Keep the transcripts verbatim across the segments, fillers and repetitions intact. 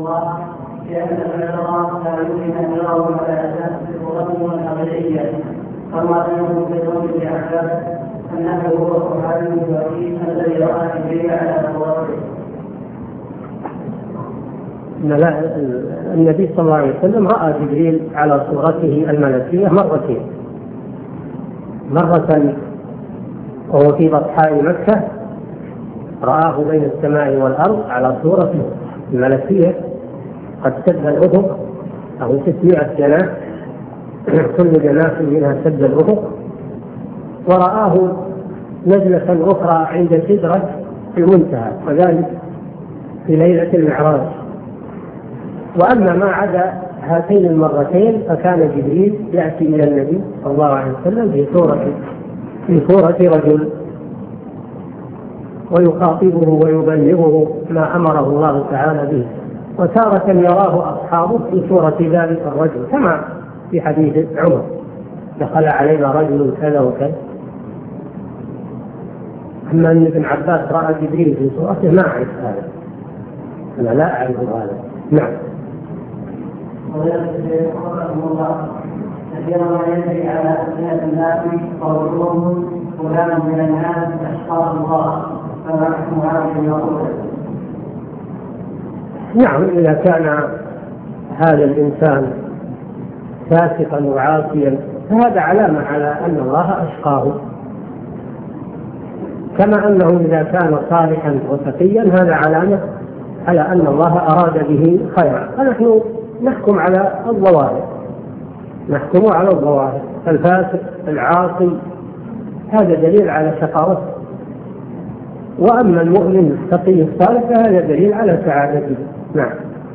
الله لأن العلماء لا يمكن أن يروا الملائكة بصورتهم الحقيقية كما أنه في قول ابن عباس أنه هو الصحابي الوحيد الذي رأى جبريل على صورته. النبي صلى الله عليه وسلم رأى جبريل على صورته الملكية مرتين، مرة وهو في بطحاء مكة رآه بين السماء والأرض على صورته الملكية قد سد الأفق أو ستمائة جناح كل جناح منها سد الأفق، ورآه نزلة أخرى عند سدرة المنتهى وذلك في ليلة المعراج. وأما ما عدا هاتين المرتين فكان جبريل يأتي إلى النبي صلى الله عليه وسلم في صورة في صورة رجل ويخاطبه ويبلغه ما أمره الله تعالى به، وتارة يراه أصحابه في صورة ذلك الرجل كما في حديث عمر دخل علينا رجل كذا وكذا. أما أن ابن عباس رأى جبريل في صورته ما أعرف هذا، أنا لا أعرف هذا. نعم. كثيرا ما يجري على أسئلة الناس قولهم فلان من الناس أشقى الله فما نحن هذه النقطة. نعم، إذا كان هذا الإنسان فاسقا وعاصيا فهذا علامة على أن الله أشقاه، كما أنه إذا كان صالحا وتقيا هذا علامة على أن الله أراد به خيرا. فنحن نحكم على الظواهر، نحكم على الظواهر. الفاسق العاصي هذا دليل على شقاوته، وأما المؤمن التقي الصالح فهذا دليل على سعادته. نعم.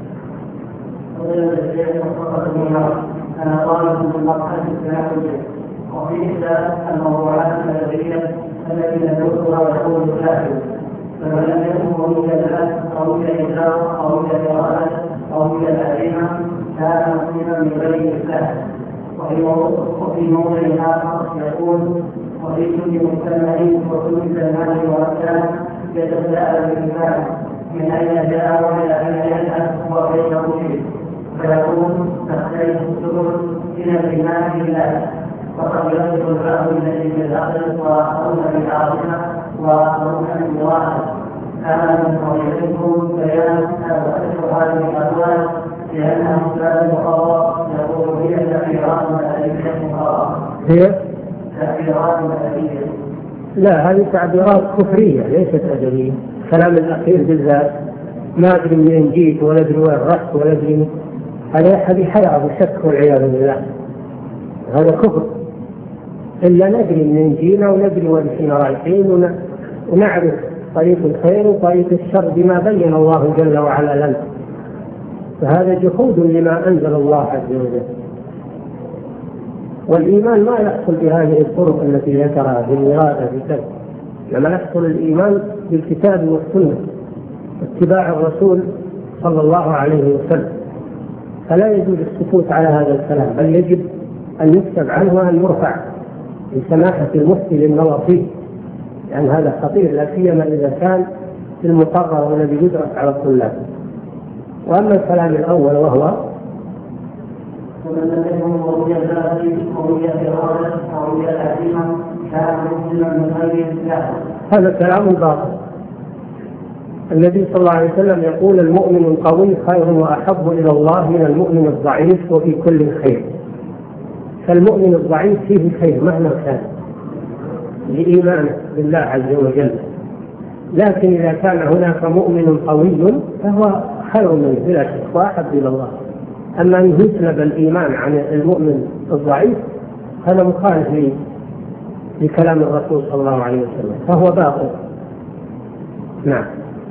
أنا طالب من مرحلة التناول وفي إحدى الموضوعات الأدبية التي لم يذكرها يقول الكاتب فمن لم يكن قوي الأدب أو الإنكار أو الإرادة أو الأئمة كان مسلما من غير الإسلام. وفي موضع آخر يقول وفي كل مجتمع وكل زمان ومكان يتساءل الإنسان من أين جاء وإلى أين يذهب وكيف وجد، فيقول تختلف السبل إلى الإيمان بالله، وقد يصل البعض الذي في العقل وآخرون بالعاصمة وآخرون بالمراحل. كان من طريقكم بيان وأشهر هذه الأقوال لأنه كان مقرر يقول هي تأثيرات مآلية مقررة. هي تأثيرات مآلية. لا، هذه تعبيرات كفرية ليست أدبية. كلام الأخير بالذات ما أدري منين جيت ولا أدري وين رحت ولا أدري، هذه حياة وشك والعياذ بالله، هذا كفر. إلا ندري منين جينا وندري وين فينا رايحين ونعرف طريق الخير وطريق الشر بما بين الله جل وعلا لنا، فهذا جحود لما أنزل الله عز وجل. والإيمان ما يحصل بهذه الطرق التي ذكرها بالإرادة بكذا، لما يحصل الإيمان بالكتاب والسنة اتباع الرسول صلى الله عليه وسلم. فلا يجوز السكوت على هذا الكلام، بل يجب أن يكتب عنه وأن يرفع لسماحة المفتي للنظر فيه، لأن يعني هذا خطير لا سيما إذا كان في المقرر والذي يدرس على الطلاب. وأما الكلام الأول وهو ومن لم يكن قوي الذات قوي الإرادة قوي العزيمة كان مسلما من غير الإسلام، هذا كلام باطل. النبي صلى الله عليه وسلم يقول المؤمن القوي خير وأحب إلى الله من المؤمن الضعيف وفي كل خير. فالمؤمن الضعيف فيه خير مهما كان لإيمانه بالله عز وجل، لكن إذا كان هناك مؤمن قوي فهو خير منه بلا شك وأحب إلى الله. أما أن يسلب الإيمان عن المؤمن الضعيف هذا مخالف لكلام الرسول صلى الله عليه وسلم، فهو باطل. نعم.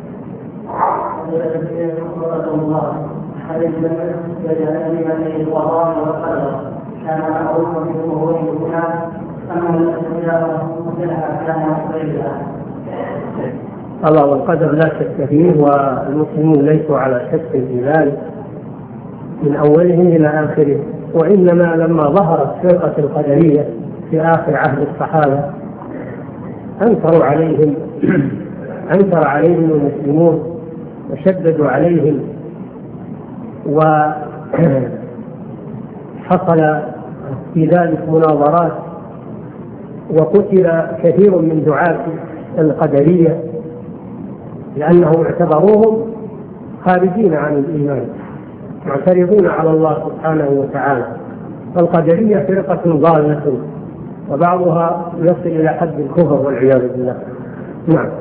كان معروفا في ظهور الإسلام أما الأشياء كلها كان غيرها. الله والقدر لا شك فيه، والمسلمون ليسوا على شك في ذلك من أولهم إلى آخره. وإنما لما ظهرت فرقة القدرية في آخر عهد الصحابة أنكروا عليهم أنكر عليهم المسلمون وشددوا عليهم وحصل في ذلك مناظرات، وقتل كثير من دعاة القدرية لأنهم اعتبروهم خارجين عن الإيمان معترضين على الله سبحانه وتعالى. فالقدرية فرقة ضالة وبعضها يصل إلى حد الكفر والعياذ بالله. نعم.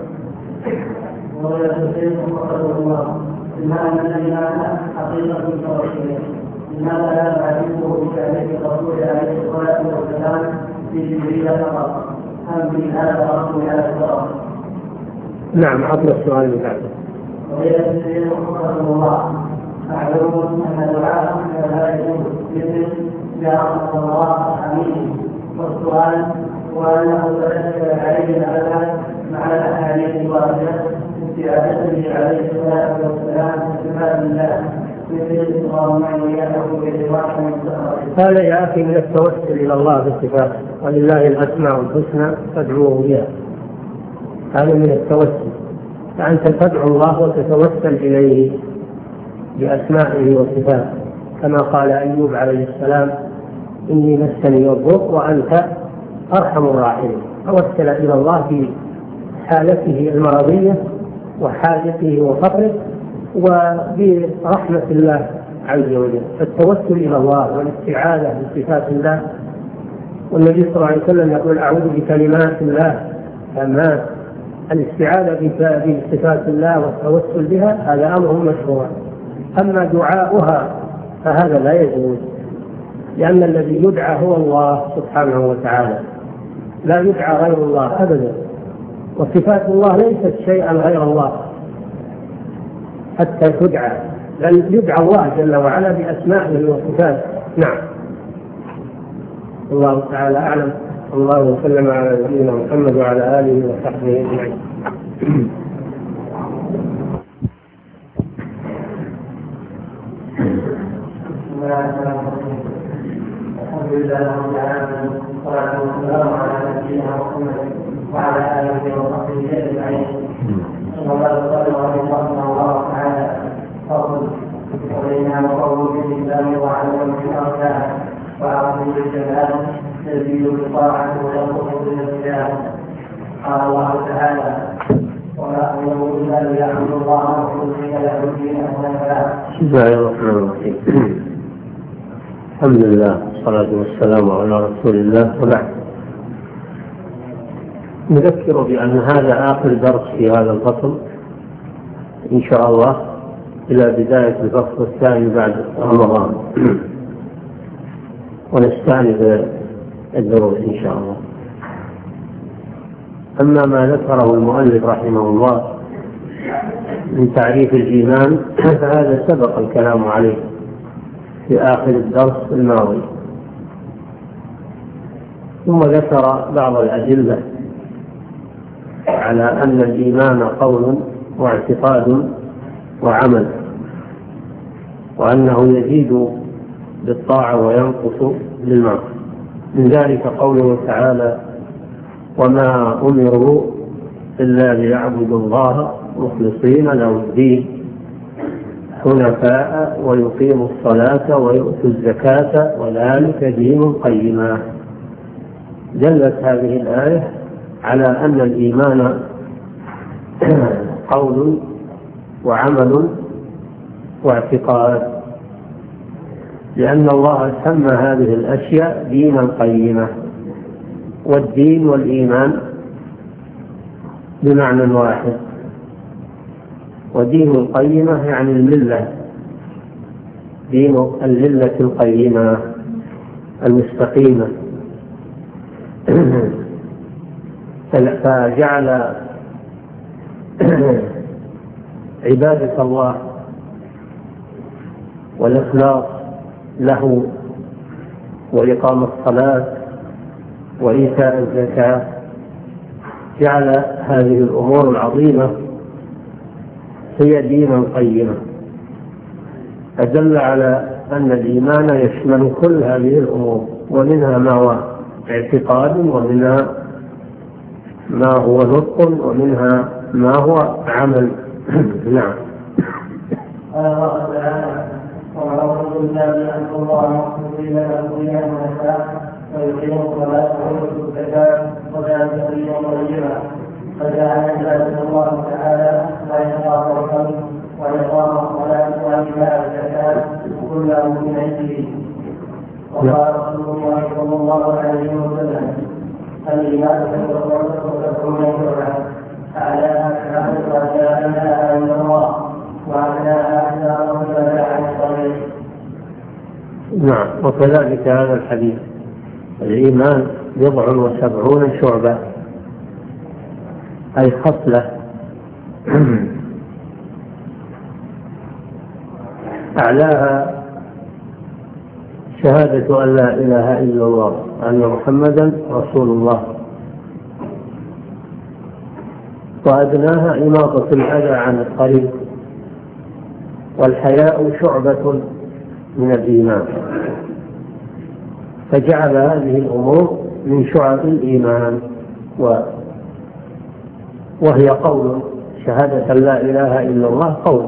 بمعنى الإيمان حقيقة توحيدية، لماذا لا نعرفه بتعريف الرسول عليه الصلاة والسلام في جبريل فقط أم في هذا الرسول على الصلاة؟ نعم، عطنا السؤال بعده. وهي تسليم رحمه الله. معلوم أن دعاء لا يجوز مثل يا الله حميد، والسؤال هو أنه تذكر عليه العذاب مع الأحاديث الواردة استعادته عليه الصلاة والسلام بصفات الله مثل اللهم إني أعوذ برضاك من سخطك. هذا يا أخي من التوسل إلى الله بالصفات، ولله الأسماء الحسنى فادعوه بها. هذا من التوسل، فأنت تدعو الله وتتوسل إليه بأسمائه وصفاته، كما قال أيوب عليه السلام إني مسني الضر وأنت أرحم الراحمين. توسل إلى الله في حالته المرضية وحاجته وفقره وبرحمة الله عز وجل. فالتوسل إلى الله والاستعاذة بصفات الله، والنبي صلى الله عليه وسلم يقول أعوذ بكلمات الله تامات. الاستعاذة بصفات الله والتوسل بها هذا أمر مشروع. أما دعاؤها فهذا لا يجوز، لأن الذي يدعى هو الله سبحانه وتعالى، لا يدعى غير الله أبدا. وصفات الله ليست شيئا غير الله حتى تدعى، بل يدعى الله جل وعلا بأسمائه وصفاته. نعم. الله تعالى أعلم. الله وسلم على نبينا محمد وعلى آله وصحبه أجمعين. الحمد لله رب العالمين، والصلاة والسلام على نبينا محمد وعلى آله وصحبه أجمعين. وقال رحمه الله تعالى فضل وبين وقول بالإسلام وعلم بالأركان وعقل بالجمال تزيد بالطاعة وينقص بالابتداء. قال الله تعالى وما أمروا إلا ليعبدوا الله مخلصين له الدين حنفاء. بسم الله الرحمن الرحيم. الحمد لله والصلاة والسلام على رسول الله، وبعد. نذكر بأن هذا آخر درس في هذا الفصل إن شاء الله إلى بداية الفصل الثاني بعد رمضان، ونستأنف الدروس إن شاء الله. أما ما ذكره المؤلف رحمه الله من تعريف الإيمان فهذا سبق الكلام عليه في آخر الدرس الماضي، ثم ذكر بعض الأدلة على أن الإيمان قول واعتقاد وعمل، وأنه يزيد بالطاعة وينقص بالمعصية. من ذلك قوله تعالى وما أمروا إلا ليعبدوا الله مخلصين له الدين حنفاء ويقيموا الصلاة ويؤتوا الزكاة وذلك دين قيما. دلت هذه الآية على أن الإيمان قول وعمل واعتقاد، لأن الله سمى هذه الأشياء دينا قيمة، والدين والإيمان بمعنى واحد. ودين القيمة يعني الملة، دين الملة القيمة المستقيمة. فجعل عبادة الله والإخلاص له وإقام الصلاة وإيتاء الزكاة، جعل هذه الأمور العظيمة هي دينا قيمة، فدل على أن الإيمان يشمل كل هذه الأمور، ومنها ما هو اعتقاد، ومنها ما هو نطق، ومنها ما هو عمل. نعم. قال الله تعالى ومعروف بالله أن الله مخلصين له دين ونساء ويقيم الصلاة ويؤتي الزكاة وذلك دين قيما فجعل عباده الله تعالى لا يخاف الخلق وإقام الصلاة وإيتاء الزكاة كله من عنده. وقال رسول الله صلى الله عليه وسلم الإيمان تكون شعبة أعلاها شهادة لا إله إلا الله وأعلاها إحسان ولا عن الطريق. نعم. وكذلك هذا الحديث الإيمان بضع وسبعون شعبة أي خصلة أعلاها شهادة أن لا إله إلا الله وأن محمدا رسول الله وأدناها إماطة الأذى عن الطريق والحياء شعبة من الإيمان فجعل هذه الأمور من شعب الإيمان و وهي قول شهادة لا إله إلا الله قول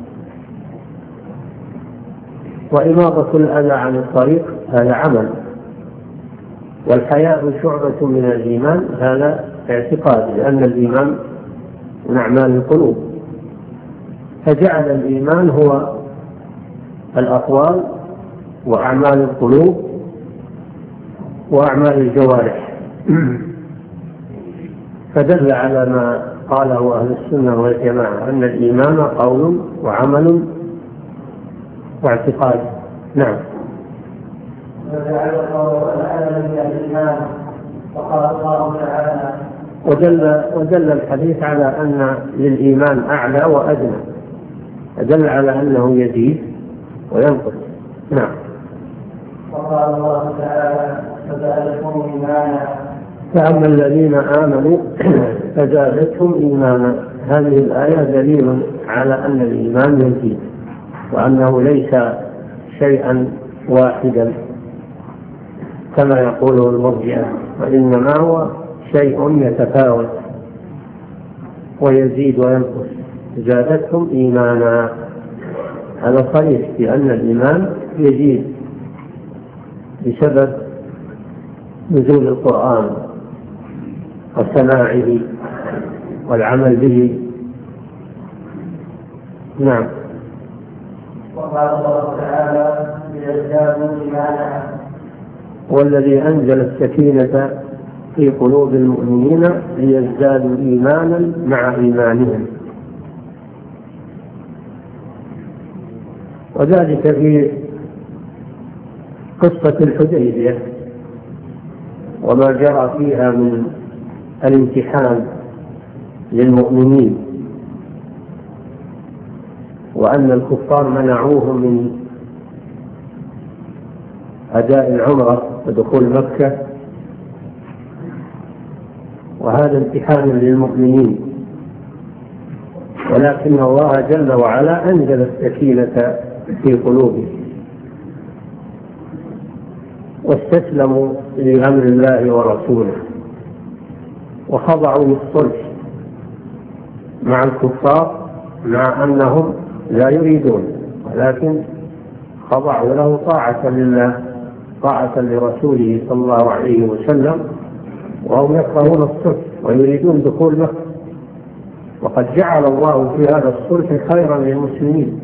وإماطة الأذى عن الطريق هذا عمل والحياء شعبة من الإيمان هذا اعتقاد لأن الإيمان من أعمال القلوب فجعل الإيمان هو الأقوال وأعمال القلوب وأعمال الجوارح فدل على ما قاله أهل السنة والجماعة أن الإيمان قول وعمل واعتقاد. نعم. ودل, ودل الحديث على أن للإيمان أعلى وأدنى دل على أنه يزيد وينقص. نعم. وقال الله تعالى فزادتهم إيمانا فأما الذين آمنوا فزادتهم إيمانا. هذه الآية دليل على أن الإيمان يزيد وأنه ليس شيئا واحدا كما يقوله المرجئة وإنما هو شيء يتفاوت ويزيد وينقص. زادتهم إيمانا هذا صريح بأن الإيمان يزيد بسبب نزول القرآن وسماعه والعمل به. نعم. وقال الله تعالى ليزدادوا إيمانا والذي أنزل السكينة في قلوب المؤمنين ليزدادوا إيمانا مع إيمانهم وذلك في قصة الحديبية وما جرى فيها من الامتحان للمؤمنين وأن الكفار منعوهم من أداء العمرة ودخول مكة وهذا امتحان للمؤمنين ولكن الله جل وعلا أنزل السكينة في قلوبهم واستسلموا لأمر الله ورسوله وخضعوا للصلح مع الكفار مع أنهم لا يريدون ولكن خضعوا له طاعة لله طاعة لرسوله صلى الله عليه وسلم وهم يكرهون الصلح ويريدون دخول مكة وقد جعل الله في هذا الصلح خيرا للمسلمين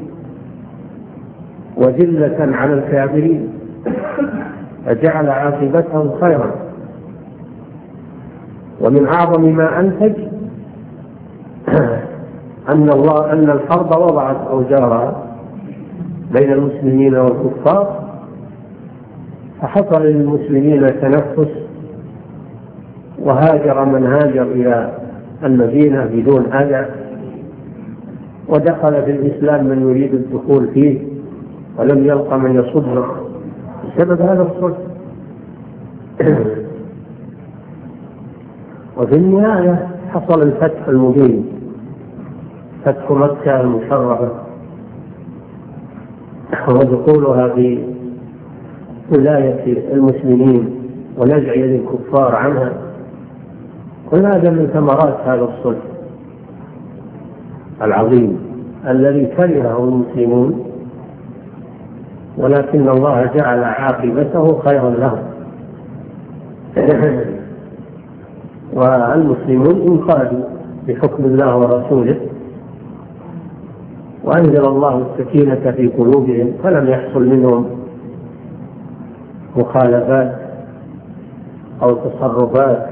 وذلة على الكافرين فجعل عاقبتهم خيرا. ومن أعظم ما أنتج أن الله أن الحرب وضعت أوزارها بين المسلمين والكفار فحصل للمسلمين تنفس وهاجر من هاجر إلى المدينة بدون أذى ودخل في الإسلام من يريد الدخول فيه ولم يلق من يصده بسبب هذا الصلح. وفي النهاية حصل الفتح المبين فتح مكة المشرفة ودخولها في ولاية المسلمين ونزع يد الكفار عنها كل هذا من ثمرات هذا الصلح العظيم الذي كرهه المسلمون ولكن الله جعل عاقبته خيرا لهم. والمسلمون انقادوا بحكم الله ورسوله، وأنزل الله السكينة في قلوبهم، فلم يحصل منهم مخالفات أو تصرفات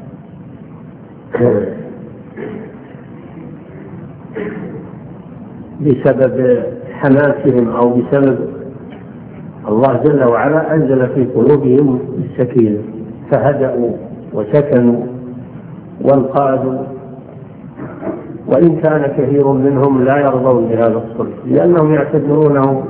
بسبب حماسهم أو بسبب الله جل وعلا أنزل في قلوبهم السكينة، فهدأوا وسكنوا وانقادوا، وإن كان كثير منهم لا يرضون بهذا الصلح لأنهم يعتبرونه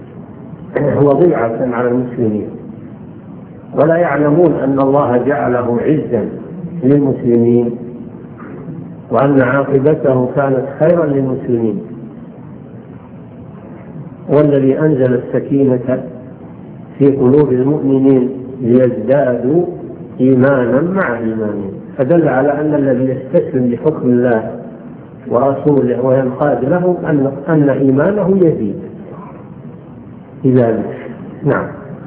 وضيعة على المسلمين، ولا يعلمون أن الله جعله عزا للمسلمين وأن عاقبته كانت خيرا للمسلمين. والذي أنزل السكينة في قلوب المؤمنين ليزدادوا إيمانا مع إيمانهم، فدل على أن الذي يستسلم لحكم الله ورسوله وينقاد له أن, أن إيمانه يزيد بذلك. نعم.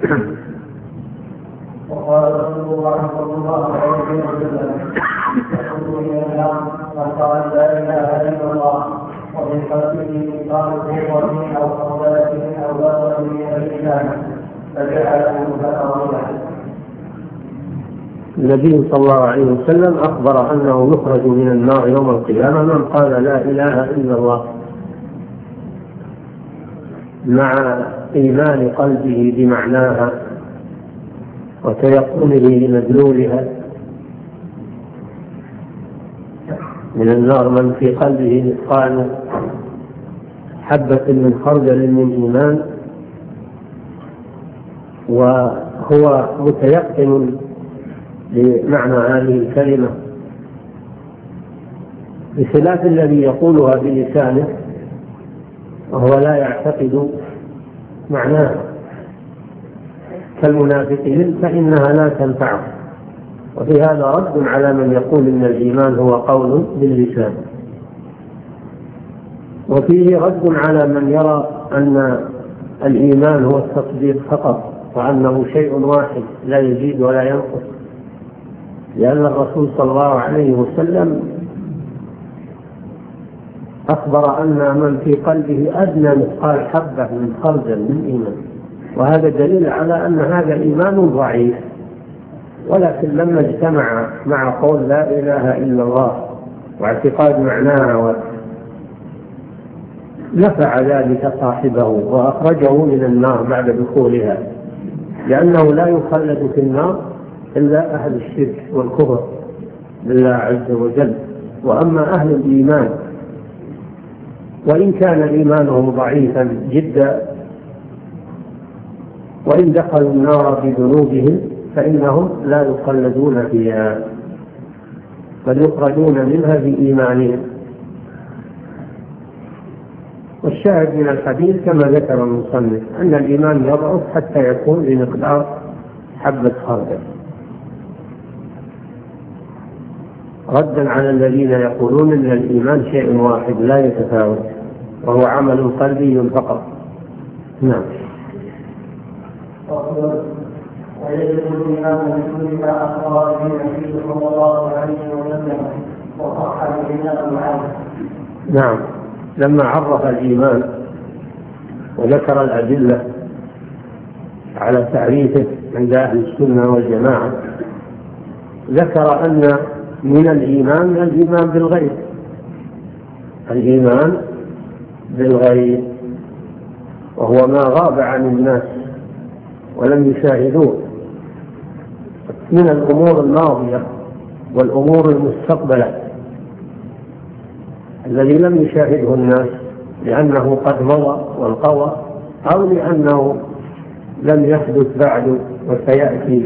وقال رسول الله صلى الله عليه وسلم: يقول من النار من قال لا اله الا الله ومن قلبه مثقال ذره او خردله او ذره من الايمان فجعله كفرا. النبي صلى الله عليه وسلم أخبر أنه يخرج من النار يوم القيامة من قال لا إله إلا الله مع إيمان قلبه بمعناها وتيقنه لمدلولها. من النار من في قلبه مثقال حبة من خردل من إيمان، وهو متيقن بمعنى هذه الكلمة، بخلاف الذي يقولها بلسانه وهو لا يعتقد معناها كالمنافقين، فإنها لا تنفعه. وفي هذا رد على من يقول إن الإيمان هو قول باللسان، وفيه رد على من يرى أن الإيمان هو التصديق فقط وأنه شيء واحد لا يزيد ولا ينقص، لأن الرسول صلى الله عليه وسلم أخبر أن من في قلبه أدنى مثقال حبة من خردل من إيمان، وهذا دليل على أن هذا إيمان ضعيف. ولكن لما اجتمع مع قول لا إله إلا الله واعتقاد معناها نفع ذلك صاحبه وأخرجه من النار بعد دخولها، لأنه لا يخلد في النار إلا أهل الشرك والكفر بالله عز وجل. وأما أهل الإيمان وإن كان إيمانهم ضعيفا جدا وإن دخلوا النار بذنوبهم فإنهم لا يخلدون فيها بل يخرجون منها بإيمانهم. والشاهد من الحديث كما ذكر المصنف أن الإيمان يضعف حتى يكون بمقدار حبة خردل، ردا على الذين يقولون أن الإيمان شيء واحد لا يتفاوت وهو عمل قلبي فقط. نعم. ويجب الإيمان بكل ما أخبر به النبي صلى الله عليه وسلم وصح الإيمان عنه. نعم. لما عرف الإيمان وذكر الأدلة على تعريفه عند أهل السنة والجماعة ذكر أن من الإيمان الإيمان بالغيب، الإيمان بالغيب وهو ما غاب عن الناس ولم يشاهدوه من الأمور الماضية والأمور المستقبلة الذي لم يشاهده الناس لأنه قد مضى وانقضى أو لأنه لم يحدث بعد وسيأتي،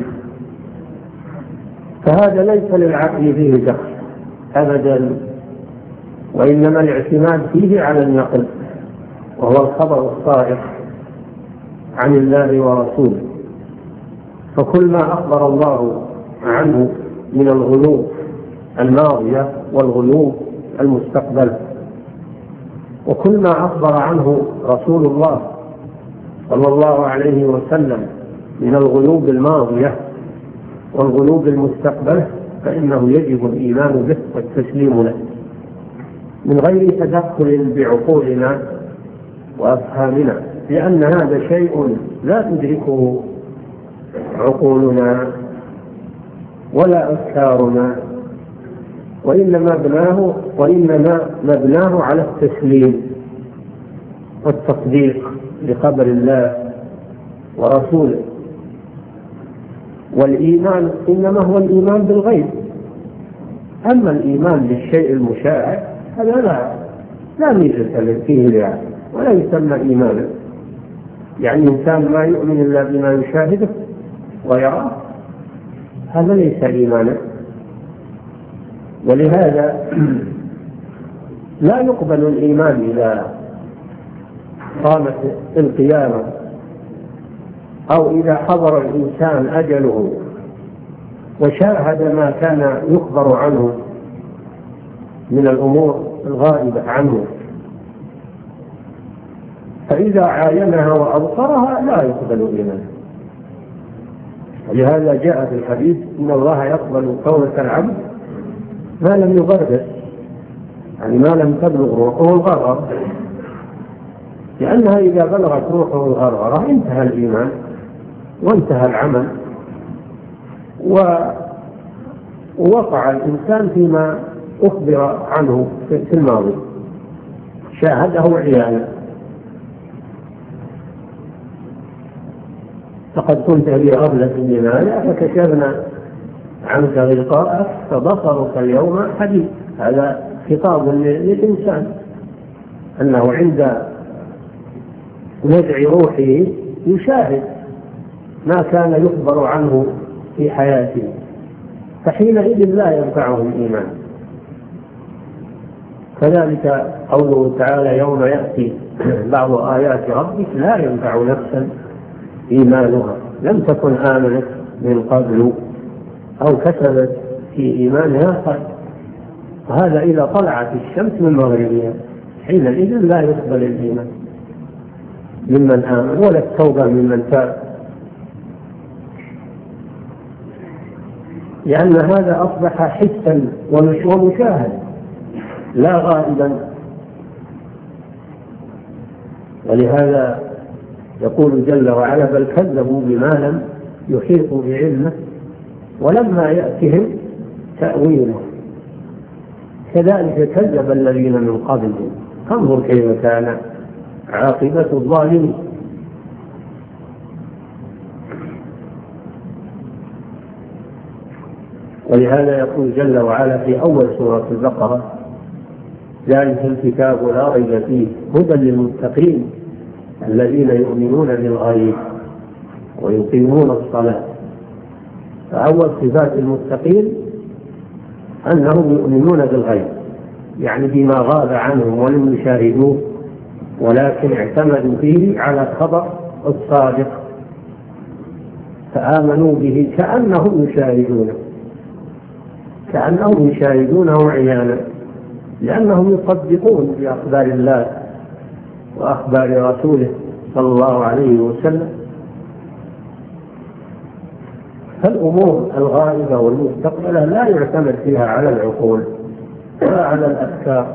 فهذا ليس للعقل فيه دخل أبدا، وإنما الاعتماد فيه على النقل وهو الخبر الصادق عن الله ورسوله. فكل ما أخبر الله عنه من الغيوب الماضية والغيوب المستقبل، وكل ما أخبر عنه رسول الله صلى الله عليه وسلم من الغيوب الماضية والغيوب المستقبلة فإنه يجب الإيمان به والتسليم له من غير تدخل بعقولنا وأفهامنا، لأن هذا شيء لا تدركه عقولنا ولا أفكارنا، وإنما مبناه وإنما مبناه على التسليم والتصديق لخبر الله ورسوله. والإيمان إنما هو الإيمان بالغيب، أما الإيمان بالشيء المشاهد هذا لا لا ميزة فيه لها ولا يسمى إيمانا. يعني إنسان ما يؤمن إلا بما يشاهده ويراه هذا ليس إيمانا. ولهذا لا يقبل الإيمان إذا قامت القيامة أو إذا حضر الإنسان أجله وشاهد ما كان يخبر عنه من الأمور الغائبة عنه، فإذا عاينها وأبصرها لا يقبل إيمانه. ولهذا جاء في الحديث إن الله يقبل توبة العبد ما لم يغرغر، يعني ما لم تبلغ روحه الغرغر، لأنها إذا بلغت روحه الغرغرة انتهى الإيمان وانتهى العمل ووقع الإنسان فيما أخبر عنه في الماضي شاهده عيانا. لقد كنت في غفلة من هذا فكشفنا عنك غطاءك فبصرك اليوم حديد. هذا خطاب للإنسان أنه عند نزع روحه يشاهد ما كان يخبر عنه في حياته، فحينئذ لا ينفعه الإيمان. كذلك قوله تعالى يوم يأتي بعض آيات ربك لا ينفع نفسا إيمانها لم تكن آمنت من قبل أو كسبت في إيمانها خيرا. وهذا إذا طلعت الشمس من مغربها حينئذ لا يقبل الإيمان ممن آمن ولا التوبة ممن تاب، لأن هذا أصبح حسا ومشاهد لا غائبا. ولهذا يقول جل وعلا بل كذبوا بما لم يحيطوا بعلمه ولما يأتهم تأويله كذلك كذب الذين من قبلهم فانظر كيف كان عاقبة الظالمين. ولهذا يقول جل وعلا في أول سورة البقرة ذلك الكتاب لا ريب فيه هدى للمتقين الذين يؤمنون بالغيب ويقيمون الصلاة. فأول صفات المتقين أنهم يؤمنون بالغيب، يعني بما غاب عنهم ولم يشاهدوه ولكن اعتمدوا فيه على الخبر الصادق فآمنوا به كأنهم يشاهدونه كأنهم يشاهدونه عيانا، لأنهم يصدقون بأخبار الله وأخبار رسوله صلى الله عليه وسلم. فالأمور الغائبة والمستقبلة لا يعتمد فيها على العقول ولا على الأفكار،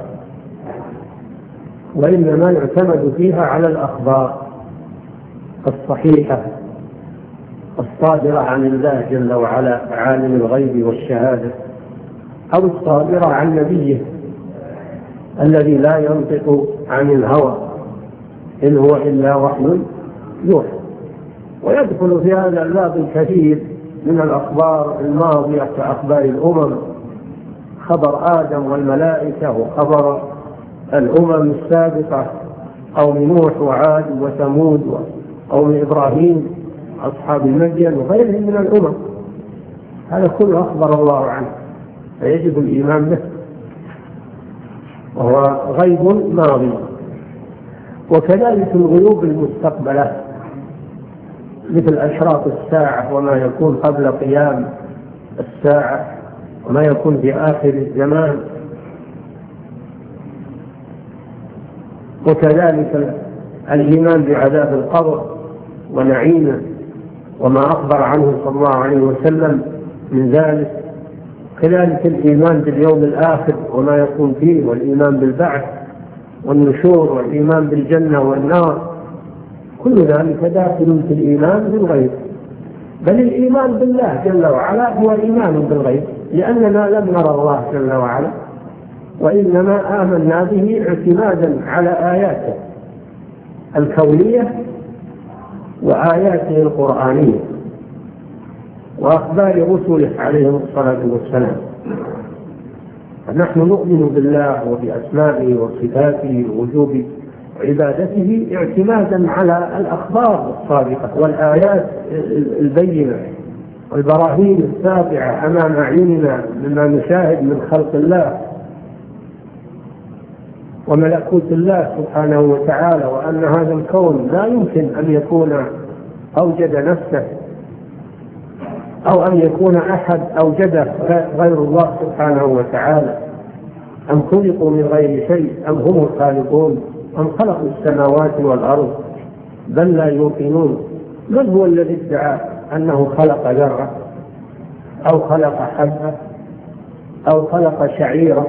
وإنما يعتمد فيها على الأخبار الصحيحة الصادرة عن الله جل وعلا عالم الغيب والشهادة، أو الصادرة عن نبيه الذي لا ينطق عن الهوى إن هو إلا وحي يوحى. ويدخل في هذا الباب الكثير من الأخبار الماضية كأخبار الأمم، خبر آدم والملائكة وخبر الأمم السابقة قوم نوح وعاد وثمود وقوم إبراهيم أصحاب المدين وغيرهم من الأمم. هذا كله أخبر الله عنه فيجب الإيمان به، وهو غيب ماضي. وكذلك الغيوب المستقبلة مثل أشراط الساعة وما يكون قبل قيام الساعة وما يكون في آخر الزمان، وكذلك الإيمان بعذاب القبر ونعيمه وما أخبر عنه صلى الله عليه وسلم من ذلك، كذلك الإيمان باليوم الآخر وما يكون فيه، والإيمان بالبعث والنشور، والإيمان بالجنة والنار، كل ذلك داخل في الإيمان بالغيب. بل الإيمان بالله جل وعلا هو إيمان بالغيب، لأننا لم نرى الله جل وعلا، وإنما آمنا به اعتمادا على آياته الكونية وآياته القرآنية وأخبار رسله عليهم الصلاة والسلام. نحن نؤمن بالله وبأسمائه وصفاته ووجوب عبادته اعتمادا على الأخبار الصادقة والآيات البينة والبراهين السابعة أمام أعيننا مما نشاهد من خلق الله وملكوت الله سبحانه وتعالى، وأن هذا الكون لا يمكن أن يكون أوجد نفسه أو أن يكون أحد أوجده غير الله سبحانه وتعالى، أم خلقوا من غير شيء أم هم الخالقون أم خلقوا السماوات والأرض بل لا يوقنون. من هو الذي ادعى أنه خلق ذرة أو خلق حبة أو خلق شعيرة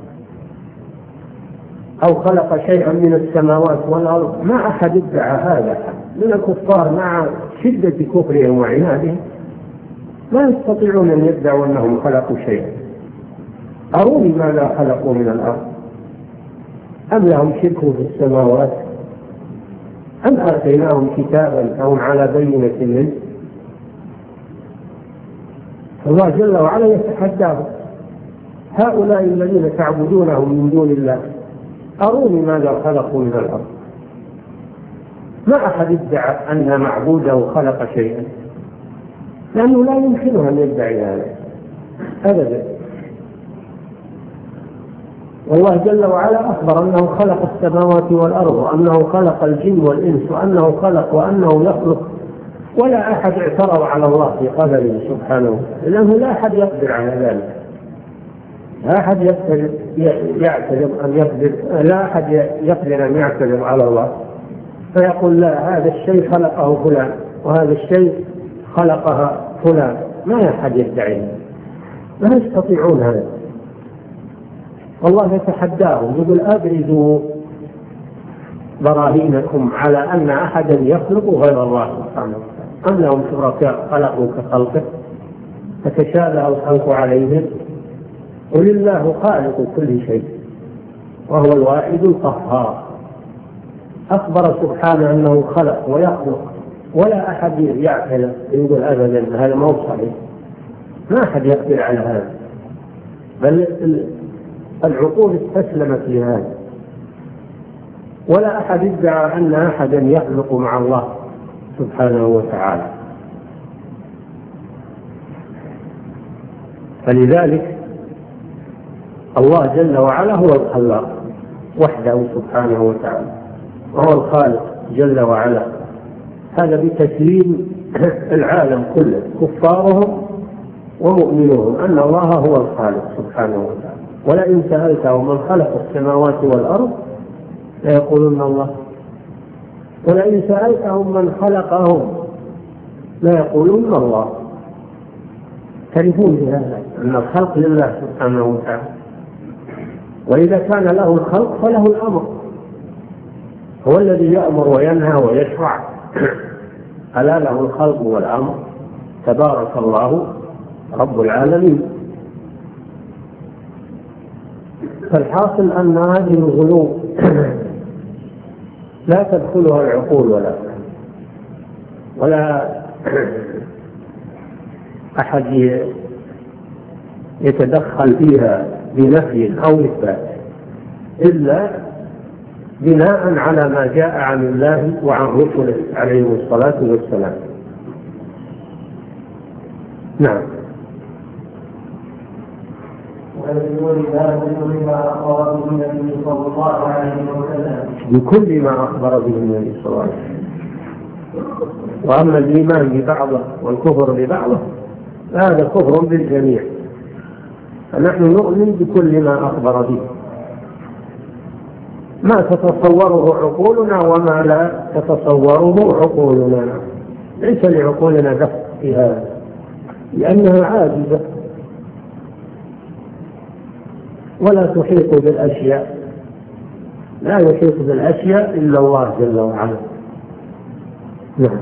أو خلق شيئا من السماوات والأرض؟ ما أحد ادعى هذا من الكفار، مع شدة كفرهم وعنادهم لا يستطيعون أن يدعوا أنهم خلقوا شيئا. أروني ماذا خلقوا من الأرض، أم لهم شرك في السماوات، أم آتيناهم كتابا أو على بينة منه؟ الله جل وعلا يتحداهم: هؤلاء الذين تعبدونهم من دون الله أروني ماذا خلقوا من الأرض. ما أحد ادعى أن معبوده خلق شيئا، لأنه لا يمكنه أن يدعي هذا أبدا. والله جل وعلا أخبر أنه خلق السماوات والأرض، وأنه خلق الجن والإنس، وأنه خلق وأنه يخلق، ولا أحد اعترض على الله في قدره سبحانه، لأنه لا أحد يقدر على ذلك، لا أحد يقدر يعتذر أن يقدر لا أحد يقدر أن يعتذر على الله فيقول لا هذا الشيء خلقه فلان وهذا الشيء خلقها فلان. ما أحد يدعي، لا يستطيعون هذا. والله يتحداهم يقول: أبرزوا براهينكم على أن أحدا يخلق غير الله سبحانه وتعالى، أم لهم شركاء خلقوا كخلقه فتشابه الخلق عليهم، قل الله خالق كل شيء وهو الواحد القهار. أخبر سبحانه أنه خلق ويخلق، ولا أحد يعقل يقول أبدا هذا ما هو صحيح، ما أحد يقدر على هذا، بل العقول استسلمت لهذا، ولا أحد ادعى أن أحدا يخلق مع الله سبحانه وتعالى. فلذلك الله جل وعلا هو الخلاق وحده سبحانه وتعالى، وهو الخالق جل وعلا. هذا بتسليم العالم كله كفارهم ومؤمنوهم أن الله هو الخالق سبحانه وتعالى. ولئن سألتهم من خلق السماوات والأرض ليقولون الله، ولئن سألتهم من خلقهم ليقولون الله. تعرفون بهذا أن الخلق لله سبحانه وتعالى، وإذا كان له الخلق فله الأمر، هو الذي يأمر وينهى ويشرع، ألا له الخلق والأمر، تبارك الله رب العالمين. فالحاصل أن هذه الغلو لا تدخلها العقول ولا ولا أحد يتدخل فيها بنفي أو إثبات، إلا بناء على ما جاء عن الله وعن رسله عليهم الصلاة والسلام. نعم. بكل ما أخبر به النبي صلى الله عليه وسلم. وأما الإيمان ببعضه والكفر ببعضه هذا كفر بالجميع، فنحن نؤمن بكل ما أخبر به. ما تتصوره عقولنا وما لا تتصوره عقولنا، ليس لعقولنا دخل في هذا لأنها عاجزة ولا تحيط بالأشياء، لا يحيط بالأشياء إلا الله جل وعلا. نعم.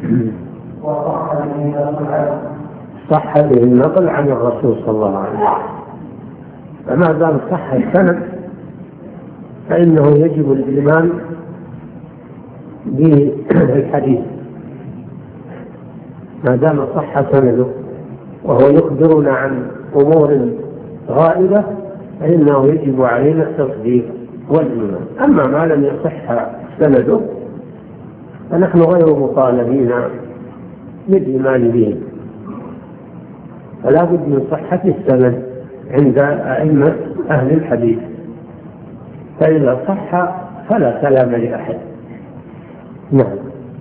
صح به النقل عن الرسول صلى الله عليه وسلم، فما دام صح السند فإنه يجب الإيمان بالحديث ما دام صح سنده وهو يخبرنا عن أمور غائبة فإنه يجب علينا التصديق والإيمان. أما ما لم يصح سنده فنحن غير مطالبين بالإيمان به، فلا بد من صحة السند عند أئمة أهل الحديث، فإذا صح فلا كلام لأحد. نعم.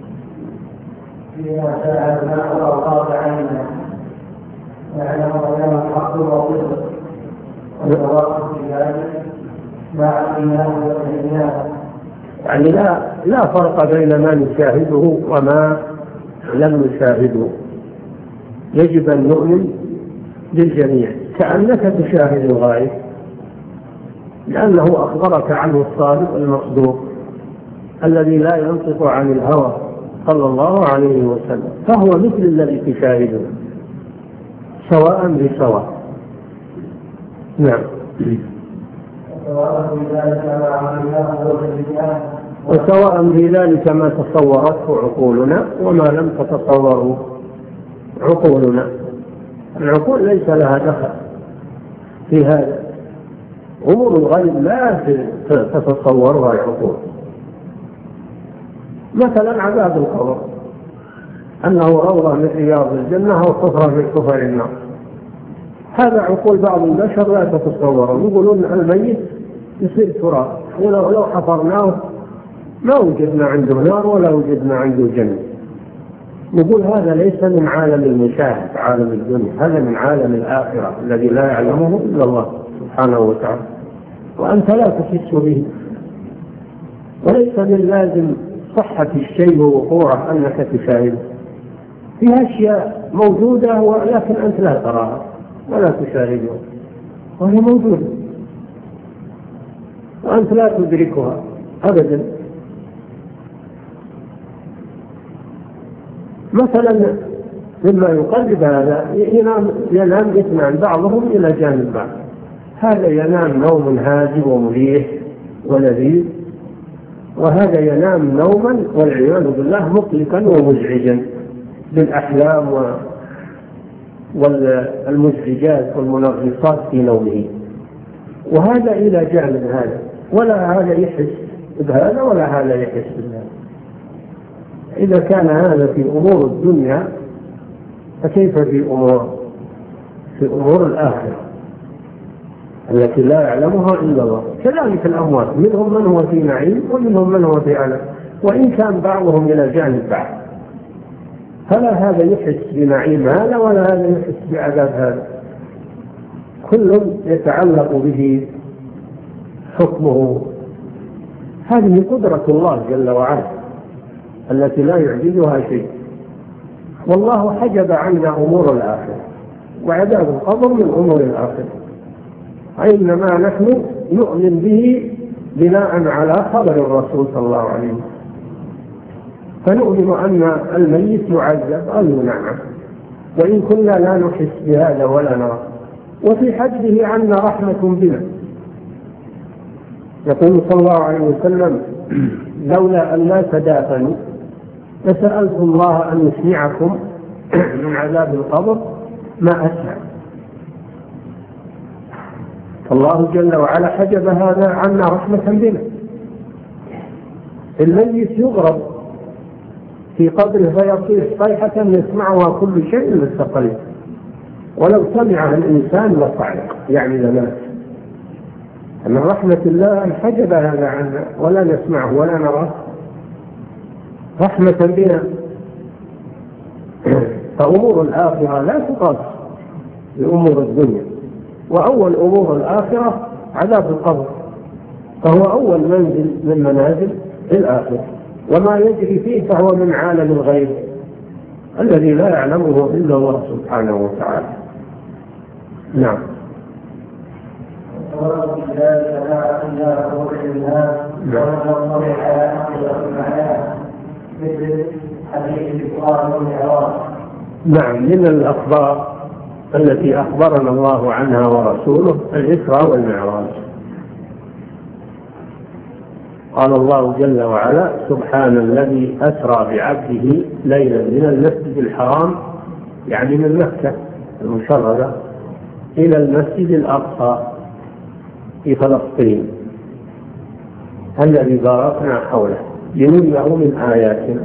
فيما سأل ما أراد عنه يعلم أنه الحق والصدق والتواصل في ذلك مع الإيمان والإيمان. يعني لا لا فرق بين ما نشاهده وما لم نشاهده، يجب أن نؤمن بالجميع كأنك تشاهد الغائب، لأنه أخبرك عنه الصادق المصدوق الذي لا ينطق عن الهوى صلى الله عليه وسلم، فهو مثل الذي تشاهده سواء بسواء. نعم. وسواء في ذلك ما تصورته عقولنا وما لم تتصوره عقولنا. العقول ليس لها دخل في هذا، أمور الغيب لا تتصورها العقول. مثلا عذاب القبر أنه روضة من رياض الجنة أو حفرة من حفر النار، هذا عقول بعض البشر لا تتصوره، يقولون الميت يصير تراب، ولو لو حفرناه ما وجدنا عنده نار ولا وجدنا عنده جنة. نقول هذا ليس من عالم المشاهد عالم الدنيا، هذا من عالم الآخرة الذي لا يعلمه إلا الله سبحانه وتعالى، وأنت لا تحس به. وليس من لازم صحة الشيء ووقوعه أنك تشاهده، فيها أشياء موجودة ولكن أنت لا تراها ولا تشاهدها، وهي موجودة وأنت لا تدركها أبدا. مثلا مما يقلب هذا ينام ينام اثنان بعضهم إلى جانب بعض، هذا ينام نوم هادئ ومريح ولذيذ، وهذا ينام نوما والعياذ بالله مقلقا ومزعجا بالأحلام والمزعجات والمنغصات في نومه، وهذا إلى جانب هذا، ولا هذا يحس بهذا ولا هذا يحس بهذا. إذا كان هذا في أمور الدنيا فكيف في أمور في أمور الآخرة التي لا يعلمها إلا الله؟ كذلك الأموات منهم من هو في نعيم ومنهم من هو في عذاب، وإن كان بعضهم إلى جانب بعض، فلا هذا يحس بنعيم هذا ولا هذا يحس بعذاب هذا، كل يتعلق به حكمه. هذه قدرة الله جل وعلا التي لا يعجزها شيء. والله حجب عنا أمور الآخرة، وعذاب القبر من أمور الآخرة، إنما نحن نؤمن به بناء على خبر الرسول صلى الله عليه وسلم، فنؤمن أن الميت يعذب أو ينعم، وإن كنا لا نحس بهذا ولا نرى. وفي حجبه عنا رحمة بنا، يقول صلى الله عليه وسلم: لولا أن لا تدافنوا فسألت الله أن يسمعكم من عذاب القبر ما أسمع. الله جل وعلا حجب هذا عنا رحمة بنا. الميت يغرب في قبره فيصيح صيحة يسمعها كل شيء مستقل، ولو سمعها الإنسان لصعق يعني لمات. أن رحمة الله أن حجب هذا عنا ولا نسمعه ولا نراه رحمة بنا. فأمور الآخرة لا تقاس بأمور الدنيا، وأول أمور الآخرة عذاب القبر، فهو أول منزل من منازل الآخرة، وما يجري فيه فهو من عالم الغيب الذي لا يعلمه إلا الله سبحانه وتعالى. نعم. نعم، من الأخبار التي أخبرنا الله عنها ورسوله الإسراء والمعراج. قال الله جل وعلا: سبحان الذي أسرى بعبده ليلا من المسجد الحرام، يعني من مكة المشرفة، إلى المسجد الأقصى في فلسطين الذي باركنا حوله لنريه من آياتنا.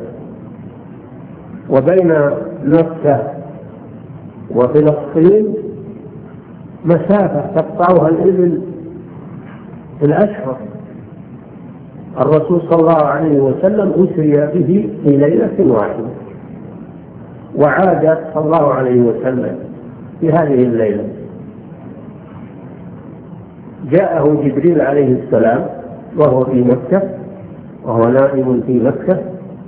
وبين مكة وفلسطين مسافة تقطعها الإبل الأشهر. الرسول صلى الله عليه وسلم أسري به في ليلة واحدة، وعاد صلى الله عليه وسلم في هذه الليلة. جاءه جبريل عليه السلام وهو في مكة، وهو نائم في مكة،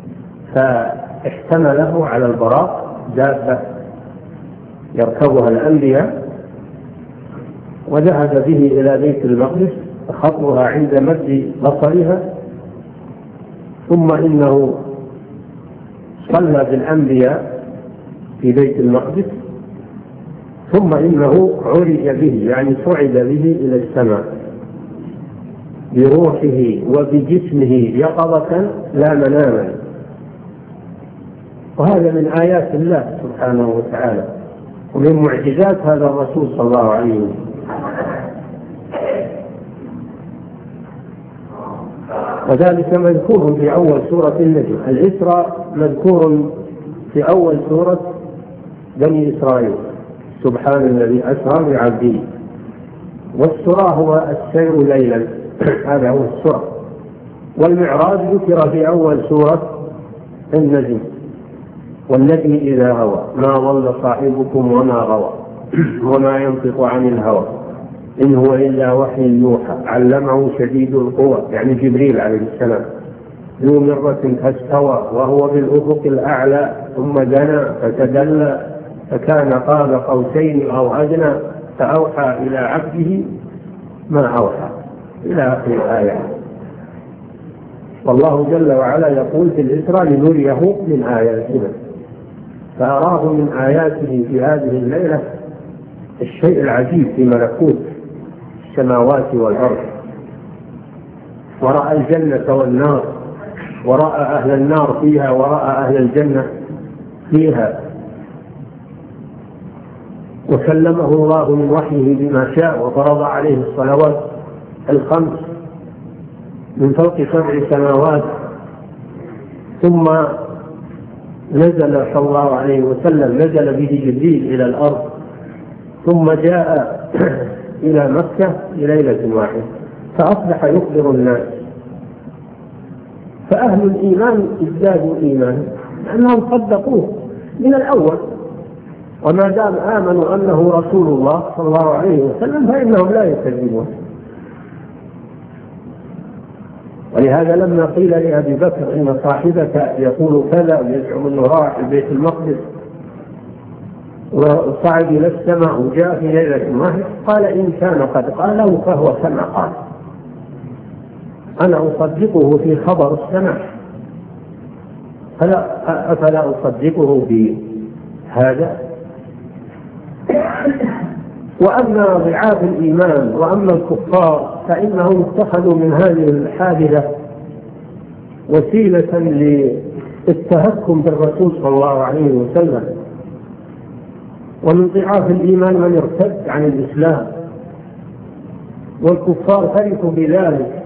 فاحتمله على البراق، دابة يركبها الأنبياء، وذهب به إلى بيت المقدس، خطوها عند مد بصرها، ثم إنه صلى بالأنبياء في بيت المقدس، ثم إنه عرج به، يعني صعد به إلى السماء بروحه وبجسمه يقظة لا مناما. وهذا من آيات الله سبحانه وتعالى ومن معجزات هذا الرسول صلى الله عليه وسلم. وذلك مذكور في أول سورة النجم. الإسراء مذكور في أول سورة بني إسرائيل: سبحان الذي أسرى بعبده. والسرى هو السير ليلا، هذا هو السرى. والمعراج ذكر في أول سورة النجم: والنجم إذا هوى ما ضل صاحبكم وما غوى وما ينطق عن الهوى إن هو إلا وحي يوحى علمه شديد القوى، يعني جبريل عليه السلام، ذو مرة فاستوى وهو بالأفق الأعلى ثم دنا فتدلى فكان قاب قوسين أو أدنى فأوحى إلى عبده ما أوحى، إلى آخر الآية. والله جل وعلا يقول في الإسراء: لنريه من آياتنا. فأراه من آياته في هذه الليلة الشيء العجيب في ملكوت السماوات والأرض، ورأى الجنة والنار، ورأى أهل النار فيها، ورأى أهل الجنة فيها، وكلمه الله من وحيه بما شاء، وفرض عليه الصلوات الخمس من فوق سبع سماوات. ثم نزل صلى الله عليه وسلم، نزل به جبريل إلى الأرض، ثم جاء إلى مكة في ليلة واحدة، فأصبح يخبر الناس. فأهل الإيمان ازدادوا إيمانا لأنهم صدقوه من الأول، وما دام آمنوا أنه رسول الله صلى الله عليه وسلم فإنهم لا يكذبون. ولهذا لما قيل لأبي بكر إن صاحبك يقول كذا ويزعم أنه راح بيت المقدس وصعد إلى السماء وجاء في ليلة واحدة، قال: إن كان قد قاله فهو كما قال، أنا أصدقه في خبر السماء، فلا أفلا أصدقه في هذا. وأما ضعاف الإيمان وأما الكفار فإنهم اتخذوا من هذه الحادثة وسيلة للتهكم بالرسول صلى الله عليه وسلم. ومن ضعاف الإيمان من ارتد عن الإسلام، والكفار فرحوا بذلك.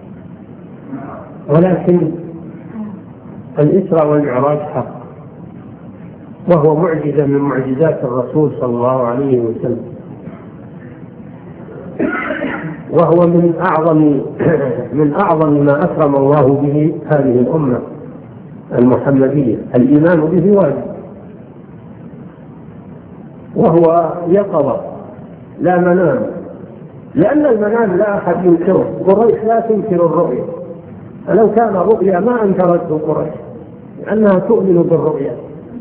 ولكن الإسراء والمعراج حق، وهو معجزة من معجزات الرسول صلى الله عليه وسلم، وهو من أعظم من أعظم ما أكرم الله به هذه الأمة المحمدية. الإيمان به واجب، وهو يقظة لا منام، لأن المنام لا أحد ينكره، قريش لا تنكر الرؤيا، فلو كان رؤيا ما أنكرته قريش لأنها تؤمن بالرؤيا.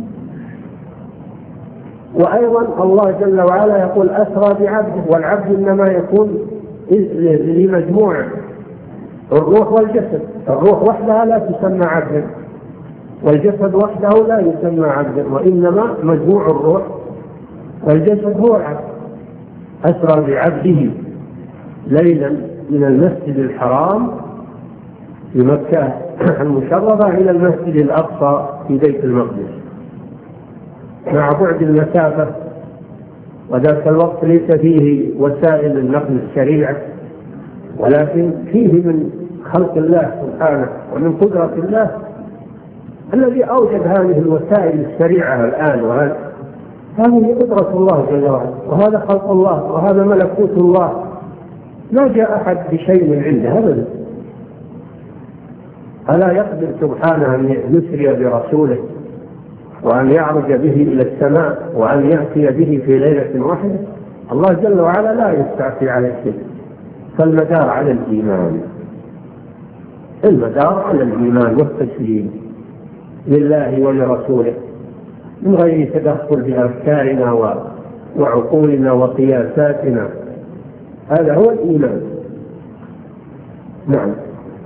وأيضا الله جل وعلا يقول أسرى بعبده، والعبد إنما يكون لمجموع الروح والجسد، الروح وحدها لا تسمى عبدا، والجسد وحده لا يسمى عبدا، وإنما مجموع الروح والجسد هو العبد. أسرى بعبده ليلا من المسجد الحرام في مكة المشرفة إلى المسجد الأقصى في بيت المقدس، مع بعد المسافة، وذاك الوقت ليس فيه وسائل النقل السريعة، ولكن فيه من خلق الله سبحانه ومن قدرة الله الذي أوجد هذه الوسائل السريعة الآن، وهذا هذه قدرة الله جل وعلا، وهذا خلق الله، وهذا ملكوت الله، ما جاء أحد بشيء من عنده أبدا. ألا يقدر سبحانه أن يسري برسوله وأن يعرج به إلى السماء وأن يأتي به في ليلة واحدة؟ الله جل وعلا لا يستعصي على شيء، فالمدار على الإيمان، المدار على الإيمان والتسليم لله ولرسوله من غير تدخل بأفكارنا وعقولنا وقياساتنا، هذا هو الإيمان. نعم.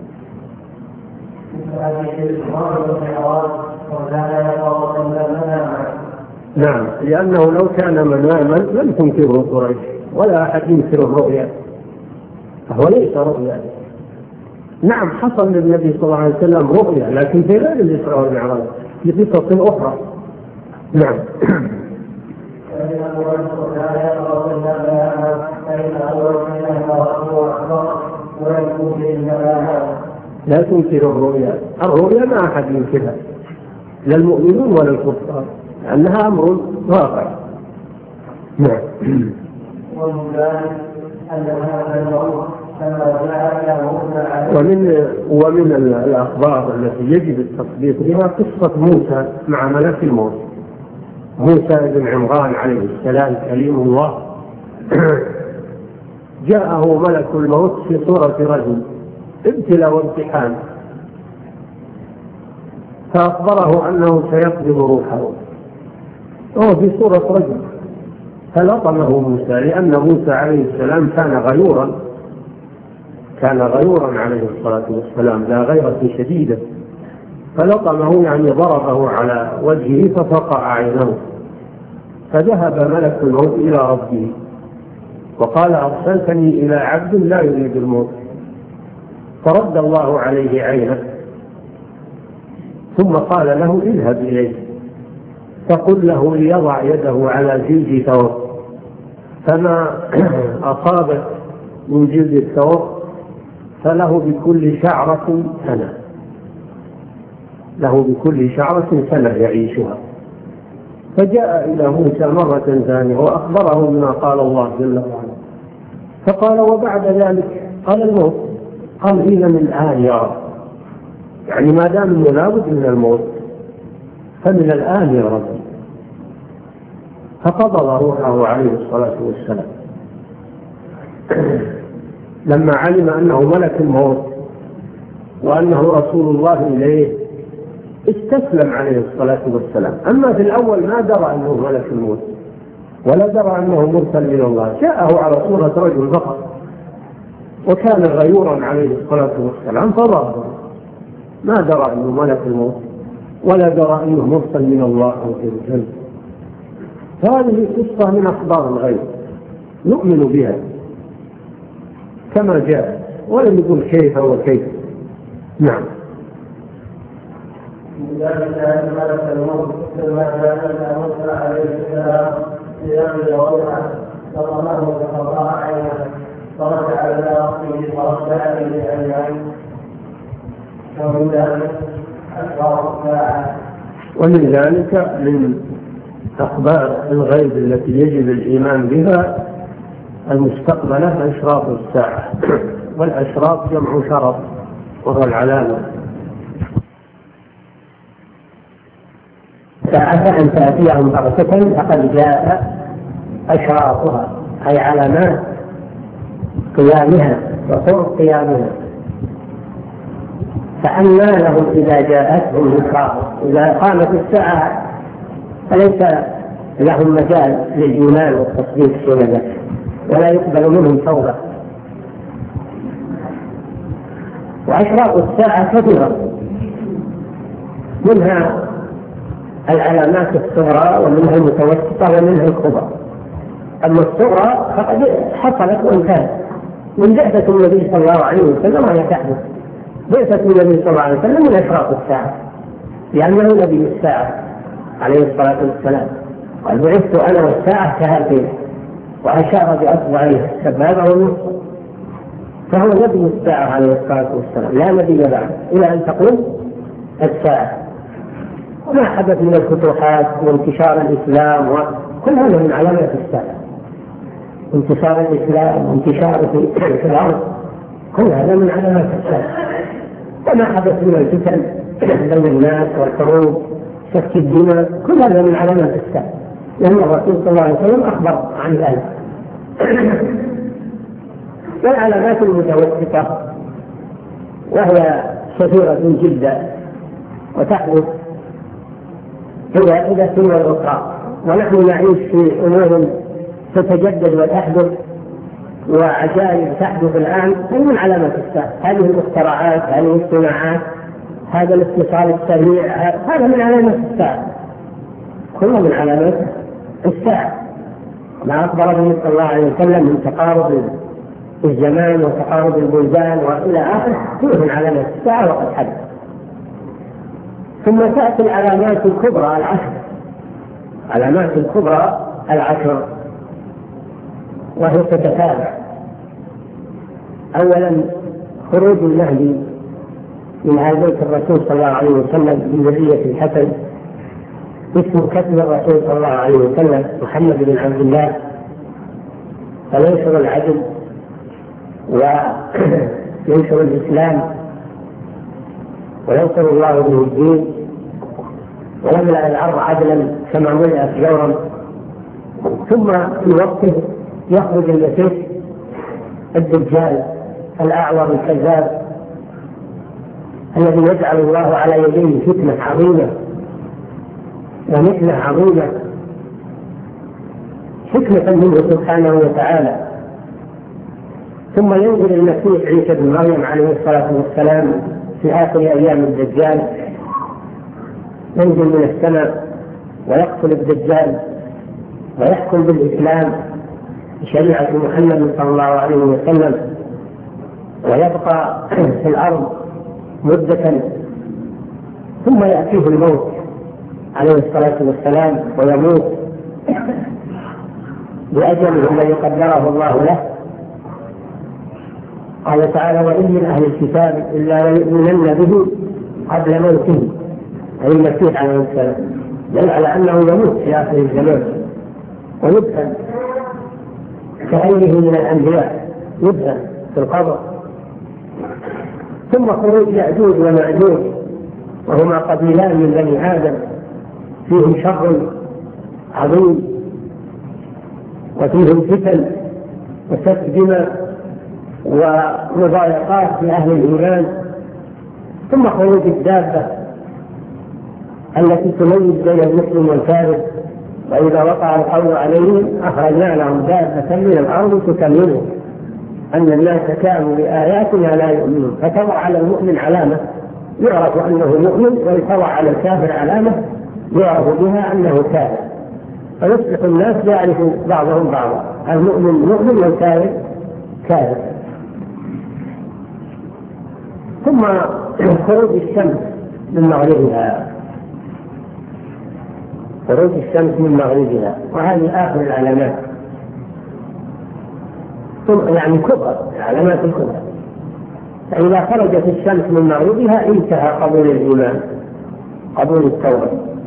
نعم، لأنه لو كان مناما لم تنكره قريش ولا أحد ينكر الرؤيا، فهو ليس رؤيا. نعم حصل للنبي صلى الله عليه وسلم رؤيا، لكن في غير الإسراء والمعراج، في قصص أخرى. نعم. لا تنكر الرؤيا، الرؤيا ما أحد ينكرها، لا المؤمنون ولا الكفار، لأنها أمر واقع. نعم. ومن ومن الأخبار التي يجب التصديق بها قصة موسى مع ملك الموت. موسى بن عمران عليه السلام كليم الله جاءه ملك الموت في صورة رجل ابتلى وامتحان، فأخبره أنه سيقبض روحه وهو في صورة رجل، فلطمه موسى، لأن موسى عليه السلام كان غيورا كان غيورا عليه الصلاة والسلام ذا غيرة شديدة، فلطمه يعني ضربه على وجهه ففقع عينه، فذهب ملك الموت إلى ربه وقال أرسلتني إلى عبد لا يريد الموت، فرد الله عليه عينه، ثم قال له اذهب إليه فقل له ليضع يده على جلد ثوب، فما أصابت من جلد الثوب فله بكل شعرة سنة، له بكل شعرة سنة يعيشها. فجاء إلى موسى مرة ثانية وأخبره بما قال الله جل وعلا، فقال وبعد ذلك؟ قال الموت. قال إذا من الآن يا رب، يعني ما دام أنه لابد من الموت فمن الآن يا رب. فقبض روحه عليه الصلاة والسلام لما علم أنه ملك الموت وأنه رسول الله إليه استسلم عليه الصلاة والسلام. أما في الأول ما درى أنه ملك الموت ولا درى أنه مرسل من الله، جاءه على صورة رجل فقط، وكان غيورا عليه الصلاة والسلام فضربه، ما درى أنه ملك الموت ولا درى أنه مرسل من الله عز وجل. هذه قصة من أخبار الغيب نؤمن بها كما جاء، ولم يقول كيف وكيف. نعم. ذلك أن ملك الموت لما كان موسى عليه السلام يأخذ روحه فطمه فقطع عينه فرجع إلى ربه فرد عليه أجمعين. ومن ذلك أخبار الساعة. ومن ذلك من أخبار الغيب التي يجب الإيمان بها المستقبلة أشراط الساعة، والأشراط جمع شرط وهو العلامة. ساعة أن تأتيهم بغتة فقد جاء أشراطها، أي علامات قيامها وقرب قيامها. فأما لهم إذا جاءتهم ذكراهم، إذا قامت الساعة فليس لهم مجال للإيمان والتصديق في ذلك، ولا يقبل منهم توبة. وأشراط الساعة كثيرة، منها العلامات الصغرى ومنها المتوسطة ومنها الكبرى. أما الصغرى فقد حصلت وانتهت من بعثة النبي صلى الله عليه وسلم وهي تحدث. بعثة النبي صلى الله عليه وسلم من أشراط الساعة، لأنه نبي الساعة عليه الصلاة والسلام، قال بعثت أنا والساعة كهاتين، وأشار بأصبعيه السبابة والوسطى، فهو نبي الساعة عليه الصلاة والسلام، لا نبي بعد إلى أن تقوم الساعة. وما حدث من الفتوحات وانتشار الإسلام وكل هذا من علامات الساعة، انتشار الإسلام وانتشار في الأرض، كل هذا من علامات الساعة. وما حدث من الفتن بين الناس والحروب سفك الدماء، كل هذا من علامات الساعة، لأن الرسول صلى الله عليه وسلم أخبر عن ذلك. والعلامات المتوسطة وهي كثيرة جدا وتحدث إلى إلى سنة أخرى، ونحن نعيش في أمور تتجدد وتحدث وعجائب تحدث الآن، من علامات الساعة. هذه الاختراعات، هذه الصناعات، هذا الاتصال السريع، هذا من علامات الساعة، كله من علامات الساعة. ما أخبر النبي صلى الله عليه وسلم من تقارب الزمان وتقارب البلدان وإلى آخره، كله من علامات الساعة وقد حدث. ثم تأتي العلامات الكبرى العشر، علامات الكبرى العشر وهي تتتابع. أولا خروج المهدي من آل بيت الرسول صلى الله عليه وسلم من ذرية الحسن، اسم كتب الرسول صلى الله عليه وسلم محمد بن عبد الله، فينشر العدل وينشر الإسلام وينصر الله به الدين ويملأ الأرض عدلا كما ملئت جورا. ثم في وقته يخرج المسيح الدجال الأعور الكذاب الذي يجعل الله على يديه فتنة عظيمة ومثلة عظيمة، حكمة منه سبحانه وتعالى. ثم ينزل المسيح عيسى بن مريم عليه الصلاة والسلام في آخر أيام الدجال، ينزل من السماء ويقتل الدجال ويحكم بالإسلام بشريعة محمد صلى الله عليه وسلم، ويبقى في الأرض مدة، ثم يأتيه الموت عليه الصلاة والسلام ويموت بأجله الذي قدره الله له. قال تعالى: وإن من أهل الكتاب إلا ليؤمنن به قبل موته، أي المسيح عليه السلام، دل على أنه يموت في آخر الزمان ويدفن كغيره من الأنبياء، يدفن في القبر. ثم خروج يأجوج ومأجوج، وهما قبيلان من بني آدم فيهم شر عظيم وفيهم فتن وسفك دماء ومضايقات لأهل الإيمان. ثم خروج الدابة التي تميز بين المسلم والكافر، وإذا وقع القول عليهم أخرجنا لهم دابة من الأرض تكلمهم أن الناس كانوا بآياتنا لا يؤمنون، فتضع على المؤمن علامة يعرف أنه مؤمن، ويتضع على الكافر علامة يعرف بها أنه كافر، فيصبح الناس يعرف بعضهم بعضا، المؤمن مؤمن والكافر كافر. ثم خروج الشمس من مغربها، خروج الشمس من مغربها، وهذه آخر العلامات، يعني كبرى العلامات الكبرى. فإذا خرجت الشمس من مغربها انتهى قبول الإيمان، قبول التوبة.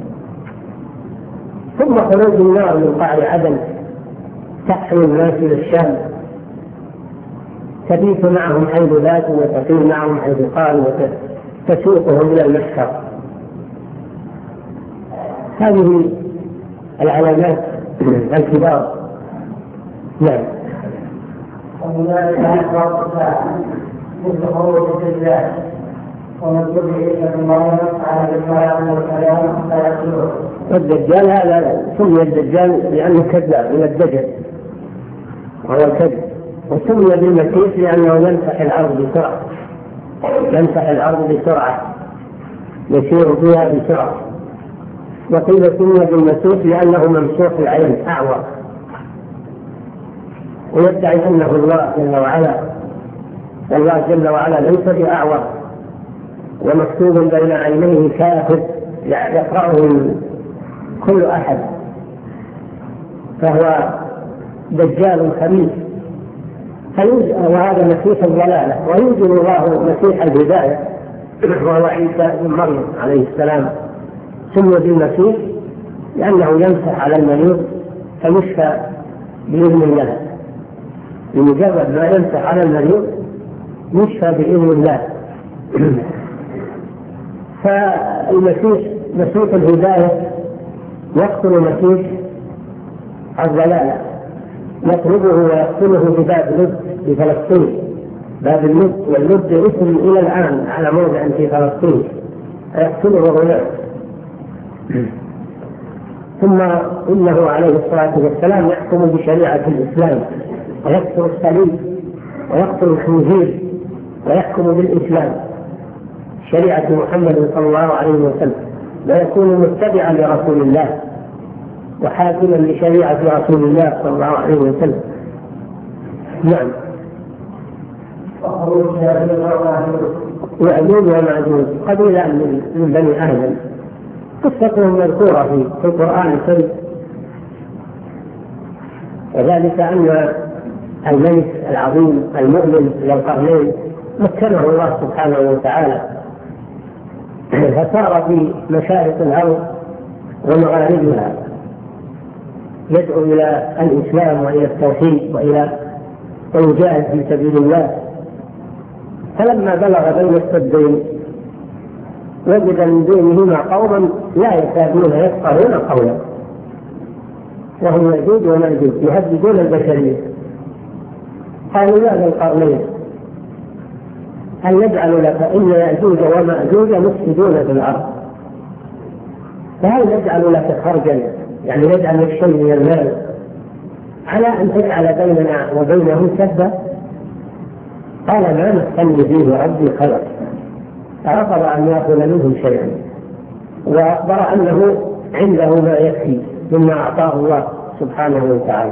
ثم خروج النار من قعر عدن تحمل الناس إلى الشام، تبيت معهم حيث ذات وتقيم معهم حيث قال وتسوقهم إلى المحشر. هذه العلامات الكبار. نعم. ومن ذلك أشراط الساعة مثل خروج الدجال ومن تبعه من مريم على الإسلام والكلام لا يقتله. الدجال هذا سمي الدجال لأنه كذاب من الدجل وهو الكذب، وسمي بالمسيح لأنه يمسح الأرض بسرعة يمسح الأرض بسرعة يسير فيها بسرعة. وقيل سمي بالمسيح لأنه ممسوح العين أعور، ويدعي أنه الله جل وعلا، الله جل وعلا ليس بأعور، ومكتوب بين عينيه كافر يقرأه كل أحد، فهو دجال خبيث. وهذا مسيح الضلالة، ويوجد الله مسيح الهداية وهو عيسى بن مريم عليه السلام، سمي بالمسيح لأنه يمسح على المريض فيشفى بإذن الله، بمجرد ما يمسح على المريض يشفى بإذن الله. فالمسيح مسيح الهداية يقتل مسيح الضلالة، يطلبه ويقتله بباب لد بفلسطين، باب اللد، واللد اسم إلى الآن على موضع في فلسطين، يقتله هناك. ثم إنه عليه الصلاة والسلام يحكم بشريعة الإسلام، ويقتل الصليب ويقتل الخنزير ويحكم بالإسلام شريعة محمد صلى الله عليه وسلم، ويكون متبعا لرسول الله وحاكما لشريعة رسول الله صلى الله عليه وسلم. نعم. يأجوج ومأجوج قبيلة من بني آدم، قصتهم مذكورة في القرآن الكريم، وذلك أن الملك العظيم المؤمن ذو القرنين مكنه الله سبحانه وتعالى، فصار في مشارق الأرض ومغاربها يدعو إلى الإسلام وإلى التوحيد وإلى ويجاهد في سبيل الله. فلما بلغ بين السدين وجد من دونهما قوما لا يكادون يفقهون قولا، وهم يأجوج ومأجوج يهددون البشرية. قالوا يا ذا القرنين هل نجعل لك إن يأجوج ومأجوج مفسدون في الأرض، فهل نجعل لك خرجا، يعني نجعل لك شيء من المال على أن تجعل بيننا وبينه سدا؟ قال ما نستني فيه ربي خير، فرفض أن يأخذ منهم شيئا، وأخبر أنه عنده ما يكفي مما أعطاه الله سبحانه وتعالى.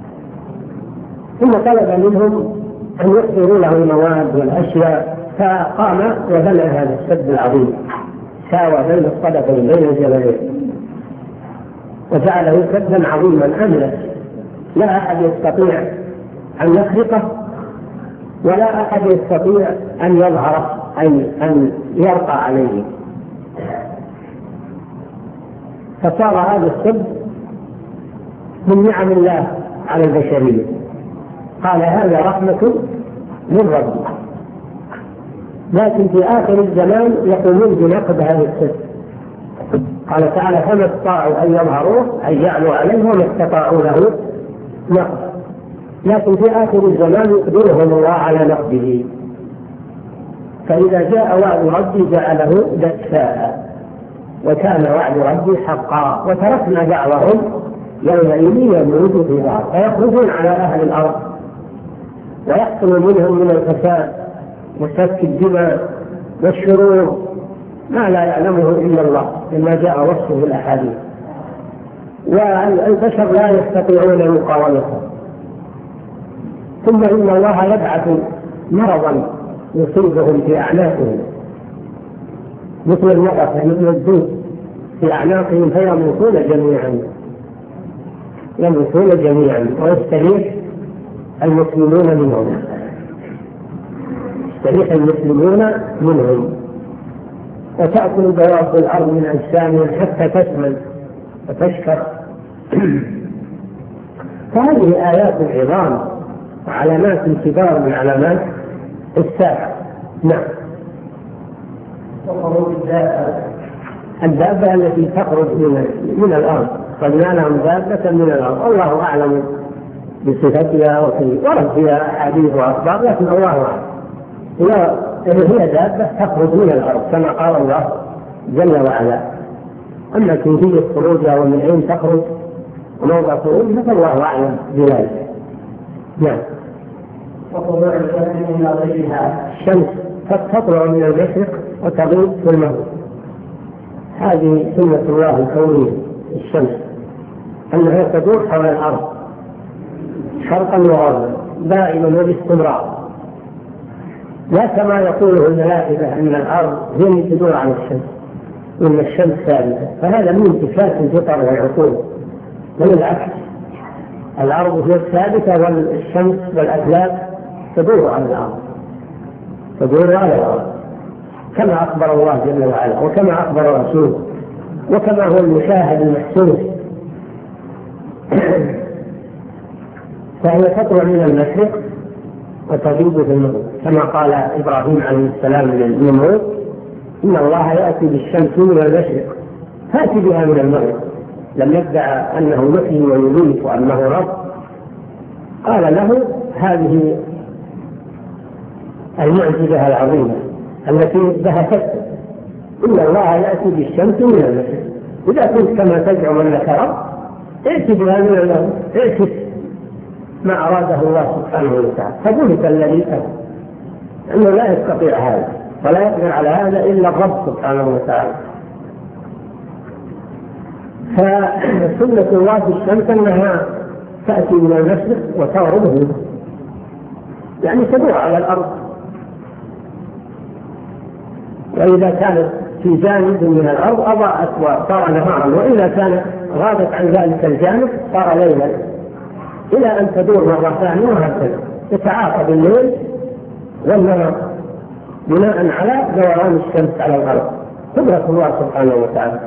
ثم طلب منهم أن يحضروا له المواد والأشياء، فقام وبنى هذا السد العظيم ساوى بين الصدفين بين الجبلين، وجعله سدا عظيما أملا لا أحد يستطيع أن يخرقه ولا أحد يستطيع أن يظهر أي أن يرقى عليه. فصار هذا السد من نعم الله على البشرية. قال هذا رحمة من ربي، لكن في آخر الزمان يقومون بنقض هذا السد. قال تعالى فما استطاعوا أن يظهروه أن يعلوا عليه وما استطاعوا له نقض، لكن في آخر الزمان يقدرهم الله على نقضه. فإذا جاء وعد ربي جعله دكا، وكان وعد ربي حقا. وتركنا دعوهم يومئذ يموت في بعض، فيخرجون على أهل الأرض ويحصل منهم من الفساد وسفك الدماء والشرور ما لا يعلمه إلا الله مما جاء وصفه في الأحاديث، والبشر لا يستطيعون مقاومته. ثم إن الله يبعث مرضا يصيبهم في أعناقهم مثل النقص مثل الدود في أعناقهم فيموتون جميعا يموتون جميعا ويستريح المسلمون منهم يستريح المسلمون منهم وتأكل دواب الأرض من أجسامهم حتى تسمن وتشكر. فهذه آيات عظام وعلامات كبار من علامات الساعة. نعم. وخروج الدابة الدابة التي تخرج من, من الأرض، قلنا لهم دابة من الأرض، الله أعلم بصفتها وفي ورد فيها أحاديث وأخبار، لكن الله أعلم. هي دابة تخرج من الأرض كما قال الله جل وعلا. أما كيفية خروجها ومن أين تخرج وموضع خروجها فالله أعلم بذلك. نعم. وطلوع الشمس من مغربها. الشمس تطلع من المشرق وتغيب في المغرب، هذه سنة الله الكونية. الشمس أنها تدور حول الأرض شرقا وغربا دائما وباستمرار، لا كما يقوله الملائكة أن الأرض هي اللي تدور على الشمس وأن الشمس ثابتة، فهذا من انتكاس الفطر والعقول، بل العكس، الأرض هي الثابتة والشمس والأفلاك تدور على الأرض، تدور على الأرض كما أخبر الله جل وعلا وكما أخبر رسوله وكما هو المشاهد المحسوس. فهي تطلع من المشرق وتغيب في المغرب، كما قال إبراهيم عليه السلام للنمرود: إن الله يأتي بالشمس من المشرق فأتي بها من المغرب. لم يدعى أنه يحيي ويميت وأنه رب، قال له: هذه المعجزة العظيمة التي بهتت، إن الله يأتي بالشمس من المشرق، إذا كنت كما تزعم أنك رب ائت بها من المغرب، اعكس ما أراده الله سبحانه وتعالى. فبهت الذي كفر أنه لا يستطيع هذا ولا يقدر على هذا إلا الرب سبحانه وتعالى. فسنة الله في الشمس أنها تأتي من المشرق وتغرب منه، يعني تدور على الأرض، وإذا كانت في جانب من الأرض أضاءت وصار نهارا، وإذا كانت غابت عن ذلك الجانب صار ليلا، إلى أن تدور مرة ثانية وهكذا تتعاقب الليل والنهار بناء على دوران الشمس على الأرض، قدرة الله سبحانه وتعالى.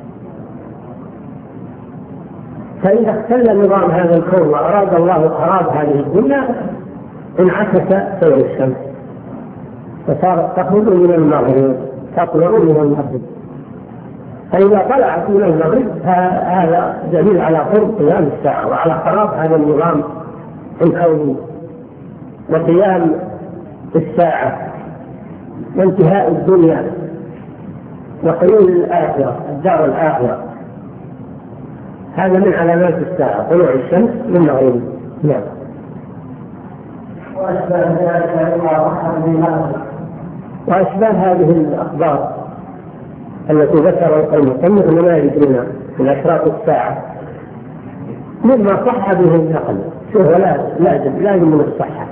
فإذا اختل نظام هذا الكون وأراد الله خراب هذه الدنيا انعكس سير الشمس فصارت تخرج من المغرب تطلع من المغرب، فإذا طلعت من المغرب هذا دليل على قرب قيام الساعة وعلى خراب هذا النظام الكوني وقيام الساعة وانتهاء الدنيا وحلول الآخرة الدار الآخرة. هذا من علامات الساعة طلوع الشمس من المغرب. نعم. وأشباه ذلك وأشباه هذه الأخبار التي ذكر المصنف مما يدرينا من أشراط الساعة مما صح به النقل. شوف لا لازم لازم من الصحة.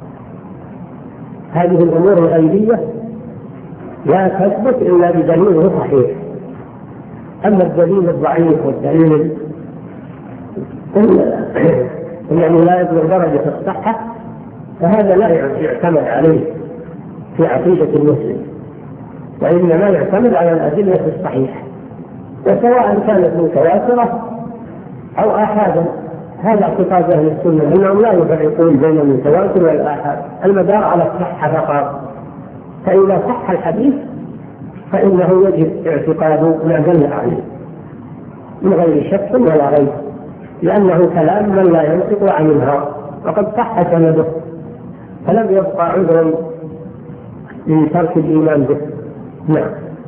هذه الأمور الغيبية لا تثبت إلا بدليل صحيح. أما الدليل الضعيف والدليل الذي لا يبلغ درجة الصحة فهذا لا يعتمد عليه في عقيدة المسلم، وإنما يعتمد على الأدلة الصحيحة، وسواء كانت متواترة أو آحادا. هذا اعتقاد أهل السنة أنهم لا يفرقون بين المتواتر والآحاد، المدار على الصحة فقط. فإذا صح الحديث فإنه يجب اعتقاد ما دل عليه من غير شك ولا ريب، لأنه كلام من لا ينطق عن الهوى وقد صح سنده، فلم يبقى عذرا من ترك الإيمان به. نعم.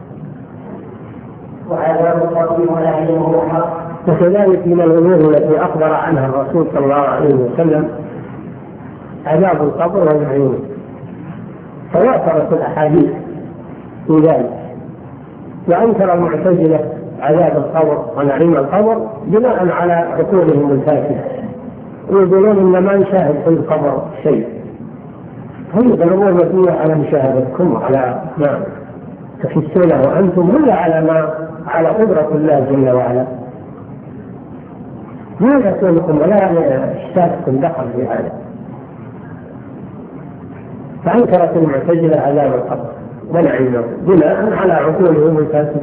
وعذاب القبر ونعيمه حق. وكذلك من الأمور التي أخبر عنها الرسول صلى الله عليه وسلم عذاب القبر ونعيمه، تواترت الأحاديث في ذلك. وأنكر المعتزلة عذاب القبر ونعيم القبر بناء على عقولهم الفاسدة، ويقولون إن ما نشاهد في القبر شيء. هي الأمور مبنية على مشاهدتكم وعلى ما تحسونه وأنتم، ولا على ما على قدرة الله جل وعلا. ما يكونكم ولا اشتاككم دخل في هذا. فأنكرت المعتزلة عذاب القبر ونعيمه بناء على عقولهم الفاسدة.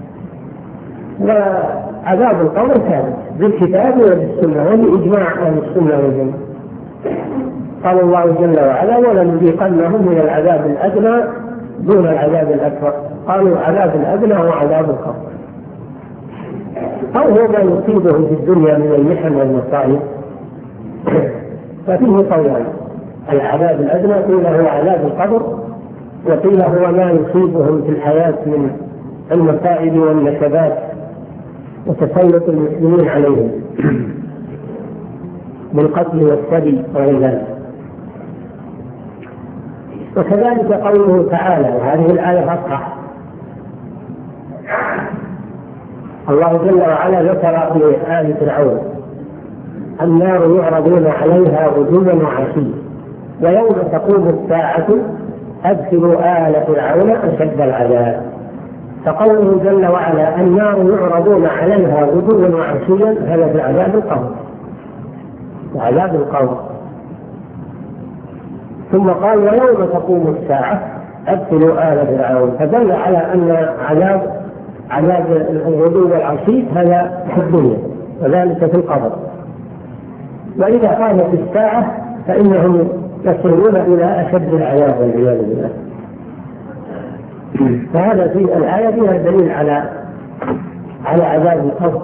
وعذاب القبر ثابت بالكتاب وبالسنة وبإجماع أهل السنة والجماعة. قال الله جل وعلا: ولنذيقنهم من العذاب الأدنى دون العذاب الأكبر. قالوا العذاب الأدنى هو عذاب القبر، أو هو ما يصيبه في الدنيا من المحن والمصائب ففيه قولان: العذاب الأدنى قيل هو عذاب القبر، وقيل هو ما يصيبهم في الحياة من المصائب والنكبات وتسلط المسلمين عليهم بالقتل والسبي وغير ذلك. وكذلك قوله تعالى، وهذه الآية أصح، الله جل وعلا ذكر في آل فرعون: النار يعرضون عليها غدوا وعشيا ويوم تقوم الساعة أدخلوا آل فرعون أشد العذاب. فقوله جل وعلا النار يعرضون عليها غدوا وعشيا هذا في عذاب القبر، عذاب القبر. ثم قال ويوم تقوم الساعة أدخلوا آل فرعون، فدل على أن عذاب عذاب الغدو والعشي هذا في الدنيا وذلك في القبر. وإذا قامت الساعة فإنهم يصلون إلى أشد العذاب والعياذ بالله. فهذا في الآية فيها دليل على على عذاب القبر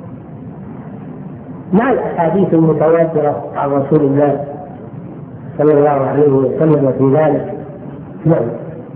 مع الأحاديث المتواترة عن رسول الله صلى الله عليه وسلم في ذلك. نعم.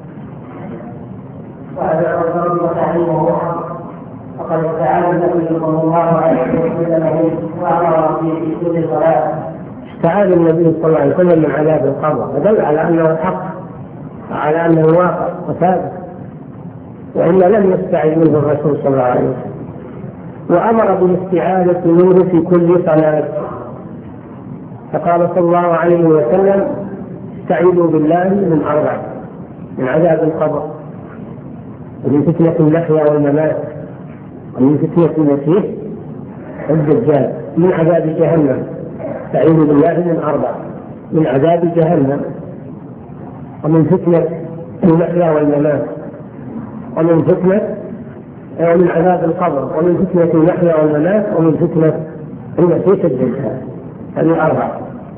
وهذا رجل تعليمه فقد استعاذ النبي صلى الله عليه وسلم وأمر في كل صلاة. استعاذ النبي صلى الله عليه وسلم من عذاب القبر، ودل على أنه حق، على أنه واقع وثابت، وإلا لم يستعذ منه الرسول صلى الله عليه وسلم. وأمر بالاستعاذة منه في كل صلاة، فقال صلى الله عليه وسلم استعيذوا بالله من أربع: من عذاب القبر، ومن فتنة المحيا والممات، ومن فتنة المسيح الدجال، من عذاب جهنم. استعيذوا بالله من أربع: من عذاب جهنم، ومن فتنة المحيا والممات، ومن فتنة ومن عذاب القبر، ومن فتنة المحيا والممات، ومن فتنة المسيح الدجال. هذه أربع: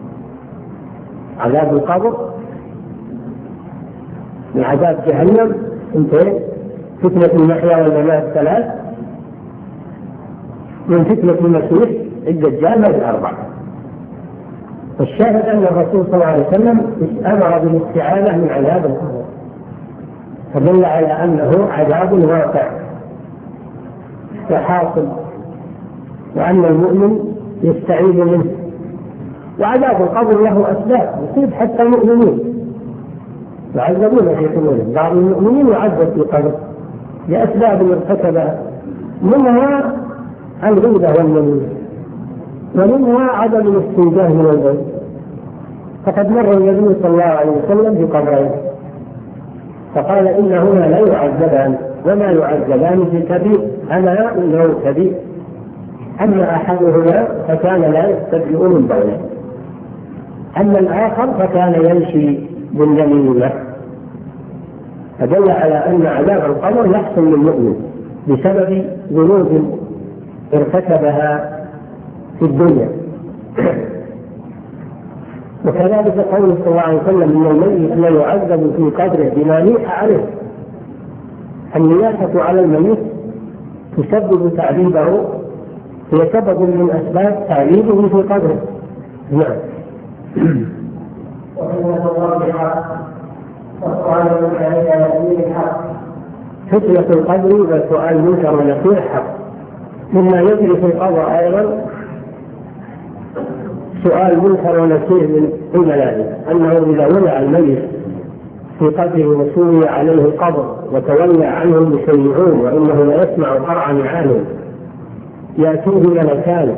عذاب القبر، من عذاب جهنم اثنتين، فتنة المحيا والممات ثلاث، من فتنة المسيح الدجال هذه أربع. والشاهد أن الرسول صلى الله عليه وسلم أمر بالاستعاذة من عذاب القبر، فدل على أنه عذاب واقع وحاصل، وأن المؤمن يستعيذ منه. وعذاب القبر له أسباب يصيب حتى المؤمنين، يعذبون في قبورهم. بعض المؤمنين يعذب في قبره لأسباب ارتكبها، منها الغيبة والنميمة، ومنها عدم الاستنجاء من البول. فقد مر النبي صلى الله عليه وسلم في قبرين فقال إنهما لا يعذبان وما يعذبان في كبير، أما إنه كبير. أما أحدهما فكان لا يستبرئ من بوله، أما الآخر فكان يمشي بالنميمة. فدل على أن عذاب القبر يحصل للمؤمن بسبب ذنوب ارتكبها في الدنيا. وكذلك قوله صلى الله عليه وسلم ان الميت لا يعذب في قبره بما نيح عليه. النياحة على الميت تسبب تعذيبه، هي سبب من اسباب تعذيبه في قبره. نعم. فتنة القبر وسؤال منكر ونكير حق. مما يجري في القبر أيضا سؤال منكر ونكير من الملائكة، أنه إذا ولع الميت في قبره وسوي عليه القبر وتولى عنه المشيعون وإنه لا يسمع قرع نعالهم يأتيه ملكان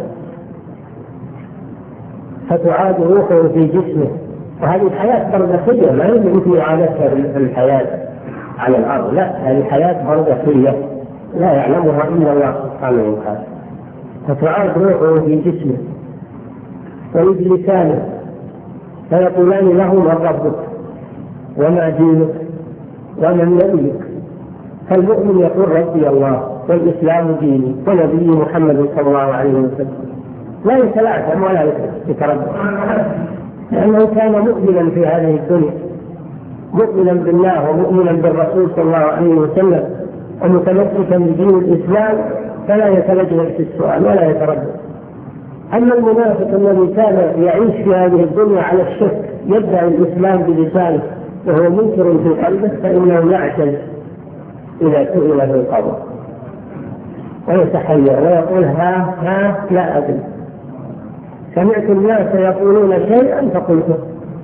فتعاد روحه في جسمه. وهذه الحياة برزخية، ما يمكن في إعادتها الحياة على الأرض، لا، هذه حياة برزخية لا يعلمها إلا الله سبحانه وتعالى. فتعاد روحه في جسمه ويجلسانه فيقولان له من ربك وما دينك ومن نبيك. فالمؤمن يقول ربي الله والإسلام ديني ونبي محمد صلى الله عليه وسلم، لا يتلعثم ولا يتردد، لأنه كان مؤمنا في هذه الدنيا، مؤمنا بالله ومؤمنا بالرسول صلى الله عليه وسلم ومتمسكا بدين الإسلام، فلا يتلجلج في السؤال ولا يتردد. أما المنافق الذي كان يعيش في هذه الدنيا على الشك يدعي الإسلام بلسانه وهو منكر في قلبه فإنه يعجز إذا سئل في القبر ويتحير ويقول ها ها لا أدري، سمعت الناس يقولون شيئا فقلته.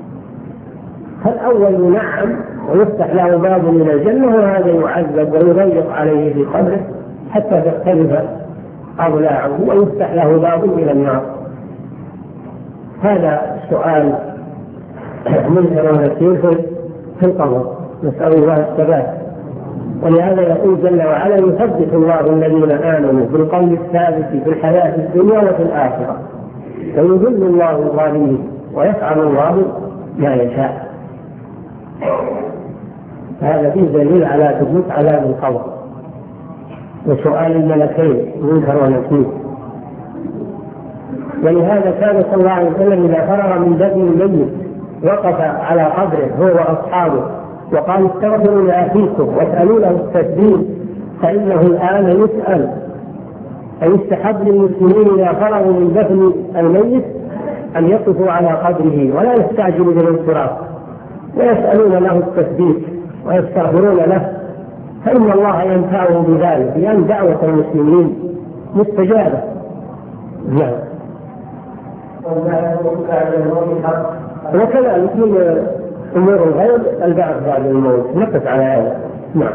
فالأول نعم ويفتح له باب من الجنة، وهذا يعذب ويضيق عليه في قبره حتى تختلف أضلاعه ويفتح له باب إلى النار. هذا سؤال منكر ونكير في القبر، نسأل الله الثبات. ولهذا يقول جل وعلا يثبت الله الذين آمنوا بالقول الثابت في الحياة الدنيا وفي الآخرة ويذل الله الظالمين ويفعل الله ما يشاء. هذا فيه دليل على ثبوت عذاب القبر وسؤال الملكين منكر ونكير. ولهذا كان صلى الله عليه وسلم إذا فرغ من دفن الميت وقف على قبره هو وأصحابه وقال استغفروا لأخيكم واسألوا له التثبيت فإنه الآن يسأل. فيستحب للمسلمين إذا فرغوا من دفن الميت أن يقفوا على قبره ولا يستعجلوا بالانصراف ويسألون له التثبيت ويستغفرون له، فإن الله ينفعهم بذلك لأن دعوة المسلمين مستجابة. نعم. وكذلك من أمور الغيب البعث بعد الموت، نقف على هذا. نعم.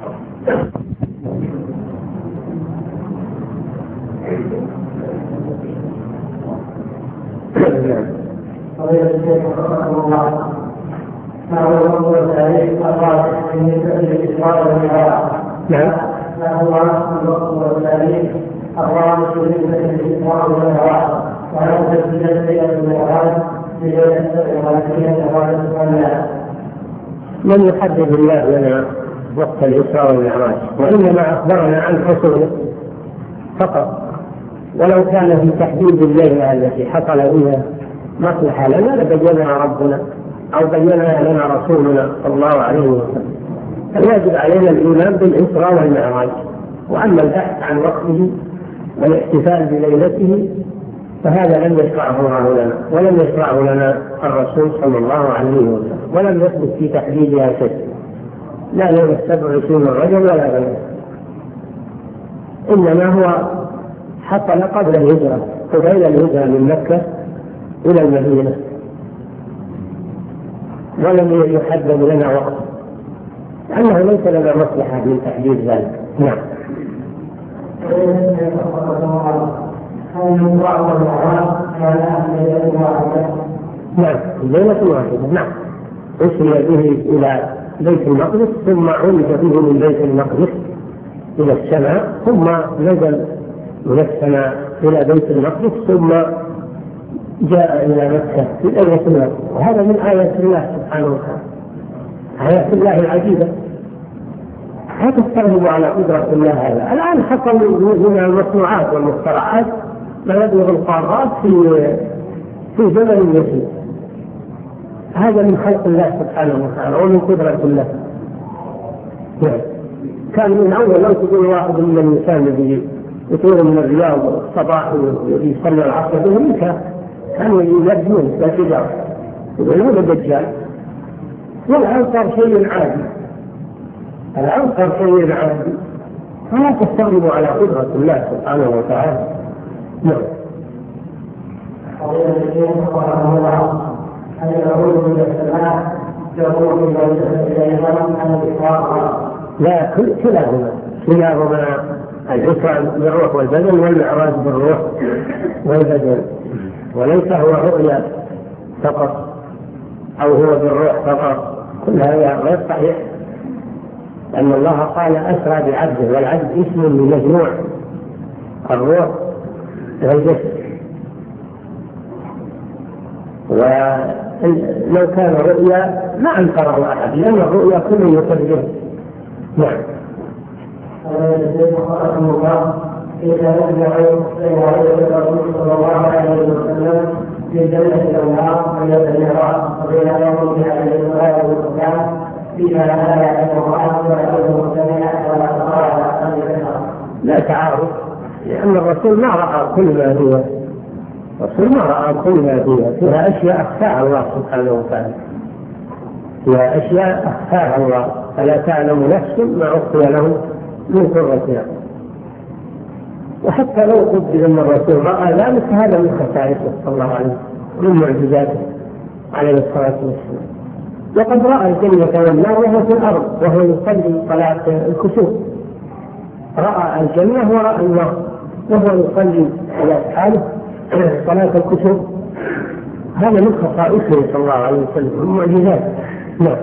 ما هو الأمر الثالث الرابع من الإسراء والمعراج؟ نعم. ما هو الأمر الثالث الرابع من الإسراء والمعراج؟ وهل تسجيل سيئة المعراج لجلسة الغالبية والمعراج؟ لم يحدد الله لنا وقت الإسراء والمعراج، وإنما أخبرنا عن حصوله فقط. ولو كان في تحديد الليلة التي حصل بها مصلحة لنا لبينها ربنا أو بينها لنا رسولنا صلى الله عليه وسلم. فيجب علينا الإيمان بالإسراء والمعراج. وأما البحث عن وقته والاحتفال بليلته فهذا لم يشرعه الله لنا ولم يشرعه لنا الرسول صلى الله عليه وسلم، ولم يثبت في تحديدها شيء، لا ليلة سبع وعشرين من رجب ولا غيره، إنما هو حصل قبل الهجرة قبيل الهجرة من مكة إلى المدينة، ولم يحدد لنا وقت لأنه ليس لنا مصلحة من تحديد ذلك. نعم. نعم ليلة واحدة. نعم. أسري به إلى بيت المقدس ثم عرج به من بيت المقدس إلى السماء ثم نزل من السماء إلى بيت المقدس ثم جاء إلى مكة في ليلة الواحدة. وهذا من آيات الله سبحانه وتعالى، آيات الله العجيبة. لا تستغربوا على قدرة الله. هذا الآن حصل من المصنوعات والمخترعات ما يبلغ القارات في في زمن يسير. هذا من خلق الله سبحانه وتعالى ومن قدرة الله. كان من أول لو تقول واحد من الإنسان الذي يطير من الرياض الصباح ويصلي العصر بهم كانوا يلبون بالتجارة يقولون الدجال. والآن صار شيء عادي، الآن صار شيء عادي. فلا تستغربوا على قدرة الله سبحانه وتعالى. نعم. أن يعود من السماء يقول من الإيمان أن الإسراء لا كلاهما كلاهما الإسراء بالروح والبدن والمعراج بالروح والبدن، وليس هو رؤيا فقط أو هو بالروح فقط، كل هذا غير صحيح. لأن الله قال أسرى بعبده، والعبد اسم لمجموع الروح والجسد. ولو كان رؤيا ما أنكره أحد لأن الرؤيا كل يقدر. نعم. إذا لم يعود الرسول صلى الله عليه وسلم في جنة الأنهار من المعراج وبين يوم بهذه الصلاة والسلام فيما لا يعلم القرآن ولا يعلم السميع ولا تقرأ على قلب البشر. لا تعارض، لأن الرسول ما رأى كل ما هو الرسول ما رأى كل ما فيها، فيها أشياء أخفاها الله سبحانه وتعالى، فيها أشياء أخفاها الله، فلا تعلم نفس ما أخفي له من قرة أعين. وحتى لو قدر أن الرسول رأى ذلك هذا من خصائصه صلى الله عليه وسلم، من معجزاته عليه الصلاة والسلام. وقد رأى الجنة والنار وهو في الأرض وهو يصلي صلاة الكسوف، رأى الجنة ورأى النار وهو يصلي على حاله صلاة الكسوف. هذا من خصائصه صلى الله عليه وسلم، من معجزات. نعم.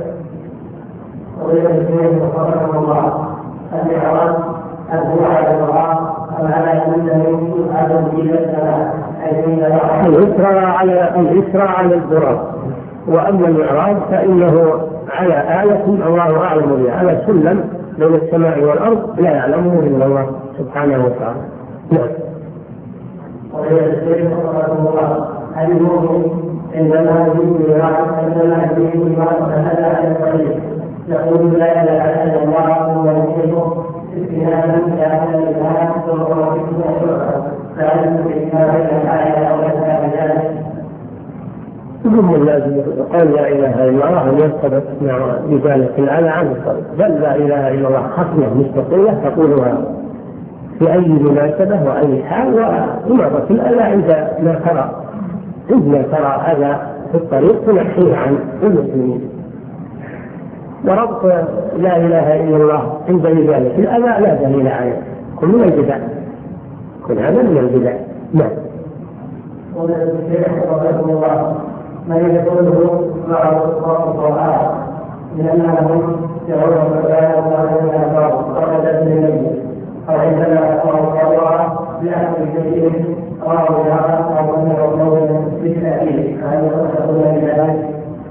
الله المعراج الهو على الله على أنه هذا الجيل الإسراء على الإسراء على البراق، وأما المعراج فإنه على آية الله أعلم بها، على سلم بين السماء والأرض لا يعلمه إلا الله سبحانه وتعالى. نعم. ويستجيب الله المؤمن عندما يجيب عندما يجيب هذا على الطريق يقول لا اله الا الله ويشركه استنادا كاملا لله وهو فعلم بما بين الايه او ذلك. ثم اللازم قال لا اله الا الله ان يرتبط مع بذلك الايه عن الطريق، بل لا اله الا الله خصمه مستقله تقولها في أي مناسبة وأي حال، وإمارة الأذى عند ما ترى عندما ترى أذى في الطريق تنحيه عن المسلمين. وربط لا إله إلا الله عند ذلك الأذى لا دليل عليه، كل من البدع، كل هذا من البدع. نعم. الله ما يقوله مع القرآن لأنهم يرون الآيات ولا وردت إليه فعندما أقرأ لأهل الجيد قالوا هذا أو أن يقولون بالتأكيد هل يقصدون إلى ذلك؟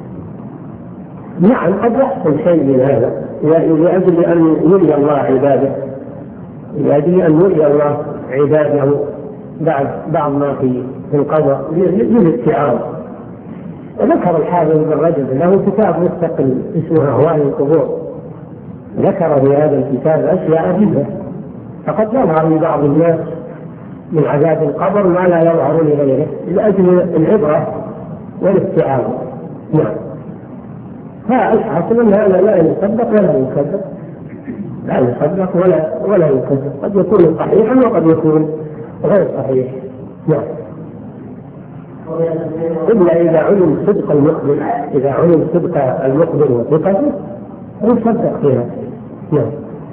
نعم قد يحصل شيء من هذا لأجل أن يري الله عباده، لأجل أن يري الله عباده بعد بعض ما في القضاء للاستعارة. وذكر الحافظ بن رجب له كتاب مستقل اسمه أهوال القبور، ذكر في هذا الكتاب أشياء جدا، فقد يظهر لبعض الناس من عذاب القبر ما لا يظهر لغيره لأجل العبرة والاستعارة. نعم. فالحاصل أن هذا لا يصدق ولا يكذب، لا يصدق ولا ولا يكذب، قد يكون صحيحا وقد يكون غير صحيح. نعم. إلا إذا علم صدق المخبر، إذا علم صدق المخبر وثقته يصدق فيها. نعم.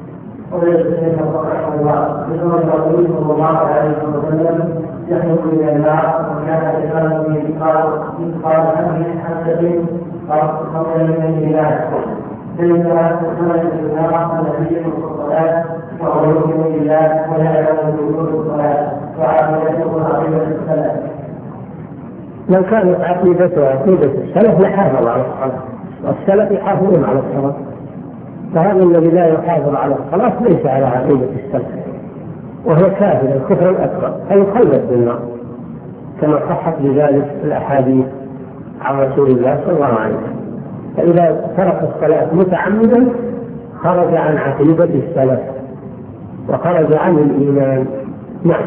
صلى الله عليه وسلم يخرج من النار وكان يقال به قال أمر حسد قبل من الله بينما تخرج النار النبي في الصلاة وهو يؤمن بالله ولا يعلم وجود الصلاة وعقيدته عقيدة السلف. لو كانت عقيدته عقيدة السلف لحافظ على الصلاة، والسلف يحافظون على الصلاة، فهذا الذي لا يحافظ على الصلاة ليس على عقيدة السلف وهو كافر الكفر الأكبر فيخلد بالنار، كما صحت بذلك الأحاديث عن رسول الله صلى الله عليه وسلم. فإذا ترك الصلاة متعمدا خرج عن عقيدة السلف وخرج عن الإيمان. نعم.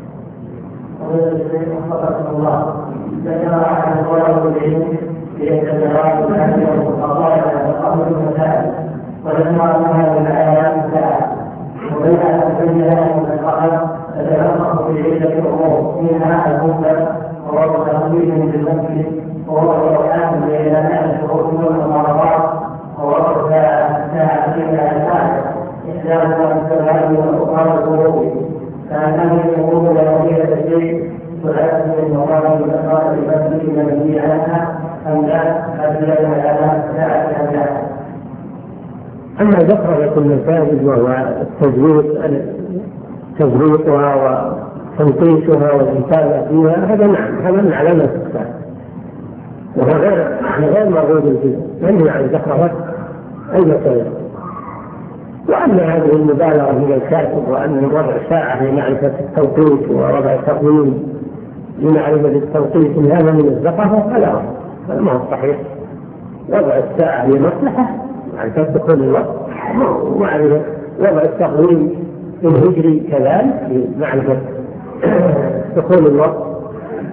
الله ذكر عن طلب العلم ليتدرب الأهل والقضايا والأمر المسائل ولما هذه الآيات الساعة وبين أن من القرآن تتلخص في عدة أمور منها المنكر وهو تقليد بالمنكر وهو القرآن بين الشروط والمعارضات وهو الساعة فيها الآية إحداثها السماء والأخرى القلوب كأنه يقول لوحية الشيء ثلاثة من مقام الأسرار المبني المبني عنها أم لا أدل على ساعة أم لا. أما ذكر لكل الفائد وهو التجويد تجويدها وتنقيشها والكتابة فيها هذا نعم هذا من علامة الإحسان وهو غير غير مرغوب فيه لأنه يعني ذكر أي مسألة. وأما هذه المبالغة من الكاتب وأن وضع ساعة لمعرفة التوقيت ووضع تقويم لمعرفة التوقيت من هذا من الزقفة فلا ما هو صحيح. وضع الساعة لمصلحة معرفة دخول الوقت ومعرفة وضع التقويم الهجري كذلك لمعرفة دخول الوقت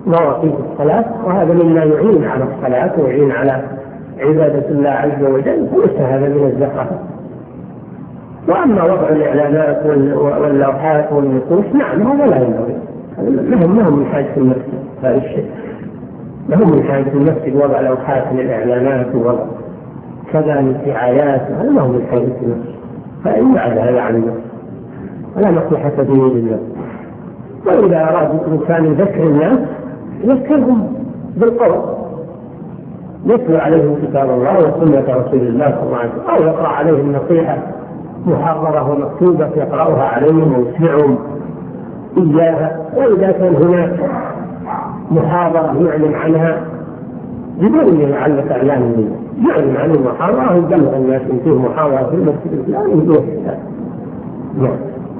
مواقيت الصلاة، وهذا مما يعين على الصلاة ويعين على عبادة الله عز وجل، فليس هذا من الزكاة. وأما وضع الإعلانات واللوحات والنقوش نعم هذا لا ينبغي، لهم لهم من حاجة المسجد هذا الشيء، لهم من حاجة المسجد وضع لوحات للإعلانات ووضع كذا للدعايات، هذا لهم من حاجة المسجد، فيبعد هذا عن الناس ولا مصلحة دين لله. وإذا أراد الإنسان يذكر الناس يذكرهم بالقول، يتلو عليهم كتاب الله وسنة رسول الله صلى الله عليه وسلم، أو يقرأ عليهم نصيحة محررة ومكتوبة يقرأها عليهم ويسمعهم إياها. وإذا كان هناك محاضرة يعلن عنها بدون أن يعلق إعلان منه، يعلن عن المحاضرة ويبلغ الناس إن فيه محاضرة في المسجد الفلاني بدون حساب. نعم.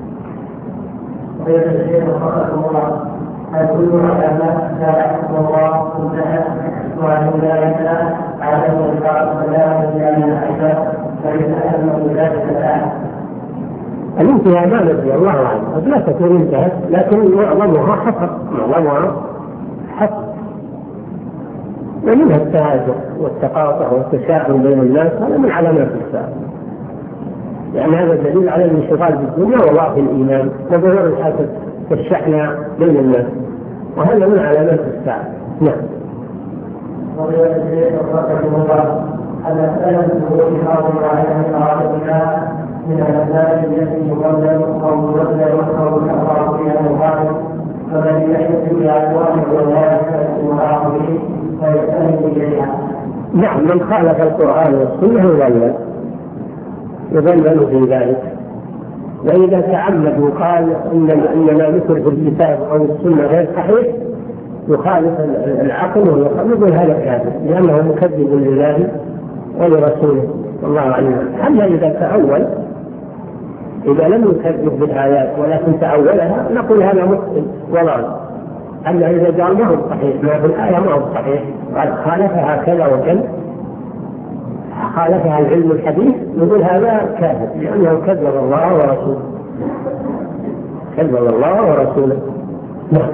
ويجب الشيخ رحمه الله أن كل علماء لا يحكم الله منتهى وأن لا ينتهى على الإنكار فلا يجعل من الأحساس فيتألم من ذلك الآن. الانتهاء ما ندري الله أعلم، قد لا تكون انتهت لكن معظمها حصر، معظمها حصر، ومنها التهاجر والتقاطع والتشاؤم بين الناس، هذا من علامات الساعة، يعني هذا دليل على الانشغال بالدنيا وضعف الإيمان وظهور الحسد والشحناء بين الناس، وهذا من علامات الساعة. نعم. وقال الشيخ رحمه الله أن سلم الظهور حاضر على إرادتنا من الأسباب التي يقدر أو يقدر أو يحرر فيها المخالف، فمن يحدث بأقوال وذلك المعاقبين فيستند إليها. نعم، من خالف القرآن والسنة يضلل يضلل في ذلك. وإذا تعمد وقال إن إننا نذكر في الكتاب أو السنة غير صحيح يخالف العقل ويقول هذا كافر، لأنه مكذب لله ولرسوله والله أعلم. أما إذا تأول، إذا لم يكذب بالآيات ولكن تأولها نقول هذا مسلم وضعف. أما إذا قال ما هو صحيح، ما في الآية ما هو صحيح، قال خالفها كذا وكذا، خالفها العلم الحديث، نقول هذا كافر لأنه كذب الله ورسوله، كذب الله ورسوله. نعم.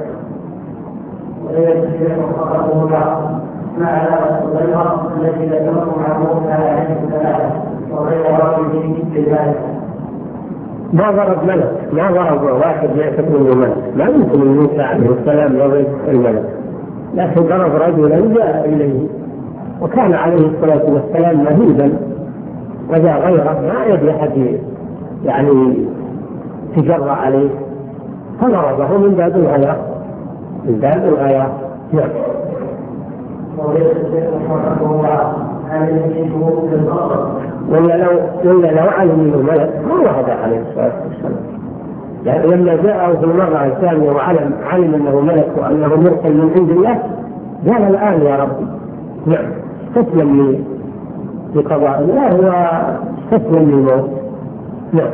ما على الغيرة التي لا تمر مع موسى عليه السلام وغير رجل في ذلك. ما ضرب ملك، ما ضرب واحد يعتبر انه ملك، ما يمكن ان موسى عليه السلام يضرب الملك، لكن ضرب رجلا جاء اليه وكان عليه الصلاه والسلام مهيبا وذا غيره، ما يدري احد يعني تجرأ عليه، فضربه من باب الغيرة، من باب الغيرة. نعم. ولا لو ولا لو علم انه ملك ما وهب عليه الصلاه والسلام، يعني لما جاءه في المره الثانيه وعلم علم انه ملك وانه مرسل من عند الله قال الان يا ربي. نعم، استسلم لقضاء الله واستسلم للموت. نعم.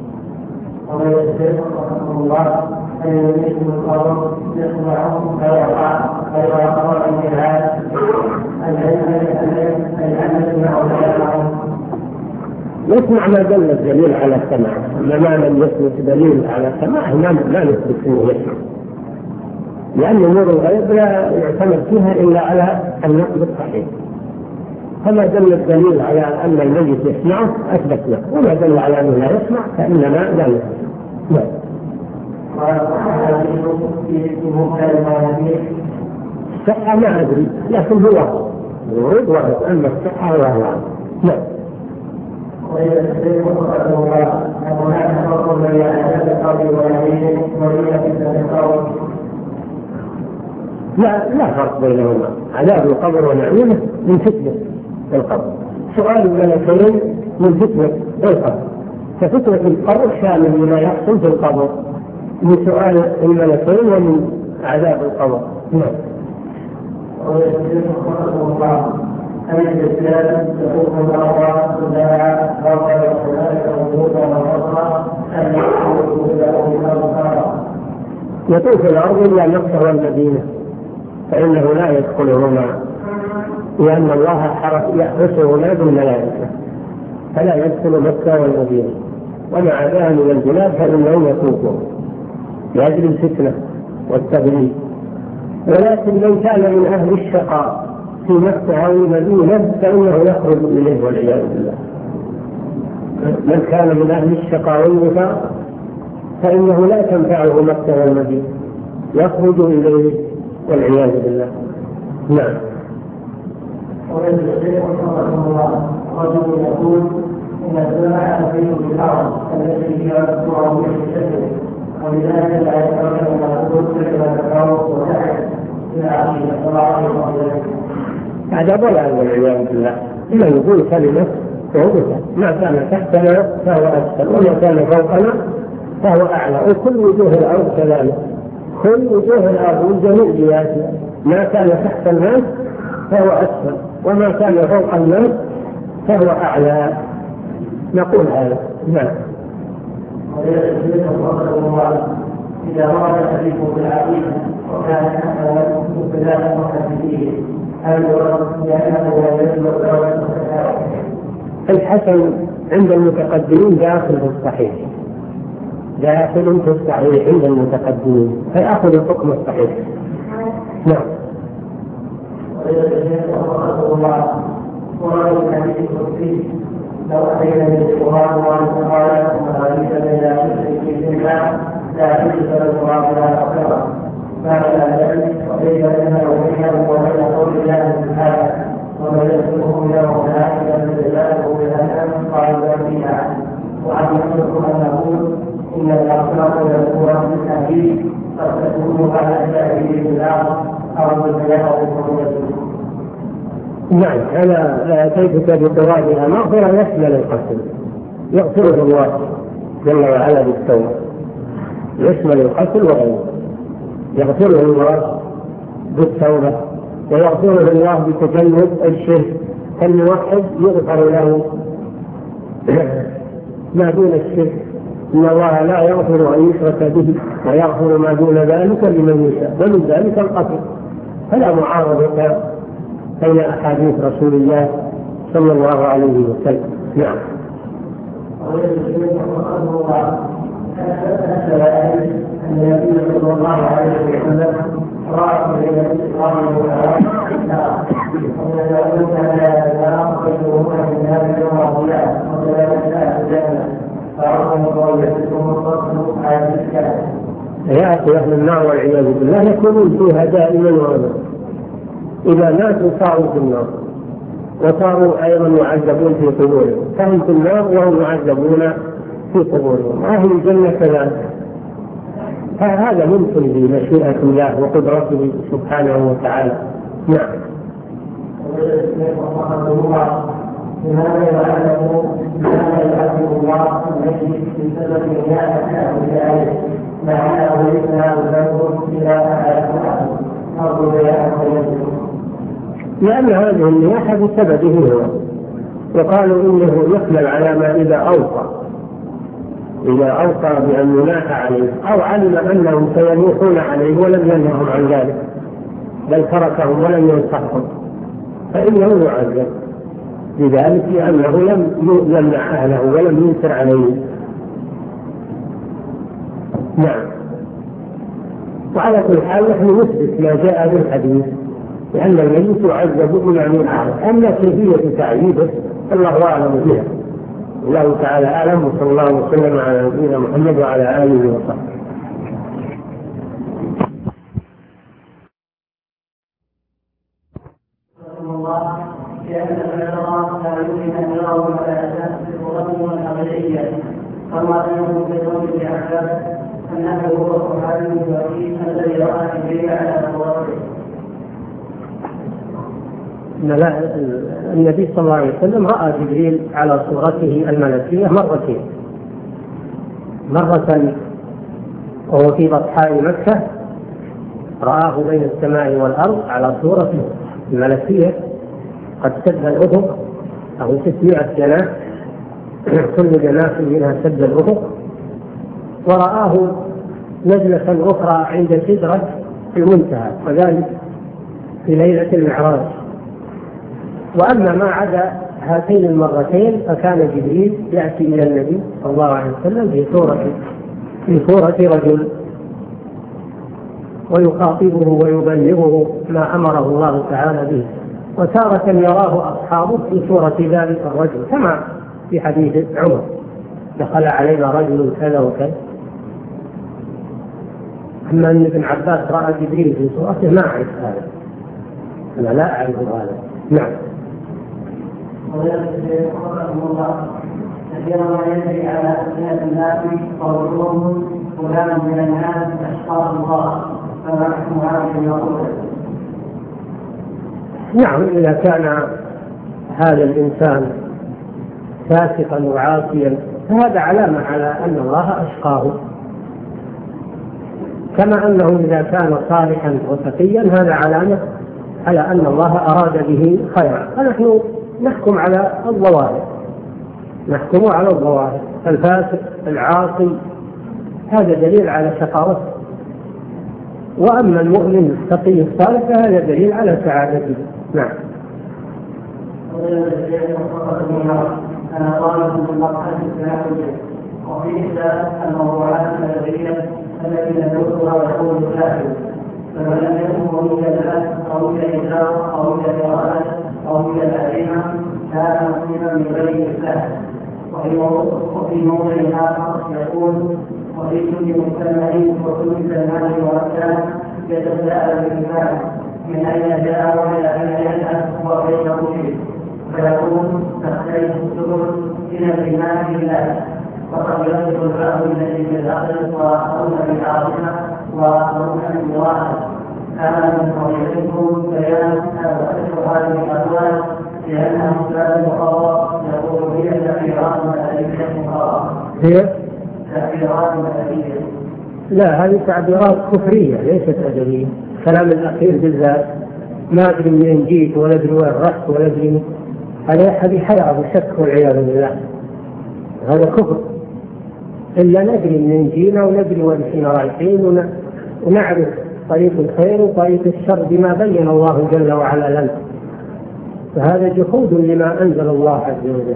الله أن يميت القوم يسمعهم فيقع فيقع الجهاد العمل معهم. يسمع ما دل الدليل على السماع، ما لم يثبت دليل على السماع ما لا نثبت انه يسمع، لأن أمور الغيب لا يعتمد فيها إلا على النقل الصحيح، فما دل الدليل على أن الميت يسمعه أثبتنا، وما دل على أنه لا يسمع فإننا لا نثبت. نعم. الصحة ما أدري، لكن هو الورود وارد، أما الصحة هو هو. نعم. لا لا فرق بينهما، عذاب القبر ونعيمه من فتنة القبر، سؤال الملكين من فتنة القبر، ففتنة القبر شامل لما يحصل في القبر من سؤال الملكين ومن عذاب القبر. نعم. أن الإسلام تكون الأرواح كلها رغبة وكذلك وجودا وفضلا أن يكون له الأبصار. يطوف الأرض إلا مكة والمدينة فإنه لا يدخلهما، لأن الله يحرسهما بالملائكة فلا يدخل مكة والمدينة، ومع ذلك من البلاد فإنه يطوفه لأجل الفتنة والتبليغ. ولكن من كان من أهل الشقاء في مكة أو المدينة فإنه يخرج إليه والعياذ بالله. من كان من أهل الشقاء والنفاق فإنه لا تنفعه مكة والمدينة، يخرج إليه والعياذ بالله. نعم. رجل يقول إن السماء تزيد بالأرض التي هي مذكورة في الشجر، ولذلك لا يترك ما تدرك إلى التفاوت وتحت إلى عشرين صلاة وغيره. هذا ضلال والعياذ بالله. إذا يقول كلمة فوقها، ما كان تحتنا فهو أسفل، وما كان فوقنا فهو أعلى، وكل وجوه الأرض كذلك، كل وجوه الأرض من جميع جهاتها، ما كان تحت الناس فهو أسفل، وما كان فوق الناس فهو أعلى. نقول هذا. نعم. إذا ورد الحديث بالعقيدة وكان حتى مبتدأ محدثيه هل يرد لأنه لا يجوز الدولة؟ الحسن عند المتقدمين داخل في الصحيح، داخل في الصحيح عند المتقدمين، فيأخذ الحكم الصحيح. نعم. ورد الحديث القدسي لو أتينا بالقرآن والقرآن وغالبا إلى شرك في الله لا يجوز القرآن ولا أكثر، فعلى ذلك وبين بينه وبينه وبين قول الله سبحانه ومن يذكره له ملائكة بالله بهذا قال فيها. وعن يحدث أن نقول إن الأخلاق يذكرها في الحديث قد تكون على الجاهلية بالله أو بالبيان بالرؤية. نعم. أنا أتيتك بقرابها مغفرة يشمل القتل، يغفره الله جل وعلا بالتوبة، يشمل القتل وغيره، يغفره الله بالتوبة، ويغفره الله بتجنب الشرك. فالموحد يغفر له ما دون الشرك، إن الله لا يغفر أن يشرك به ويغفر ما دون ذلك لمن يشاء، ومن ذلك القتل. فلا معارضة بين أحاديث رسول الله صلى الله عليه وسلم. نعم. النبي صلى الله عليه وسلم رأى بين الإسلام والعراق ومن لا يخرجون من هذه المواضيع وكذلك لا الجنة فعظم قولتكم الفصل هذه الكلمة. يأتي أهل النار والعياذ بالله يكونون فيها دائما وأبدا، إذا ماتوا صاروا في النار وصاروا أيضا يعذبون في قبورهم، فهم في النار وهم يعذبون في قبورهم. أهل الجنة كذلك. فهذا ممكن بمشيئة الله وقدرته سبحانه وتعالى. نعم. لماذا يعلم لماذا يعلم الله المجلس بسبب نيابة أوليائه مع أنه ليس ذنب إلى أن أرجو بيان لأن هذه النياحة بسببه هو، وقالوا إنه يحمل على ما إذا أوصى، إذا أوصى بأن يناح عليه أو علم أنهم سينوحون عليه ولم ينههم عن ذلك بل تركهم ولم ينصحهم فإنه يعذب لذلك، لأنه لم يمنع أهله ولم ينكر عليه. نعم. وعلى كل حال نحن نثبت ما جاء في الحديث لأن الميت يعذب بما ينعم، أما كيفية تعذيبه الله أعلم بها. الله تعالى أعلم، وصلى الله وسلم على نبينا محمد وعلى آله وصحبه. فما أنه في قول الأحباب أنه هو الصحابي الوحيد الذي رأى الجيل على صورته. النبي صلى الله عليه وسلم رأى جبريل على صورته الملكية مرتين، مرة وهو في بطحاء مكة رآه بين السماء والأرض على صورته الملكية قد سد الأفق أو ستمائة جناح، كل جناح منها سد الأفق، ورآه نزلة أخرى عند سدرة المنتهى وذلك في ليلة المعراج. وأما ما عدا هاتين المرتين فكان جبريل يأتي إلى النبي صلى الله عليه وسلم في صورة في صورة رجل. ويخاطبه ويبلغه ما أمره الله تعالى به، وتارة يراه أصحابه في صورة ذلك الرجل، كما في حديث عمر: دخل علينا رجل كذا وكذا. أما أن ابن عباس رأى جبريل في صورته ما أعرف هذا، أنا لا أعرف هذا. نعم. كثيرا ما يجري على ألسنة الناس قولهم فلان من الناس أشقى الله، فما حكم هذه المقولة؟ نعم، إذا كان هذا الإنسان فاسقا وعاصيا فهذا علامة على أن الله أشقاه، كما أنه إذا كان صالحا وتقيا هذا علامة على أن الله أراد به خيرا. فنحن نحكم على الظواهر، نحكم على الظواهر. الفاسق العاصي هذا دليل على شقاوته، وأما المؤمن التقي الصالح فهذا دليل على سعادته. نعم. أنا طالب من مرحلة التناول وفي إحدى الموضوعات الأدبية التي لم يذكرها يقول الكاتب: فمن لم يكن قوي الأب أو الإنكار أو الإرادة أو العزيمة كان مسلما من غير إسلام. وفي موضع آخر يقول: وفي كل مجتمع وكل زمان ومكان يتساءل الإنسان من أين جاء وإلى أين يذهب وكيف وجد، فيكون تختلف السبل إلى الإيمان بالله. وقد يصف البعض الذي بالعقل وآخرون بالعاصمة وآخرون بالواحد. كان من طريقكم بيان وأشهر هذه الأقوال لأنها مسألة مقررة يقول هي تأثيرات أدبية مقررة. هي تأثيرات أدبية. لا، هذه تعبيرات كفرية ليست أدبية. الكلام الأخير بالذات ما أدري منين جيت ولا أدري وين رحت ولا أدري، هذه حيرة وشك والعياذ بالله، هذا كفر. إلا ندري منين جينا وندري وين فينا رايحين ونعرف طريق الخير وطريق الشر بما بين الله جل وعلا لنا، فهذا جحود لما أنزل الله عز وجل.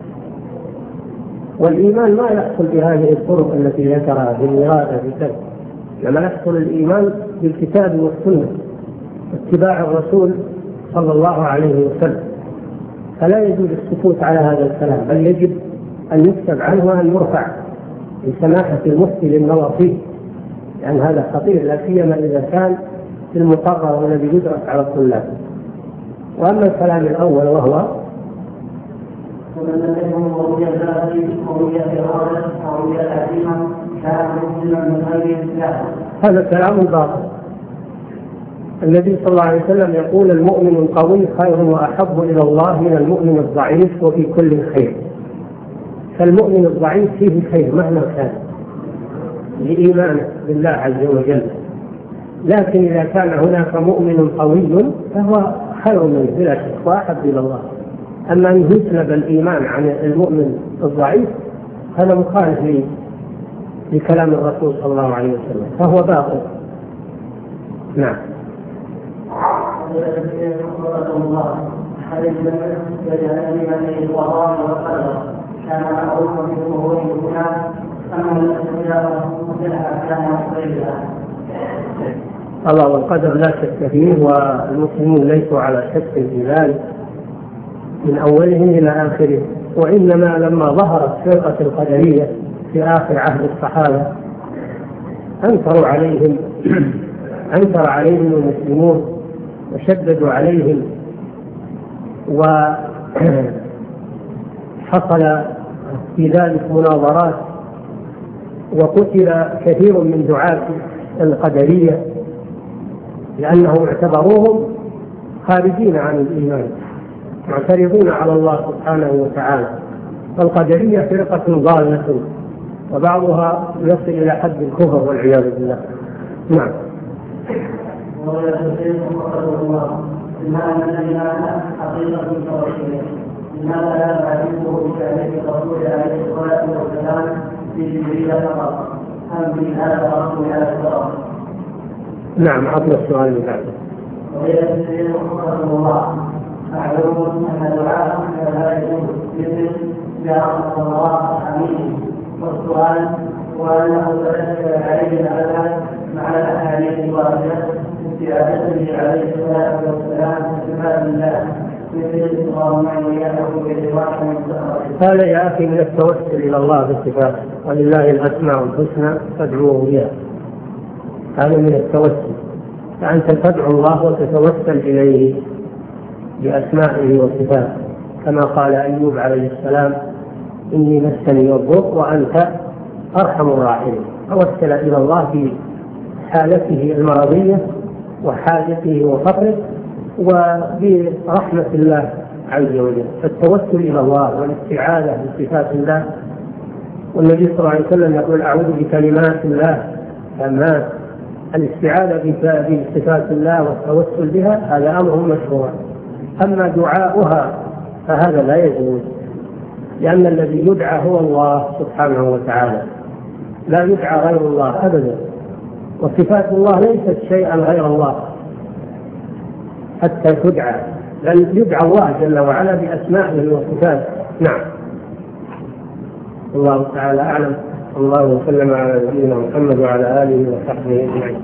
والإيمان ما يحصل بهذه الطرق التي ذكرها في الإرادة بكذا، لما يحصل الإيمان بالكتاب والسنة اتباع الرسول صلى الله عليه وسلم. فلا يجوز السكوت على هذا الكلام، بل يجب أن يكتب عنه وأن يرفع لسماحة المفتي للنظر فيه، لأن هذا خطير، لا سيما إذا كان في المقرر والذي يدرس على الطلاب. وأما الكلام الأول وهو ومن لم يكن قوي الذات قوي الإرادة قوي العزيمة كان مسلما من غير إسلام. هذا كلام باطل. النبي صلى الله عليه وسلم يقول: المؤمن القوي خير وأحب إلى الله من المؤمن الضعيف وفي كل خير. فالمؤمن الضعيف فيه خير مهما كان لإيمانه بالله عز وجل، لكن إذا كان هناك مؤمن قوي فهو خير منه بلا شك وأحب إلى الله. أما أن يسلب الإيمان عن المؤمن الضعيف هذا مخالف لكلام الرسول صلى الله عليه وسلم، فهو باطل. نعم. كان معروفا في ظهور الإسلام أما الاختلاف مختلفا كان مختلفا. الله والقدر لا شك فيه، والمسلمون ليسوا على شك في ذلك من أولهم إلى آخره. وإنما لما ظهرت فرقة القدرية في آخر عهد الصحابة أنكروا عليهم أنكر عليهم المسلمون وشددوا عليهم، وحصل في ذلك مناظرات، وقتل كثير من دعاة القدرية لأنهم اعتبروهم خارجين عن الإيمان معترضون على الله سبحانه وتعالى. فالقدرية فرقة ضالة وبعضها يصل إلى حد الكفر والعياذ بالله. نعم. لماذا لا نعرفه بشهادة الرسول عليه الصلاة والسلام في جبريل فقط أم في هذا الرسول على الصلاة؟ نعم، عطنا السؤال اللي بعده. وإذا سيدنا رسول الله أعلم أن دعاء لا يجوز مثل يا الله حميد، والسؤال وأنه تذكر عليه الأبد مع الأحاديث الواردة نبي عليه الصلاة والسلام صفات الله مثل اللهم إني أعوذ برضاك من سخطك. هذا يا أخي من التوسل إلى الله بالصفات، ولله الأسماء الحسنى فادعوه بها. هذا من التوسل، فأنت تدعو الله وتتوسل إليه بأسمائه وصفاته، كما قال أيوب عليه السلام إني مسني الضر وأنت أرحم الراحمين. توسل إلى الله في حالته المرضية وحاجته وفقره وبرحمة الله عز وجل. فالتوسل إلى الله والاستعاذة بصفات الله، والنبي صلى الله عليه وسلم يقول أعوذ بكلمات الله التامات. الاستعاذة بصفات الله والتوسل بها هذا أمر مشروع. أما دعاؤها فهذا لا يجوز، لأن الذي يدعى هو الله سبحانه وتعالى، لا يدعى غير الله أبدا. وصفات الله ليست شيئا غير الله حتى تدعى، بل يدعى الله جل وعلا بأسمائه وصفاته. نعم، الله تعالى أعلم. الله وسلم على نبينا محمد وعلى آله وصحبه أجمعين.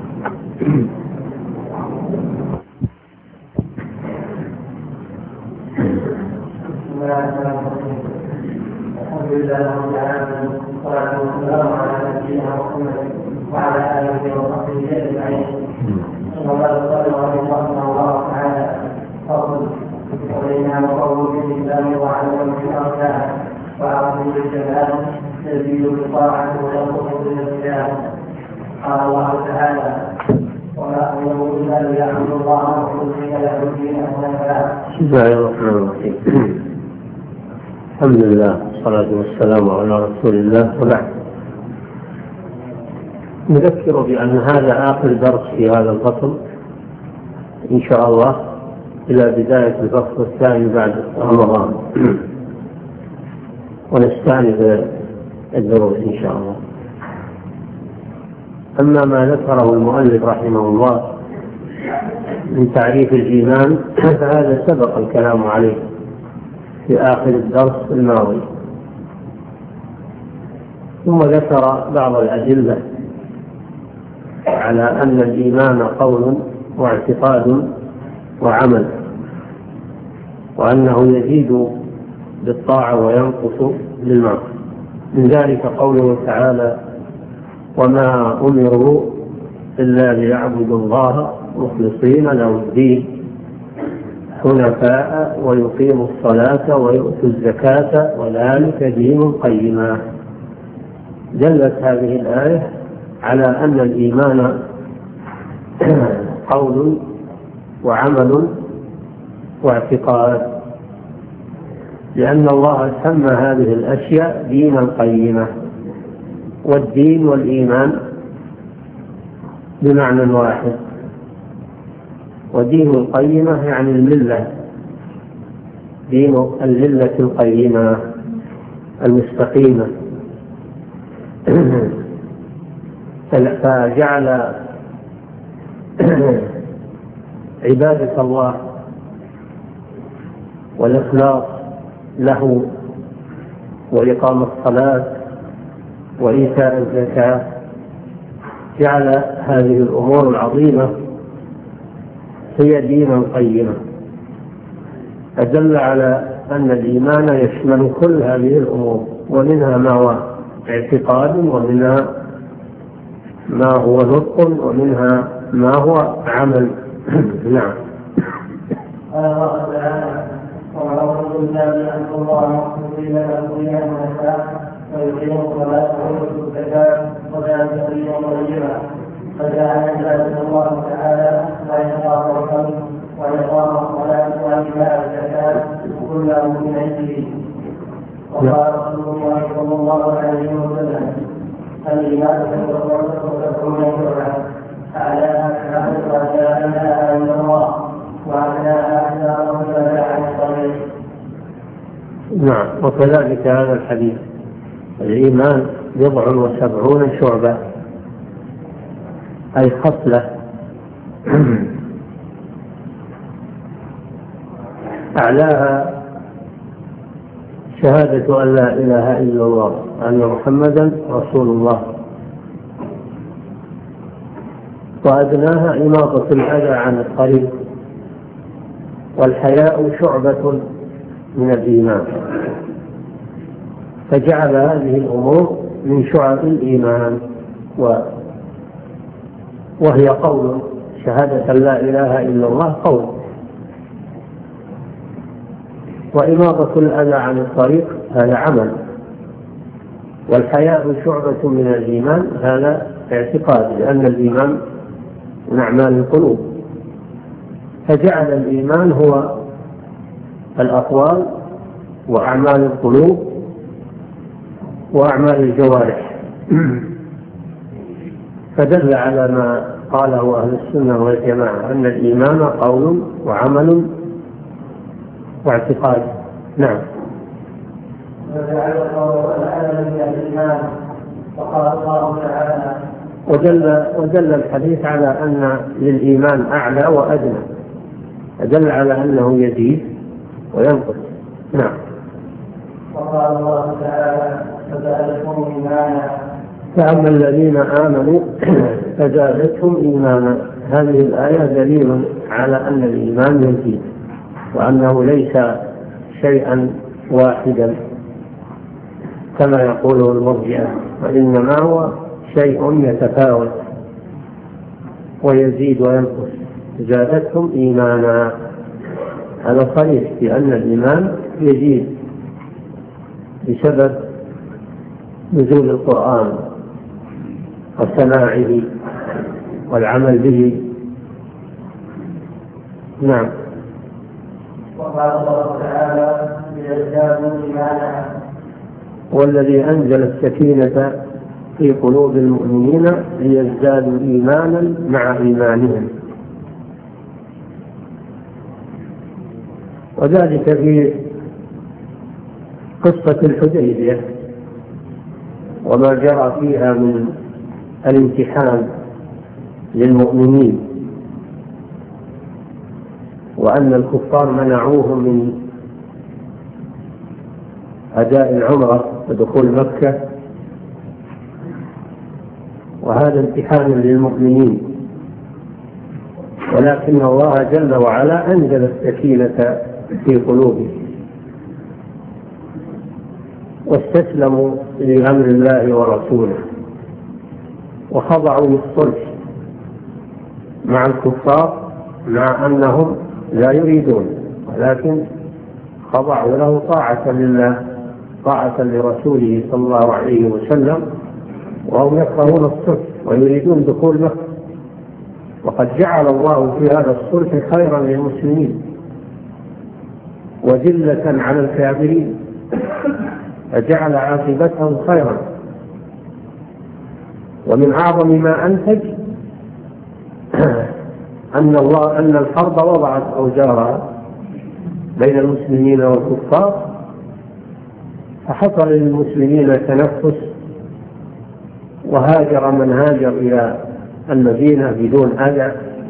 الحمد لله رب العالمين، والصلاة والسلام على نبينا محمد وعلى آله وصحبه أجمعين. وقال رحمه الله تعالى فضل علينا وقول بالإسلام وعلم بالأركان وعظم بالجمال تزيد بالطاعة وينقص بالإسلام. قال الله تعالى وما أمروا إلا ليعبدوا الله مخلصين له الدين حنفاء. بسم الله الرحمن الرحيم. الحمد لله والصلاة والسلام على رسول الله، وبعد. نذكر بأن هذا آخر درس في هذا الفصل إن شاء الله إلى بداية الفصل الثاني بعد رمضان، ونستأنف الدروس إن شاء الله. أما ما ذكره المؤلف رحمه الله من تعريف الإيمان فهذا سبق الكلام عليه في آخر الدرس الماضي، ثم ذكر بعض الأدلة على أن الإيمان قول واعتقاد وعمل، وأنه يزيد بالطاعة وينقص بالمعصية. من ذلك قوله تعالى وما أمروا إلا ليعبدوا الله مخلصين له الدين حنفاء ويقيموا الصلاة ويؤتوا الزكاة وذلك دين قيما. دلت هذه الآية على أن الإيمان قول وعمل واعتقاد، لأن الله سمى هذه الأشياء دينا قيمة. والدين والإيمان بمعنى واحد، ودين القيمة يعني الملة، دين الملة القيمة المستقيمة. فجعل عبادة الله والإخلاص له وإقام الصلاة وإيتاء الزكاة، جعل هذه الأمور العظيمة هي دينا قيما، أدل على أن الإيمان يشمل كل هذه الأمور، ومنها ما هو اعتقاد، ومنها ما هو نطق، ومنها ما هو عمل. نعم. قال الله تعالى ومعروف بالله بأن الله مخلصين له الدين حنفاء ويقيم الصلاة ويؤتوا الزكاة وذلك دين قيما. فجعل عبادة الله تعالى وإقام الصلاة وإقام الصلاة وإيتاء الزكاة كله من عنده. وقال رسول الله صلى الله عليه وسلم الإيمان تكون شعبة أعلاها شهادة لا إله إلا الله وأعلاها أحسن رسول عن الطريق. نعم. وكذلك هذا الحديث الإيمان بضع وسبعون شعبة، أي خصلة. أعلاها شهادة أن لا إله إلا الله وأن محمدا رسول الله، وأدناها إماطة الأذى عن الطريق. والحياء شعبة من الإيمان، فجعل هذه الأمور من شعب الإيمان، وهي قول شهادة لا إله إلا الله قول، وإماطة الأذى عن الطريق هذا عمل، والحياء شعبة من الإيمان هذا اعتقاد، لأن الإيمان من أعمال القلوب، فجعل الإيمان هو الأقوال وأعمال القلوب وأعمال الجوارح، فدل على ما قاله أهل السنة والجماعة أن الإيمان قول وعمل واعتقاد. نعم. ودل, ودل الحديث على أن للإيمان أعلى وأدنى، دل على أنه يزيد وينقص. نعم. وقال الله تعالى فزادتهم إيمانا. فأما الذين آمنوا فزادتهم إيمانا. هذه الآية دليل على أن الإيمان يزيد، وأنه ليس شيئا واحدا كما يقوله المرجئة، وإنما هو شيء يتفاوت ويزيد وينقص. زادتهم إيمانا، هذا صريح في أن الإيمان يزيد بسبب نزول القرآن وسماعه والعمل به. نعم. وقال الله تعالى ليزدادوا إيمانا. والذي أنزل السكينة في قلوب المؤمنين ليزدادوا إيمانا مع إيمانهم، وذلك في قصة الحديبية وما جرى فيها من الامتحان للمؤمنين، وأن الكفار منعوهم من أداء العمرة ودخول مكة، وهذا امتحان للمؤمنين، ولكن الله جل وعلا أنزل السكينة في قلوبهم واستسلموا لأمر الله ورسوله وخضعوا للصلح مع الكفار، مع أنهم لا يريدون، ولكن خضعوا له طاعة لله طاعة لرسوله صلى الله عليه وسلم، وهم يكرهون الصلح ويريدون دخول مكة، وقد جعل الله في هذا الصلح خيرا للمسلمين وذلة على الكافرين، فجعل عاقبتهم خيرا. ومن أعظم ما أنتج أن الله أن الحرب وضعت أوزارها بين المسلمين والكفار، فحصل للمسلمين تنفس، وهاجر من هاجر إلى المدينة بدون أذى،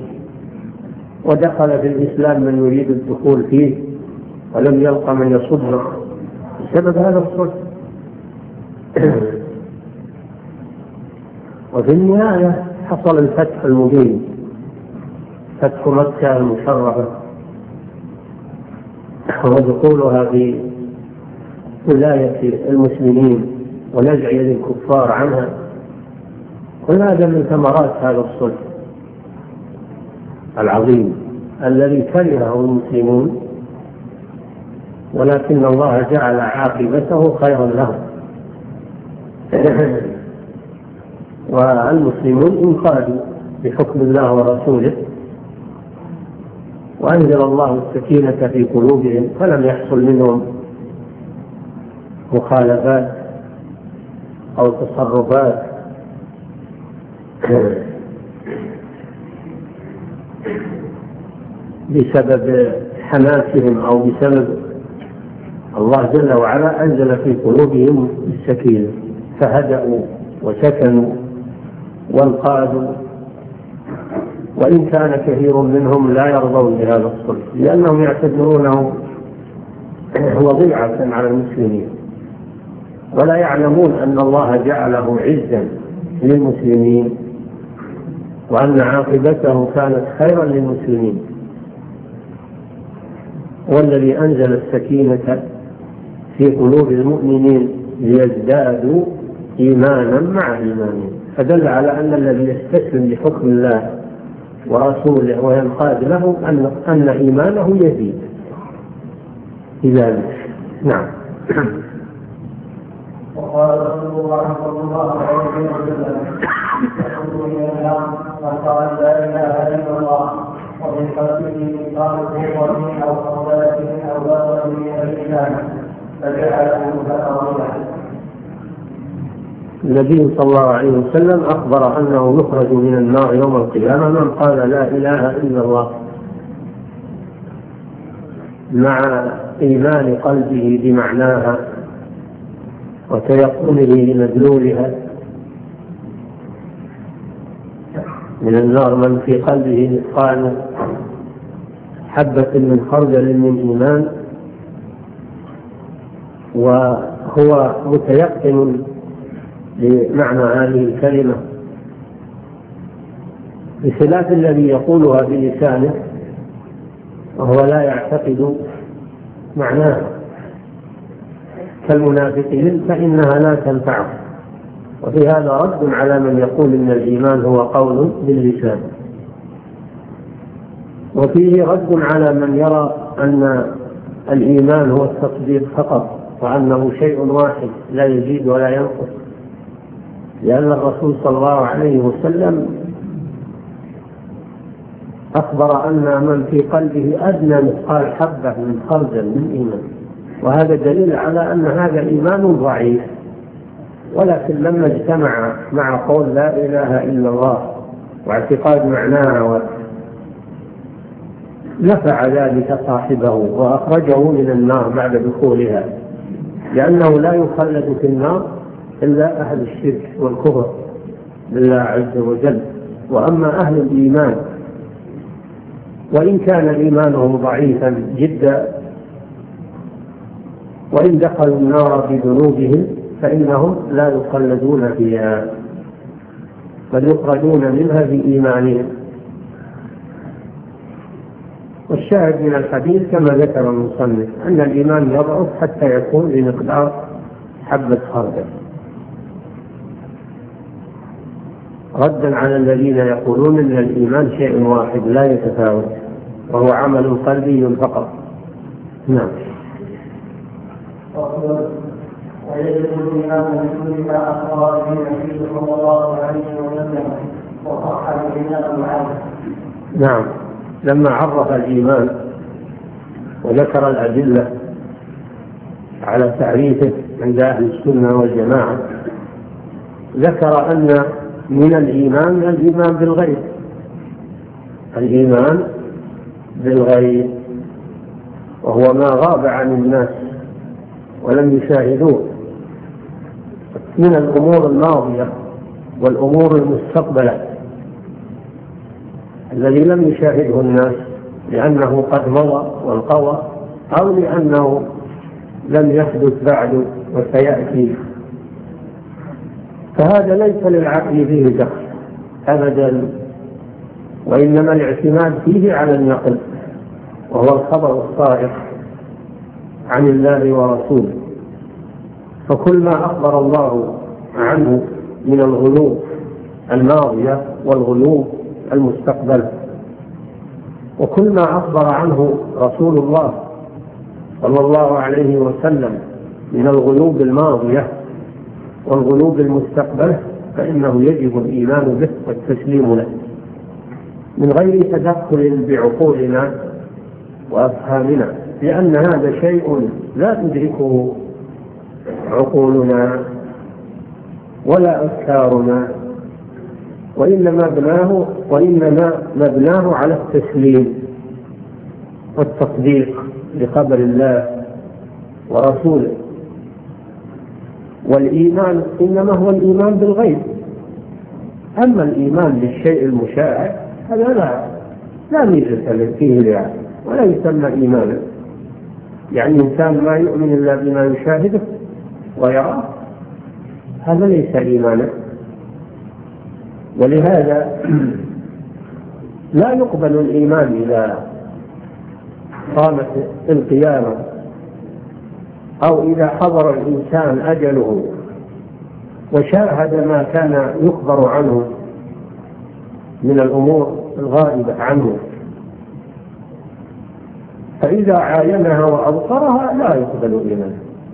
ودخل في الإسلام من يريد الدخول فيه ولم يلق من يصده بسبب هذا الصلح. وفي النهاية حصل الفتح المبين، فتح مكة المشرفة ودخولها في ولاية المسلمين ونزع يد الكفار عنها، وهذا من ثمرات هذا الصلح العظيم الذي كرهه المسلمون، ولكن الله جعل عاقبته خيرا لهم. والمسلمون انقادوا بحكم الله ورسوله، وأنزل الله السكينة في قلوبهم، فلم يحصل منهم مخالفات أو تصرفات بسبب حماسهم أو بسبب الله جل وعلا أنزل في قلوبهم السكينة، فهدأوا وسكنوا وانقادوا، وإن كان كثير منهم لا يرضون بهذا الصلح لأنهم يعتبرونه وضيعة على المسلمين، ولا يعلمون أن الله جعله عزا للمسلمين وأن عاقبته كانت خيرا للمسلمين. والذي أنزل السكينة في قلوب المؤمنين ليزدادوا إيمانا مع إيمانهم، فدل على أن الذي يستسلم لحكم الله ورسوله وينقاد له أن, أن إيمانه يزيد بذلك. نعم. وقال رسول الله صلى الله عليه وسلم: يقول من النار من قال لا اله الا الله ومن قلبه مثقال ذره او خردله او بلغ من الاسلام فجعله فأرضه. النبي صلى الله عليه وسلم أخبر أنه يخرج من النار يوم القيامة من قال لا إله إلا الله مع إيمان قلبه بمعناها وتيقنه لمدلولها. من النار من في قلبه مثقال حبة من خردل من إيمان وهو متيقن لمعنى هذه الكلمة، بخلاف الذي يقولها بلسانه وهو لا يعتقد معناها كالمنافقين، فإنها لا تنفعه. وفي هذا رد على من يقول إن الإيمان هو قول باللسان، وفيه رد على من يرى أن الإيمان هو التصديق فقط وأنه شيء واحد لا يزيد ولا ينقص، لأن الرسول صلى الله عليه وسلم أخبر أن من في قلبه أدنى مثقال حبة من خردل من إيمان، وهذا دليل على أن هذا إيمان ضعيف. ولكن لما اجتمع مع قول لا إله إلا الله واعتقاد معناها نفع ذلك صاحبه وأخرجه من النار بعد دخولها، لأنه لا يخلد في النار إلا أهل الشرك والكفر بالله عز وجل. وأما أهل الإيمان وإن كان إيمانهم ضعيفا جدا وإن دخلوا النار بذنوبهم فإنهم لا يخلدون فيها بل يخرجون منها بإيمانهم. والشاهد من الحديث كما ذكر المصنف أن الإيمان يضعف حتى يكون بمقدار حبة خردل، ردا على الذين يقولون أن الإيمان شيء واحد لا يتفاوت وهو عمل قلبي فقط. نعم. ويجب الإيمان بكل ما أخبر به النبي صلى الله عليه وسلم وصح الإيمان عنه. نعم. لما عرف الإيمان وذكر الأدلة على تعريفه عند أهل السنة والجماعة ذكر أن من الإيمان الإيمان بالغيب، الإيمان بالغيب وهو ما غاب عن الناس ولم يشاهدوه من الأمور الماضية والأمور المستقبلة الذي لم يشاهده الناس لأنه قد مضى وانقضى أو لأنه لم يحدث بعد وسيأتي، فهذا ليس للعقل فيه دخل أبدا، وإنما الاعتماد فيه على النقل وهو الخبر الصادق عن الله ورسوله. فكل ما أخبر الله عنه من الغيوب الماضية والغيوب المستقبل وكل ما أخبر عنه رسول الله صلى الله عليه وسلم من الغيوب الماضية والغيوب المستقبل فإنه يجب الإيمان به والتسليم له من غير تدخل بعقولنا وأفهامنا، لأن هذا شيء لا تدركه عقولنا ولا أفكارنا، وإنما مبناه وإنما مبناه على التسليم والتصديق لخبر الله ورسوله. والإيمان إنما هو الإيمان بالغيب، أما الإيمان بالشيء المشاهد هذا لا لا ميزة فيه لها ولا يسمى إيمانا. يعني إنسان ما يؤمن إلا بما يشاهده ويراه هذا ليس إيمانا. ولهذا لا يقبل الإيمان إذا قامت القيامة أو إذا حضر الإنسان أجله وشاهد ما كان يخبر عنه من الأمور الغائبة عنه، فإذا عاينها وأبصرها لا يقبل الإيمان.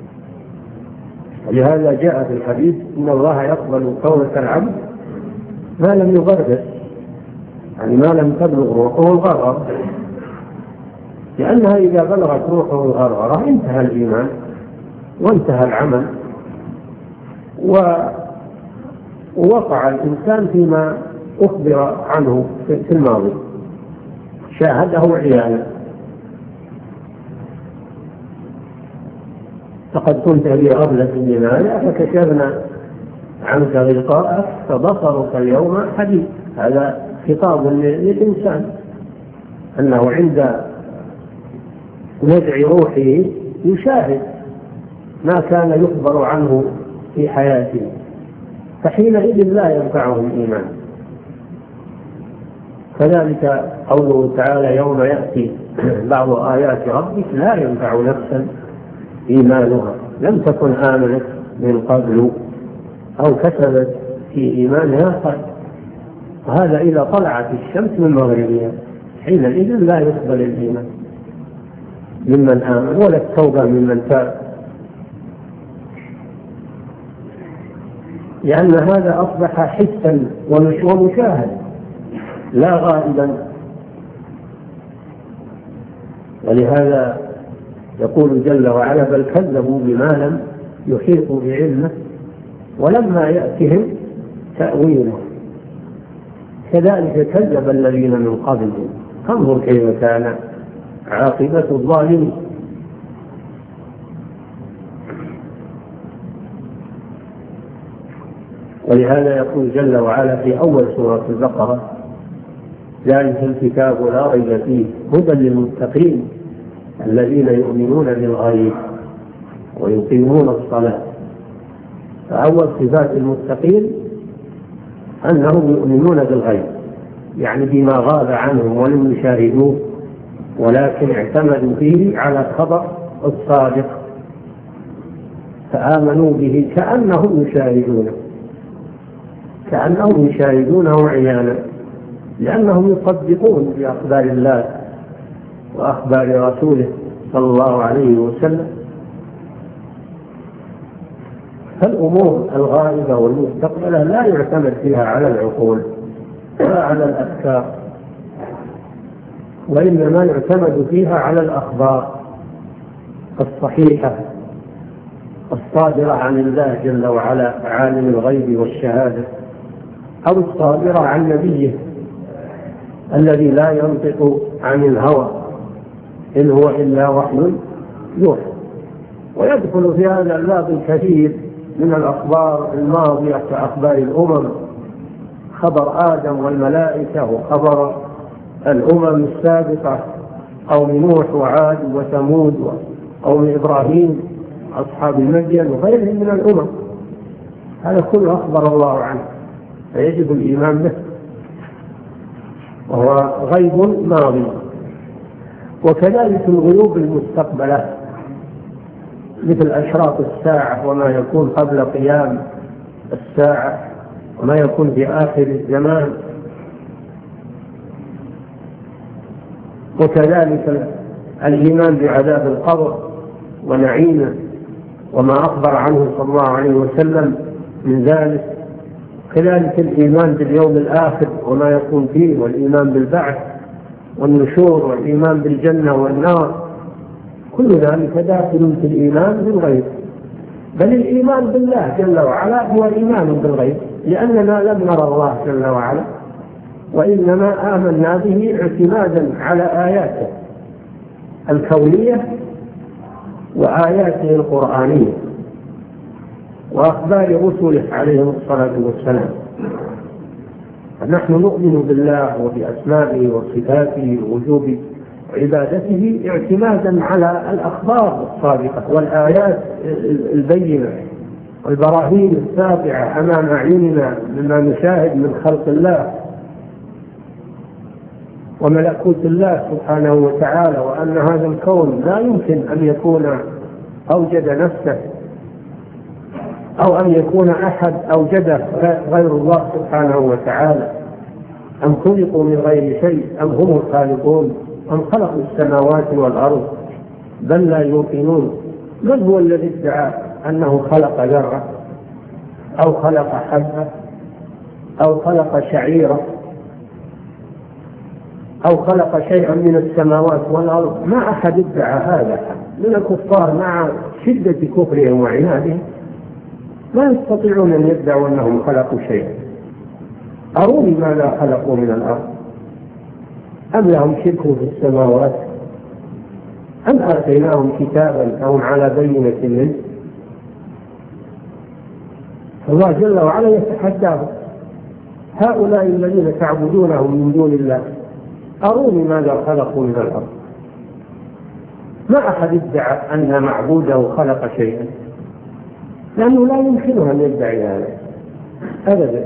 ولهذا جاء في الحديث إن الله يقبل توبة العبد ما لم يغرغر، يعني ما لم تبلغ روحه الغرغر، لأنها إذا بلغت روحه الغرغرة انتهى الإيمان وانتهى العمل، ووقع الإنسان فيما أخبر عنه في الماضي شاهده عيانا. فقد كنت في غفلة من هذا فكشفنا عنك غطاءك فبصرك اليوم حديد. هذا خطاب للإنسان أنه عند نزع روحه يشاهد ما كان يخبر عنه في حياته، فحينئذ لا ينفعه الإيمان. كذلك قوله تعالى يوم يأتي بعض آيات ربك لا ينفع نفسا إيمانها لم تكن آمنت من قبل أو كسبت في إيمانها خير. وهذا إذا طلعت الشمس من مغربها حينئذ لا يقبل الإيمان ممن آمن ولا التوبة ممن تاب، لأن هذا أصبح حسا ومشاهد لا غائبا. ولهذا يقول جل وعلا بل كذبوا بما لم يحيطوا بعلمه ولما يأتهم تأويله كذلك كذب الذين من قبلهم فانظر كيف كان عاقبة الظالمين. ولهذا يقول جل وعلا في أول سورة البقرة ذلك الكتاب لا ريب فيه هدى للمتقين الذين يؤمنون بالغيب ويقيمون الصلاة. فأول صفات المتقين أنهم يؤمنون بالغيب، يعني بما غاب عنهم ولم يشاهدوه ولكن اعتمدوا فيه على الخبر الصادق فآمنوا به كأنهم يشاهدونه كأنهم يشاهدونه عيانا، لأنهم يصدقون بأخبار الله وأخبار رسوله صلى الله عليه وسلم. فالأمور الغائبة والمستقبلة لا يعتمد فيها على العقول ولا على الأفكار، وإنما يعتمد فيها على الأخبار الصحيحة الصادرة عن الله جل وعلا عالم الغيب والشهادة، أو الصادرة عن نبيه الذي لا ينطق عن الهوى إن هو إلا وحي يوحى. ويدخل في هذا الباب الكثير من الأخبار الماضية كأخبار الأمم، خبر آدم والملائكة وخبر الأمم السابقة قوم نوح وعاد وثمود وقوم إبراهيم أصحاب المدين وغيرهم من الأمم، هذا كله أخبر الله عنه فيجب الإيمان به، وهو غيب ماضي. وكذلك الغيوب المستقبلة مثل أشراط الساعة وما يكون قبل قيام الساعة وما يكون في آخر الزمان، وكذلك الإيمان بعذاب القبر ونعيمه وما أخبر عنه صلى الله عليه وسلم من ذلك، كذلك الإيمان باليوم الآخر وما يكون فيه، والإيمان بالبعث والنشور والإيمان بالجنة والنار، كل ذلك داخل في الإيمان بالغيب. بل الإيمان بالله جل وعلا هو إيمان بالغيب، لأننا لم نرى الله جل وعلا وإنما آمنا به اعتمادا على آياته الكونية وآياته القرآنية وأخبار رسله عليهم الصلاة والسلام. نحن نؤمن بالله وبأسمائه وصفاته ووجوب عبادته اعتمادا على الأخبار الصادقة والآيات البينة والبراهين الساطعة أمام أعيننا مما نشاهد من خلق الله. وملكوت الله سبحانه وتعالى، وأن هذا الكون لا يمكن أن يكون أوجد نفسه أو أن يكون أحد أوجده غير الله سبحانه وتعالى، أم خلقوا من غير شيء أم هم الخالقون أم خلقوا السماوات والأرض بل لا يوقنون. من هو الذي ادعى أنه خلق ذرة أو خلق حبة أو خلق شعيرة أو خلق شيئا من السماوات والأرض؟ ما أحد ادعى هذا من الكفار، مع شدة كفرهم وعنادهم لا يستطيعون أن يدعوا أنهم خلقوا شيئا. أروني ماذا خلقوا من الأرض، أم لهم شرك في السماوات، أم آتيناهم كتابا أو على بينة منه؟ الله جل وعلا يتحداهم: هؤلاء الذين تعبدونهم من دون الله أروني ماذا خلقوا من الأرض. ما أحد ادعى أن معبوده خلق شيئا، لأنه لا يمكنه أن يدعي هذا أبدا.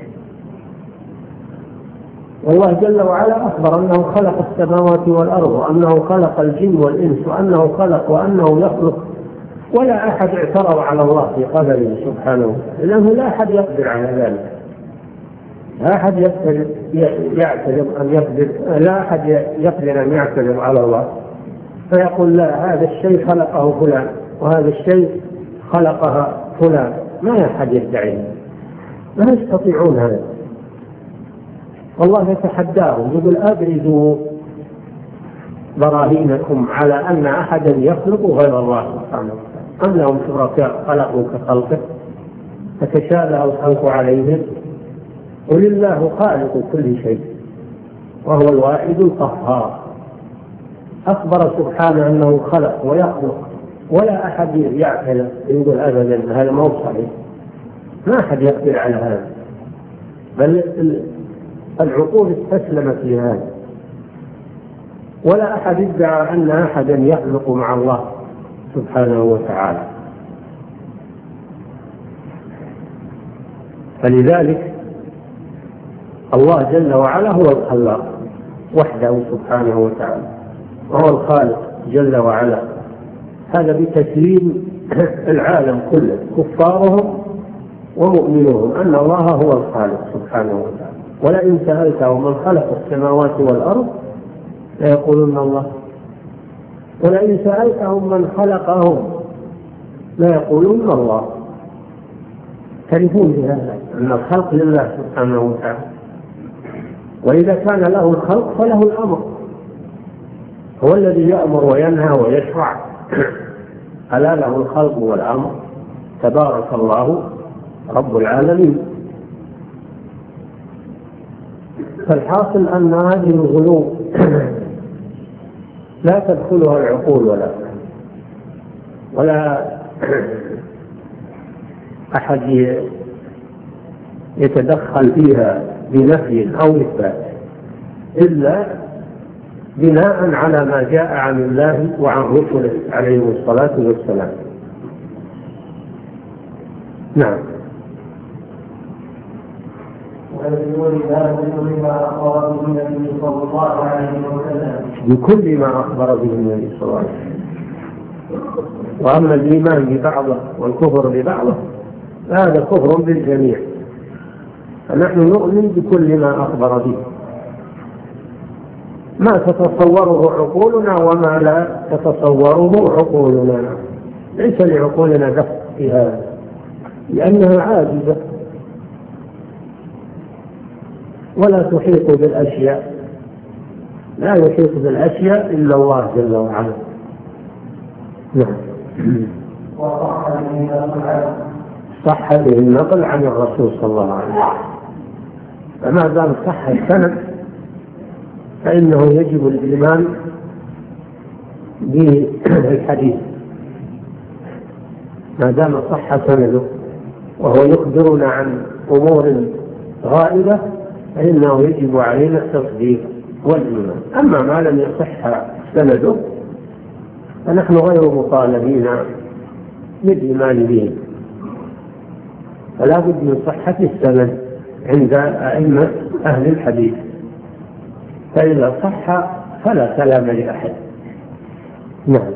والله جل وعلا أخبر أنه خلق السماوات والأرض، وأنه خلق الجن والإنس، وأنه خلق وأنه يخلق، ولا أحد اعترض على الله في قدره سبحانه، لأنه لا أحد يقدر على ذلك. لا أحد يقدر يعتذر أن يقدر لا أحد يقدر أن يعتذر على الله فيقول لا، هذا الشيء خلقه فلان وهذا الشيء خلقها فلان. ما أحد يدعي، لا يستطيعون هذا. والله يتحداهم يقول: أبرزوا براهينكم على أن أحدا يخلق غير الله سبحانه وتعالى، أم لهم شركاء خلقوا كخلقه فتشابه الخلق عليهم، قل الله خالق كل شيء وهو الواحد القهار. أخبر سبحانه أنه خلق ويخلق، ولا أحد يعقل يقول أبدا هذا ما هو صحيح. ما أحد يقدر على هذا، بل العقول استسلمت لهذا، ولا أحد ادعى أن أحدا يخلق مع الله سبحانه وتعالى. فلذلك الله جل وعلا هو الخلاق وحده سبحانه وتعالى، وهو الخالق جل وعلا. هذا بتسليم العالم كله، كفارهم ومؤمنوهم، أن الله هو الخالق سبحانه وتعالى. ولئن سألتهم من خلق السماوات والأرض ليقولون الله، ولئن سألتهم من خلقهم ليقولون الله. تعرفون بهذا أن الخلق لله سبحانه وتعالى، وإذا كان له الخلق فله الأمر، هو الذي يأمر وينهى ويشرع. ألا له الخلق والأمر، تبارك الله رب العالمين. فالحاصل أن هذه الغلو لا تدخلها العقول ولا ولا أحد يتدخل فيها بنفي أو إثبات، إلا بناء على ما جاء عن الله وعن رسله عليه الصلاة والسلام. نعم. بكل ما أخبر به النبي صلى الله عليه وسلم. وأما الإيمان ببعضه والكفر ببعضه هذا كفر بالجميع، فنحن نؤمن بكل ما أخبر به، ما تتصوره عقولنا وما لا تتصوره عقولنا. ليس لعقولنا دفع في هذا، لأنها عاجزة ولا تحيط بالأشياء، لا يحيط بالأشياء إلا الله جل وعلا. نعم. صح به النقل عن الرسول صلى الله عليه وسلم، فما دام صح السند فإنه يجب الإيمان بالحديث، ما دام صح سنده وهو يخبرنا عن أمور غائبة فإنه يجب علينا التصديق والإيمان. أما ما لم يصح سنده فنحن غير مطالبين بالإيمان به، فلا بد من صحة السند عند أئمة أهل الحديث. فإذا صح فلا كلام لأحد. نعم.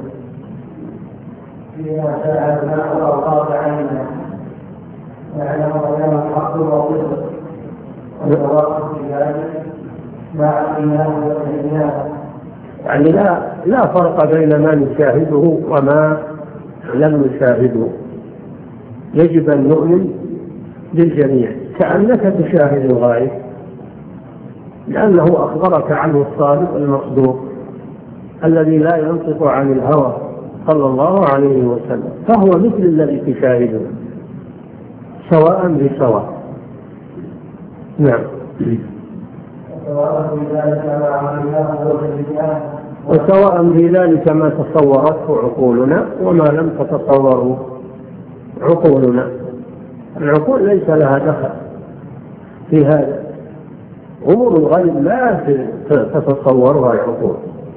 فيما سأل الماء أوقات عينه يعلم كلام الحق ووصفه والتواصل في ذلك مع الإيمان والإيمان. يعني لا لا فرق بين ما نشاهده وما لم نشاهده، يجب أن نؤمن بالجميع كأنك تشاهد الغائب، لأنه أخبرك عنه الصادق المصدوق الذي لا ينطق عن الهوى صلى الله عليه وسلم، فهو مثل الذي تشاهده سواء بسواء. نعم. وسواء في ذلك ما تصورته عقولنا وما لم تتصوره عقولنا. العقول ليس لها دخل في هذا، أمور الغيب لا تتصورها العقول.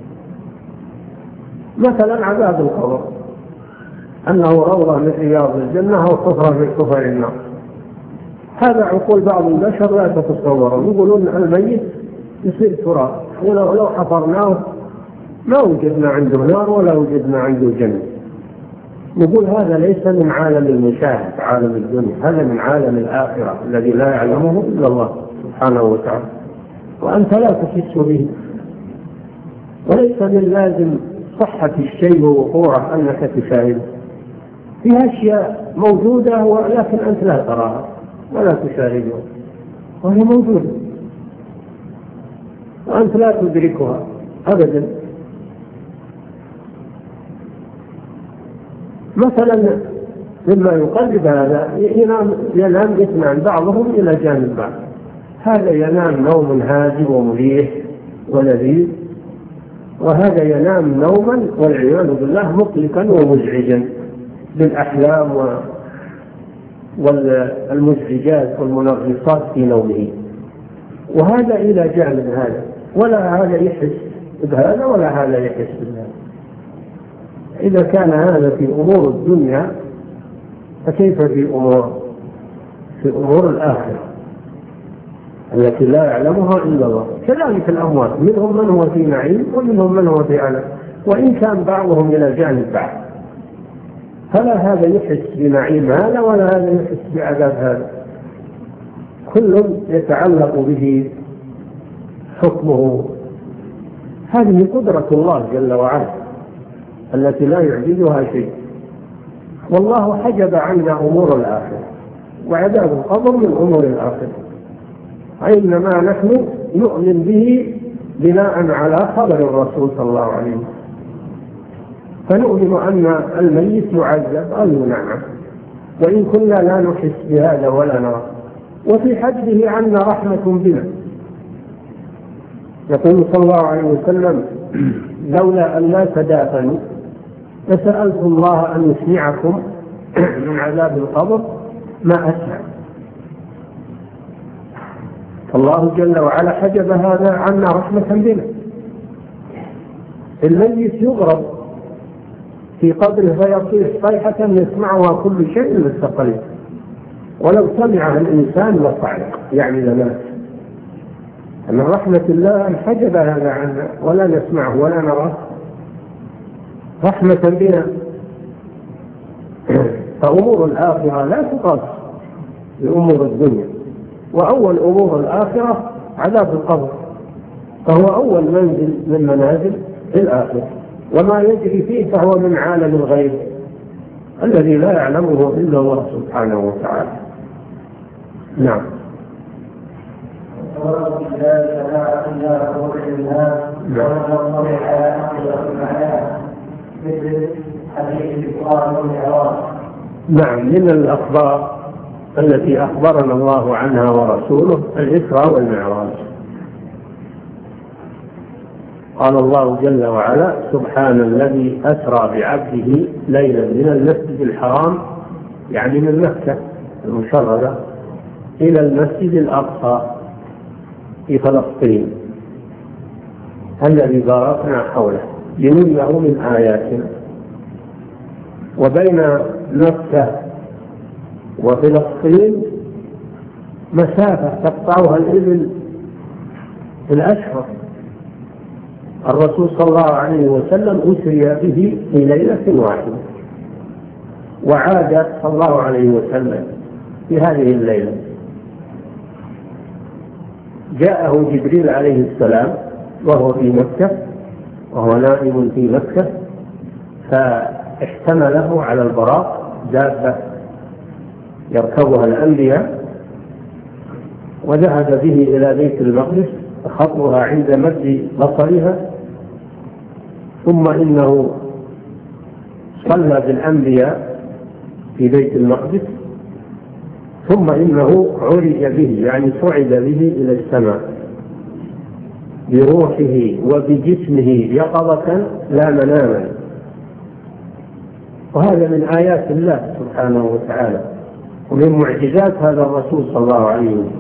مثلا عذاب القبر أنه روضة من رياض الجنة أو حفرة من حفر النار، هذا عقول بعض البشر لا تتصوره. يقولون الميت يصير تراب، ولو لو حفرناه ما وجدنا عنده نار ولا وجدنا عنده جنة. نقول هذا ليس من عالم المشاهد عالم الدنيا، هذا من عالم الآخرة الذي لا يعلمه إلا الله سبحانه وتعالى، وأنت لا تحس به. وليس من لازم صحة الشيء ووقوعه أنك تشاهده، في أشياء موجودة ولكن أنت لا تراها ولا تشاهدها، وهي موجودة وأنت لا تدركها أبدا. مثلا مما يقلب هذا ينام ينام اثنان بعضهم إلى جانب بعض، هذا ينام نوم هادئ ومريح ولذيذ، وهذا ينام نوما والعياذ بالله مقلقا ومزعجا بالأحلام والمزعجات والمنغصات في نومه، وهذا إلى جانب هذا، ولا هذا يحس بهذا ولا هذا يحس بهذا. إذا كان هذا في أمور الدنيا فكيف في أمور في أمور الآخرة التي لا يعلمها إلا الله؟ كذلك الأموات منهم من هو في نعيم ومنهم من هو في عذاب، وإن كان بعضهم إلى جانب بعض، فلا هذا يحس بنعيم هذا ولا هذا يحس بعذاب هذا، كل يتعلق به حكمه. هذه قدرة الله جل وعلا التي لا يعجزها شيء. والله حجب عنا أمور الآخرة، وعذاب القبر من أمور الآخرة، إنما نحن نؤمن به بناء على خبر الرسول صلى الله عليه وسلم، فنؤمن أن الميت يعذب أو ينعم، وإن كنا لا نحس بهذا ولا نرى. وفي حجبه عنا رحمة بنا، يقول صلى الله عليه وسلم: لولا أن لا تدافنوا فسألت الله أن يسمعكم من عذاب القبر ما أسمع. الله جل وعلا حجب هذا عنا رحمة بنا. الميت يغرب في قبره فيصيح صيحة يسمعها كل شيء للثقلين، ولو سمعها الإنسان لصعق، يعني لمات. أما رحمة الله حجب هذا عنا ولا نسمعه ولا نراه رحمة بنا. فأمور الآخرة لا تقاس بأمور الدنيا، وأول أمور الآخرة عذاب القبر، فهو أول منزل من منازل الآخرة، وما يجري فيه فهو من عالم الغيب الذي لا يعلمه إلا الله سبحانه وتعالى. نعم. نعم، من الأخبار التي أخبرنا الله عنها ورسوله الإسراء والمعراج. قال الله جل وعلا: سبحان الذي أسرى بعبده ليلا من المسجد الحرام، يعني من مكة المشرفة، إلى المسجد الأقصى في فلسطين الذي باركنا حوله لنريه من آياتنا. وبين مكة وفلسطين مسافة تقطعها الإبل الأشهر الرسول صلى الله عليه وسلم أسري به في ليلة واحدة، وعاد صلى الله عليه وسلم في هذه الليلة. جاءه جبريل عليه السلام وهو في مكة، وهو نائم في مكة، فاحتمله على البراق، دابة يركبها الأنبياء، وذهب به إلى بيت المقدس، خطوها عند مد بصرها، ثم إنه صلى بالأنبياء في بيت المقدس، ثم إنه عرج به، يعني صعد به إلى السماء بروحه وبجسمه يقظة لا مناما. وهذا من آيات الله سبحانه وتعالى، ومن معجزات هذا الرسول صلى الله عليه وسلم.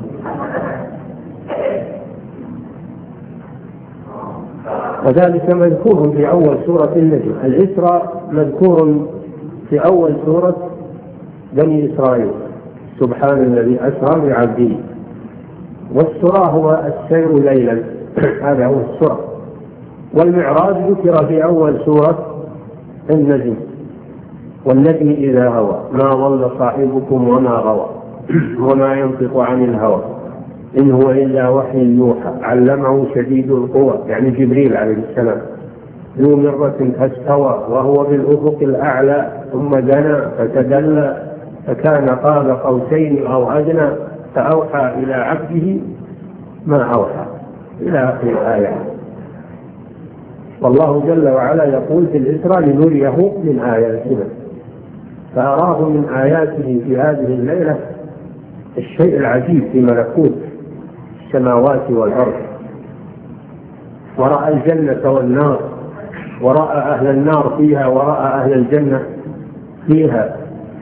وذلك مذكور في أول سورة النجم. الإسراء مذكور في أول سورة بني إسرائيل، سبحان الذي أسرى بعبده. والسرى هو السير ليلا، هذا هو السرى. والمعراج ذكر في أول سورة النجم، والنجم إذا هوى ما ضل صاحبكم وما غوى وما ينطق عن الهوى إن هو إلا وحي يوحى علمه شديد القوى، يعني جبريل عليه السلام، ذو مرة فاستوى وهو بالأفق الأعلى ثم دنا فتدلى فكان قاب قوسين أو أدنى فأوحى إلى عبده ما أوحى إلى آخر الآية. والله جل وعلا يقول في الإسراء لنريه من آياتنا، فأراه من آياته في هذه الليلة الشيء العجيب في ملكوت السماوات والأرض، ورأى الجنة والنار، ورأى أهل النار فيها، ورأى أهل الجنة فيها،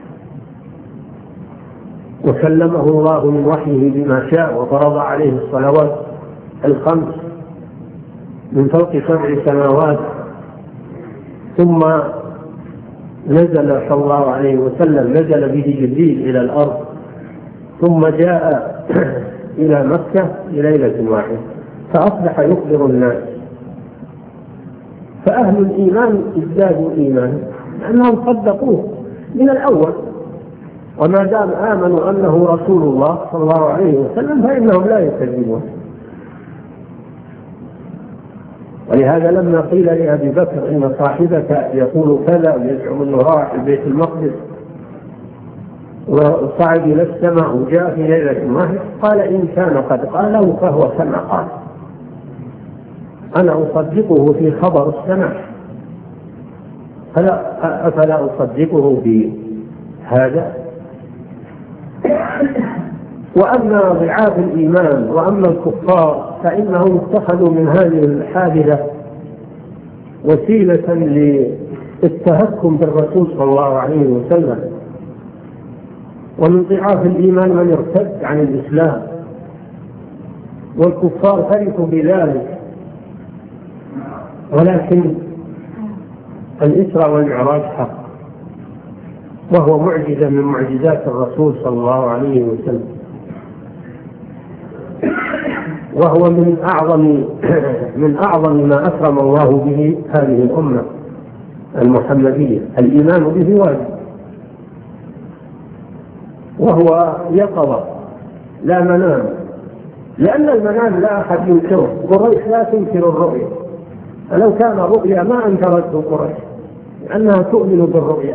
وكلمه الله من وحيه بما شاء، وفرض عليه الصلوات الخمس من فوق سبع سماوات. ثم نزل صلى الله عليه وسلم، نزل به جبريل إلى الأرض، ثم جاء إلى مكة في ليلة واحدة، فأصبح يخبر الناس. فأهل الإيمان ازدادوا إيمانا لأنهم صدقوه من الأول، وما دام آمنوا أنه رسول الله صلى الله عليه وسلم فإنهم لا يكذبون. ولهذا لما قيل لأبي بكر إن صاحبك يقول كذا ويزعم أنه راح بيت المقدس وصعد إلى السماء وجاء في ليلة واحدة، قال إن كان قد قاله فهو كما قال، أنا أصدقه في خبر السماء، فلا أفلا أصدقه بهذا. وأما ضعاف الإيمان وأما الكفار فإنهم اتخذوا من هذه الحادثة وسيلة للتهكم بالرسول صلى الله عليه وسلم. ومن ضعاف الإيمان من ارتد عن الإسلام، والكفار فرحوا بذلك. ولكن الإسراء والمعراج حق، وهو معجزة من معجزات الرسول صلى الله عليه وسلم، وهو من أعظم من أعظم ما أكرم الله به هذه الأمة المحمدية. الإيمان به واجب، وهو يقظة لا منام، لأن المنام لا أحد ينكره، قريش لا تنكر الرؤيا، فلو كان رؤيا ما أنكرته قريش لأنها تؤمن بالرؤيا.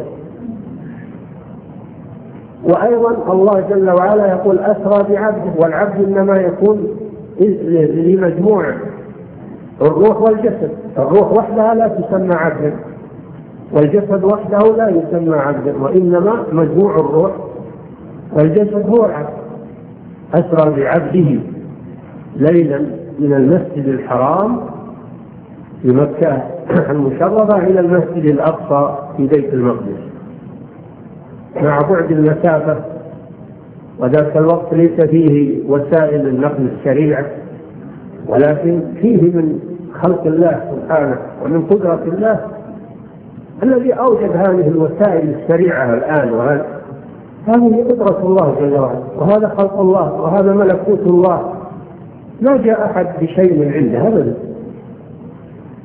وأيضا الله جل وعلا يقول أسرى بعبده، والعبد إنما يكون لمجموع الروح والجسد، الروح وحدها لا تسمى عبدا، والجسد وحده لا يسمى عبدا، وإنما مجموع الروح والجسد هو العبد. أسرى بعبده ليلا من المسجد الحرام في مكة المشرفة إلى المسجد الأقصى في بيت المقدس، مع بعد المسافة، وذاك الوقت ليس فيه وسائل النقل السريعة، ولكن فيه من خلق الله سبحانه ومن قدرة الله الذي أوجد هذه الوسائل السريعة الآن. وهذا هذه قدرة الله جل وعلا، وهذا خلق الله، وهذا ملكوت الله. ما جاء أحد بشيء من عنده أبدا،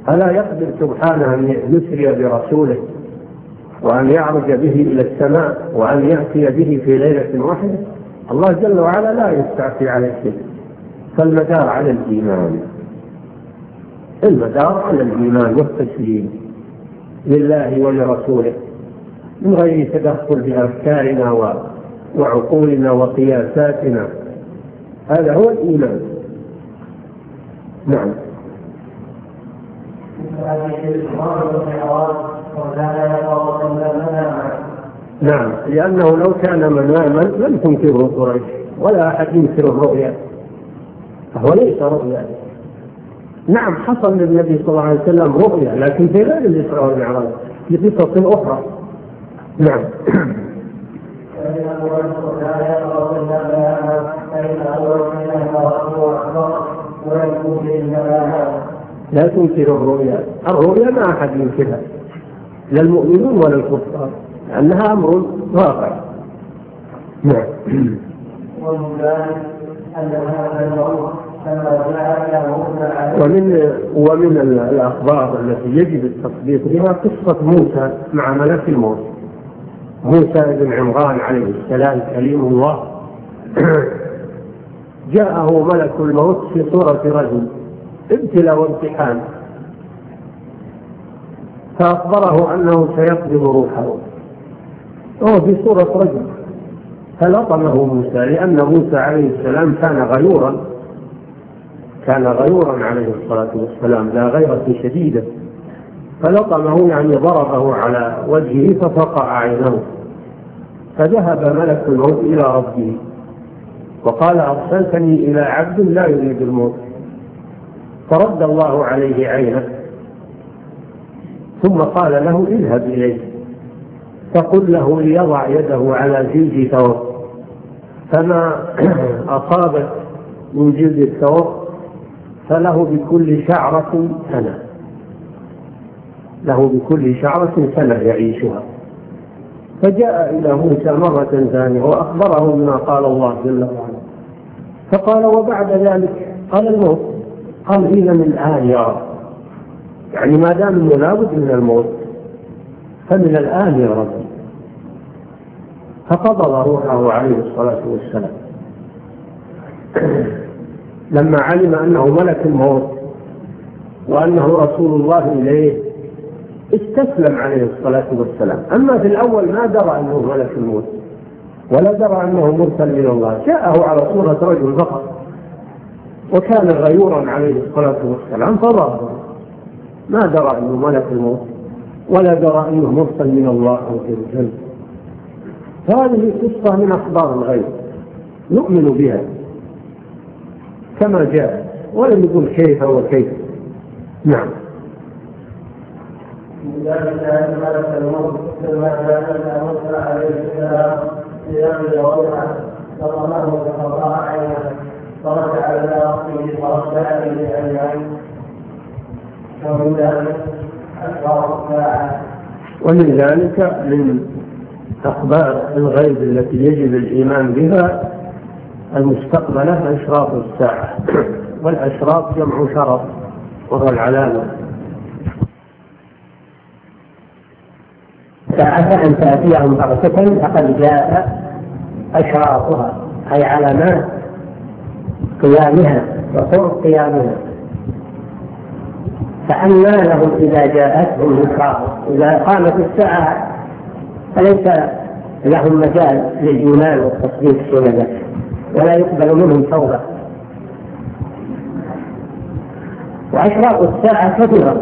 ألا يقدر سبحانه أن يسري برسوله وأن يعرج به إلى السماء وأن يأتي به في ليلة واحدة؟ الله جل وعلا لا يستعصي على شيء، فالمدار على الإيمان، المدار على الإيمان والتسليم لله ولرسوله من غير تدخل بأفكارنا وعقولنا وقياساتنا. هذا هو الإيمان. نعم. نعم، لأنه لو كان مناما لم تنكره قريش ولا أحد ينكر الرؤيا، فهو ليس رؤيا. نعم، حصل للنبي صلى الله عليه وسلم رؤيا لكن في غير الإسراء والمعراج في قصص أخرى. نعم. لا تنكر الرؤيا، الرؤيا ما أحد ينكرها، لا المؤمنون ولا الكفار، لأنها أمر واقع. نعم. ومن ومن الأخبار التي يجب التصديق بها قصة موسى مع ملك الموت. موسى بن عمران عليه السلام كليم الله جاءه ملك الموت في صورة رجل، ابتلاء وامتحان، فأخبره أنه سيقبض روحه وهو في صورة رجل، فلطمه موسى لأن موسى عليه السلام كان غيورا كان غيورا عليه الصلاة والسلام لا غيرة شديدة، فلطمه يعني ضربه على وجهه ففقع عينه، فذهب ملك الموت إلى ربه وقال أرسلتني إلى عبد لا يريد الموت، فرد الله عليه عينه ثم قال له اذهب إليه فقل له ليضع يده على جلد ثوب، فما أصابت من جلد الثوب فله بكل شعرة سنة له بكل شعرة سنة يعيشها. فجاء إلى موسى مرة ثانية وأخبره بما قال الله جل وعلا، فقال وبعد ذلك؟ قال الموت. قال إذا من الآن يا رب، يعني ما دام أنه لابد من الموت فمن الآن يا رب. فقبض روحه عليه الصلاة والسلام. لما علم أنه ملك الموت وأنه رسول الله إليه استسلم عليه الصلاة والسلام. أما في الأول ما درى أنه ملك الموت ولا درى أنه مرسل من الله، جاءه على صورة رجل فقط وكان غيورا عليه الصلاة والسلام فضربه، ما درى أنه ملك الموت ولا درى أنه مرسل من الله عز وجل. هذه قصة من أخبار الغيب نؤمن بها كما جاء ولم يقول كيف وكيف. نعم. ذلك أن ملك الموت لما كان موسى عليه السلام ليقضي روحه فطمه فقطع عينه فرجع إلى ربه فرجع إليه عينيه. ومن ذلك أشهر الساعة. ومن ذلك من أخبار الغيب التي يجب الإيمان بها المستقبلة أشراط الساعة، والأشراط جمع شرط وهو العلامة. ساعة أن تأتيهم بغتة فقد جاء أشراطها أي علامات قيامها وطرق قيامها. فأما لهم إذا جاءتهم الإشراط، إذا قامت الساعة فليس لهم مجال للإيمان والتصديق في ذلك ولا يقبل منهم توبة. وأشراط الساعة كثيرة،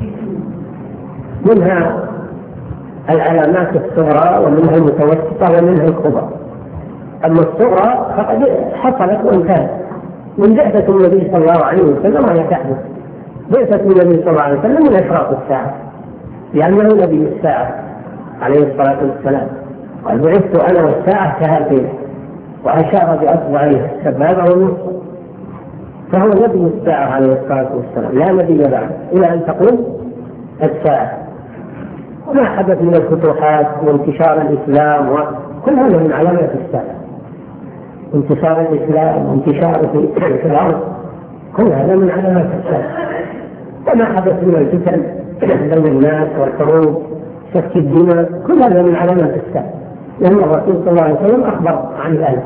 منها العلامات الصغرى ومنها المتوسطة ومنها الكبرى. أما الصغرى فقد حصلت وانتهت من بعثة النبي صلى الله عليه وسلم وهي تحدث. بعثة النبي صلى الله عليه وسلم من أشراط الساعة لأنه نبي الساعة عليه الصلاة والسلام، قال بعثت أنا والساعة كهاتين وأشار بأصبعيه السبابة والوسطى، فهو نبي الساعة عليه الصلاة والسلام لا نبي بعد إلى أن تقوم الساعة. وما حدث من الفتوحات وانتشار الإسلام وكل هذا من علامات الساعة، انتشار الإسلام وانتشار في الأرض كل هذا من علامات الساعة. وما حدث من الفتن بين الناس والحروب سفك الدماء كل هذا من علامات الساعة، لأن الرسول صلى الله عليه وسلم أخبر عن ذلك.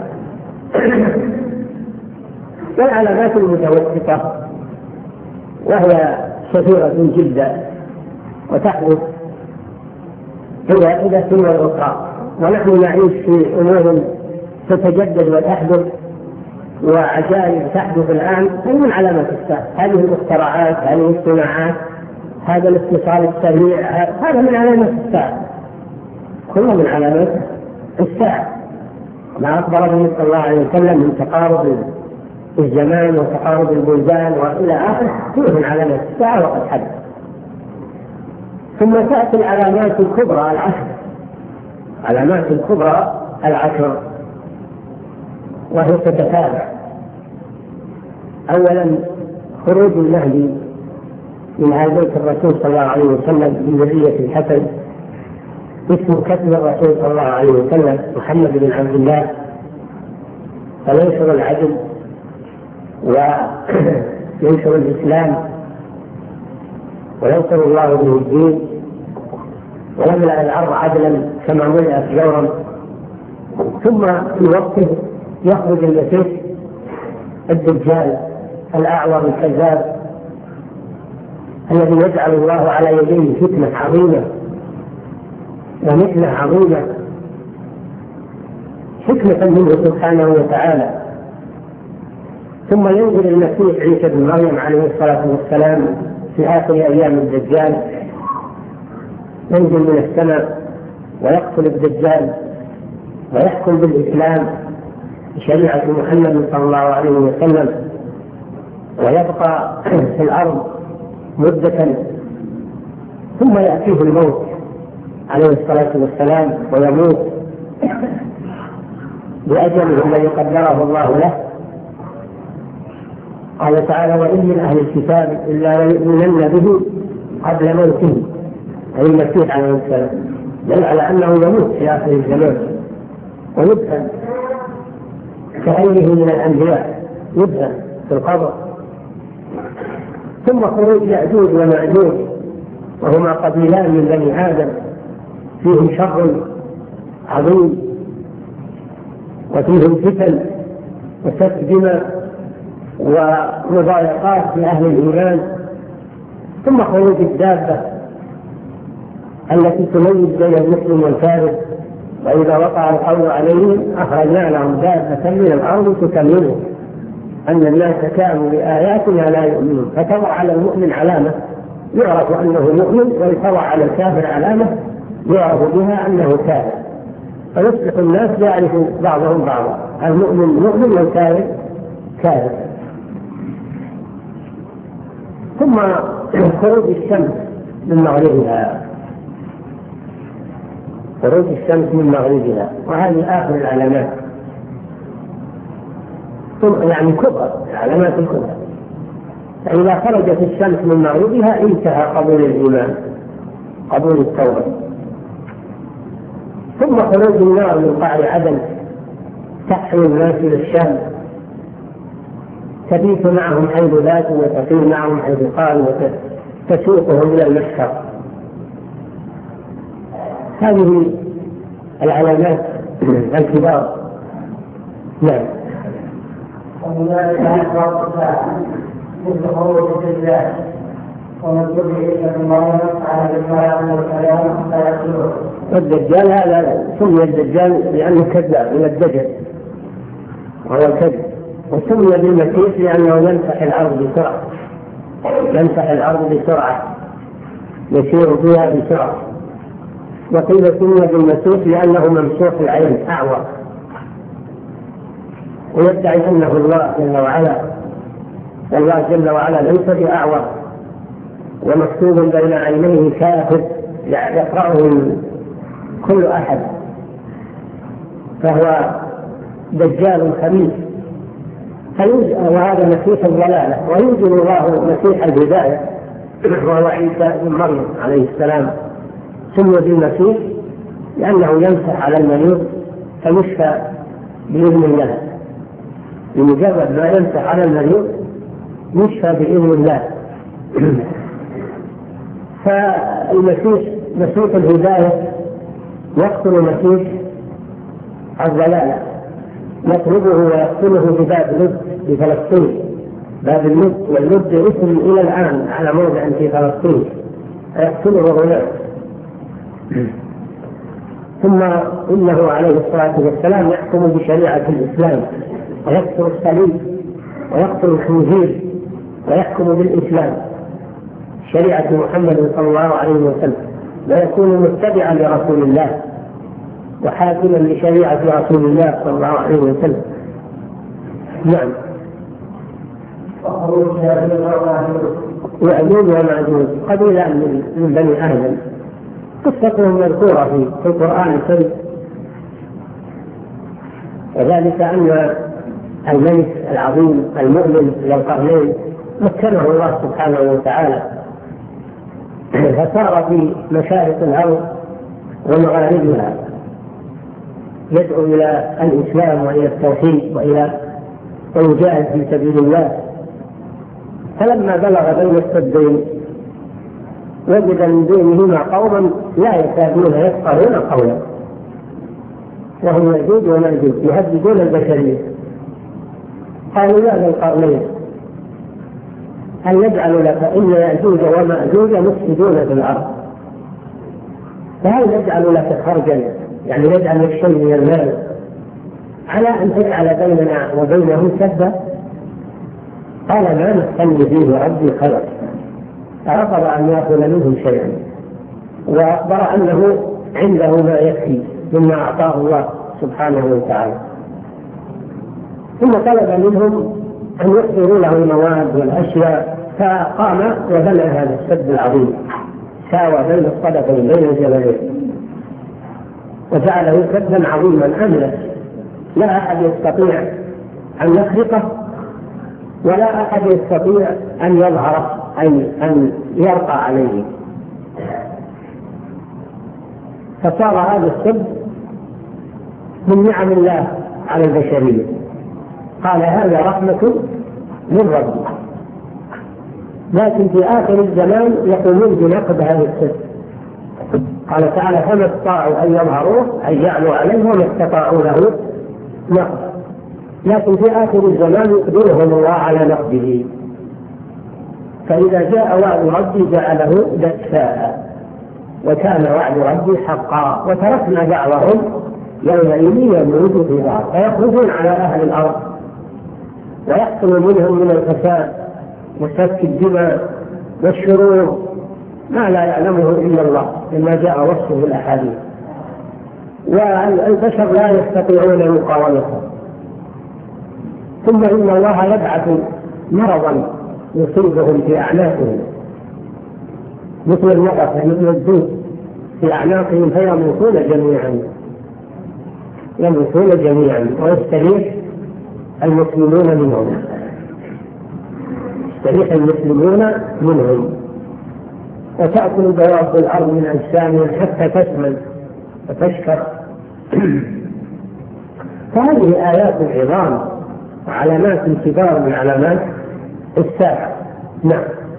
والعلامات المتوسطة وهي كثيرة جدا وتحدث هي واحدة والأخرى، ونحن نعيش في أمور تتجدد وتحدث وعجائب تحدث الآن. هي من علامات الساعة، هذه المخترعات، هذه الصناعات، هذا الاتصال السريع، هذا من علامات الساعة، كله من علامات الساعة. ما أخبر النبي صلى الله عليه وسلم من تقارب الزمان وتقارب البلدان وإلى آخره كله من علامات الساعة وقد حدث. ثم تأتي العلامات الكبرى العشر، علامات الكبرى العشر وهي تتتابع. أولا خروج المهدي من آل بيت الرسول صلى الله عليه وسلم من ذرية الحسن، اسم كتب الرسول صلى الله عليه وسلم محمد بن عبد الله، فينشر العدل وينشر الإسلام وينصر الله به الدين ويملأ الأرض عدلا كما ملأت جورا. ثم في وقته يخرج المسيح الدجال الأعور الكذاب الذي يجعل الله على يديه فتنة عظيمة ومثلة عظيمة، حكمة منه سبحانه وتعالى. ثم ينزل المسيح عيسى بن مريم عليه الصلاة والسلام في آخر أيام الدجال، ينزل من السماء ويقتل الدجال ويحكم بالإسلام بشريعة محمد صلى الله عليه وسلم، ويبقى في الأرض مدة، ثم يأتيه الموت عليه الصلاة والسلام ويموت بأجله الذي قدره الله له. قال تعالى: وإن من أهل الكتاب إلا ليؤمنن به قبل موته، أي المسيح عليه السلام، دل على أنه يموت في آخر الزمان ويدفن كغيره من الأنبياء، يدفن في القبر. ثم خروج يأجوج ومأجوج، وهما قبيلان من بني آدم فيهم شر عظيم وفيهم فتن وسفك دماء ومضايقات لأهل الإيمان. ثم خروج الدابة التي تميز بين المسلم والكافر، وإذا وقع القول عليهم أخرجنا لهم دابة من الأرض تكلمهم أن الناس كانوا بآياتنا لا يؤمنون، فتضع على المؤمن علامة يعرف أنه مؤمن، ويتضع على الكافر علامة يعرف بها أنه كافر، فيصبح الناس يعرف بعضهم بعضا، المؤمن مؤمن والكافر كافر. ثم خروج الشمس من مغربها، خروج الشمس من مغربها، وهذه آخر العلامات، يعني كبرى العلامات الكبرى. فإذا خرجت الشمس من مغربها انتهى قبول الإيمان، قبول التوبة. ثم خروج النار من قعر عدن تحمل الناس إلى الشام، تبيت معهم حيث ذاتوا وتقيم معهم حيث قالوا وتسوقهم إلى المشهر. هذه العلامات الكبار. نعم. ومن ذلك أشرار الساعة مثل خروج الدجال ومكتوب عيسى بن مريم على الإسلام والكلام فيقتله. والدجال هذا سمي الدجال لأنه كذاب من الدجل وهو الكذب، وسمي بالمسيح لأنه يمسح الأرض بسرعة، يمسح الأرض بسرعة يسير فيها بسرعة. وقيل سمي بالمسيح لأنه ممسوح العين أعور، ويدعي أنه الله جل وعلا، والله جل وعلا ليس بأعور، ومكتوب بين عينيه كافر يقرأه كل أحد، فهو دجال خبيث. وهذا مسيح الضلالة، ويوجد الله مسيح الهداية وهو عيسى بن مريم عليه السلام، سمي بالمسيح لأنه يمسح على المريض فيشفى بإذن الله، بمجرد ما يمسح على المريض يشفى بإذن الله. فالمسيح مسيح الهداية يقتل مسيح الضلالة، يطلبه ويقتله بباب لد بفلسطين، باب اللد، واللد اسم إلى الآن على موضع في فلسطين، يقتله هناك. ثم إنه عليه الصلاة والسلام يحكم بشريعة الإسلام، ويقتل الصليب ويقتل الخنزير ويحكم بالإسلام شريعة محمد صلى الله عليه وسلم، ويكون متبعا لرسول الله وحاكما لشريعة رسول الله صلى الله عليه وسلم. نعم. ويأجوج ومأجوج قبيلة من بني آدم، قصتهم مذكورة في القرآن الكريم، وذلك أن الملك العظيم المؤمن ذو القرنين مكنه الله سبحانه وتعالى، فصار في مشارق الأرض ومغاربها يدعو إلى الإسلام وإلى التوحيد وإلى ويجاهد في سبيل الله. فلما بلغ بين السدين وجد من دونهما قوما لا يكادون يفقهون قولا، وهم يأجوج ومأجوج يهددون البشرية. قالوا يا ذا القرنين هل نجعل لك إن يأجوج ومأجوج مفسدون في الأرض، فهل نجعل لك خرجا، يعني نجعل لك شيء من المال على أن تجعل بيننا وبينهم سدا؟ قال ما نستني فيه ربي خير، فرفض أن يأخذ منهم شيئا، وأخبر أنه عنده ما يكفي مما أعطاه الله سبحانه وتعالى. ثم طلب منهم أن يحضروا له المواد والأشياء، فقام وبنى هذا السد العظيم، ساوى بين الصدفين بين الجبلين، وجعله سدا عظيما أملس لا أحد يستطيع أن يخرقه ولا أحد يستطيع أن يظهر أي أن يرقى عليه. فصار هذا السد من نعم الله على البشرية. قال هذا رحمة من ربي، لكن في آخر الزمان يقومون بنقض هذا السد. قال تعالى فما استطاعوا أن يظهروه أن يعلوا عليه وما استطاعوا له نقض، لكن في آخر الزمان يقدرهم الله على نقضه. فإذا جاء وعد ربي جعله دكاء، وكان وعد ربي حقا. وتركنا بعضهم يومئذ يموت في بعض، فيخرجون على أهل الأرض ويحصل منهم من الفساد وسفك الدماء والشرور ما لا يعلمه إلا الله، مما جاء وصفه في الأحاديث، والبشر لا يستطيعون مقاومته. ثم إن الله يبعث مرضا يصيبهم في أعناقهم مثل النقص مثل الدود في أعناقهم فيموتون جميعا يموتون جميعا ويستريح المسلمون منهم يستريح المسلمون منهم وتأكل دواب الأرض من أجسامهم حتى تسمن وتشكر. فهذه آيات عظام وعلامات كبار من علامات الساعة. نعم.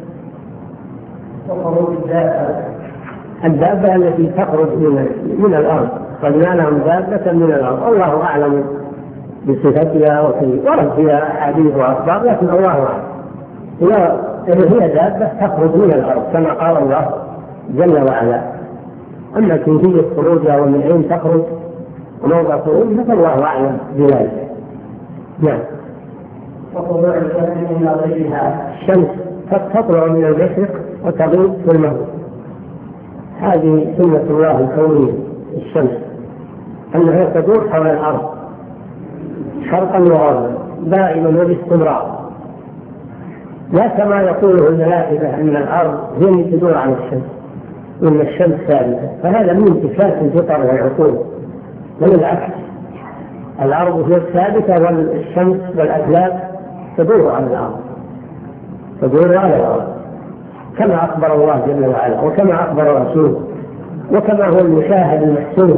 الدابة التي تخرج من, من الأرض، خلنا لهم دابة من الأرض، الله أعلم بصفتها وفي ورد فيها أحاديث وأخبار، لكن الله أعلم هي دابة تخرج من الأرض كما قال الله جل وعلا. أما كيفية خروجها ومن أين تخرج وموضع خروجها فالله أعلم بذلك. نعم. وطلوع الشمس من مغربها، الشمس تطلع من المشرق وتغيب في المغرب، هذه سنة الله الكونية. الشمس أنها تدور حول الأرض شرقا وغربا دائما وباستمرار، لا كما يقوله الملائكة أن الأرض هي اللي تدور على الشمس وأن الشمس ثابتة، فهذا من انتكاس الفطر والعقول، بل العكس، الأرض هي الثابتة والشمس والأفلاك تدور على الأرض تدور على الأرض كما أخبر الله جل وعلا وكما أخبر رسوله وكما هو المشاهد المحسوس.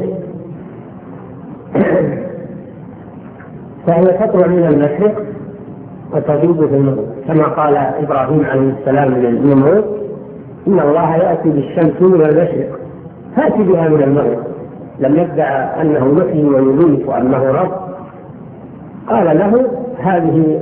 فهي تطلع من المشرق وتغيب في المغرب كما قال إبراهيم عليه السلام للنمرود إن الله يأتي بالشمس من المشرق فأتي بها من المغرب. لم يدعى أنه يحيي ويميت وأنه رب، قال له هذه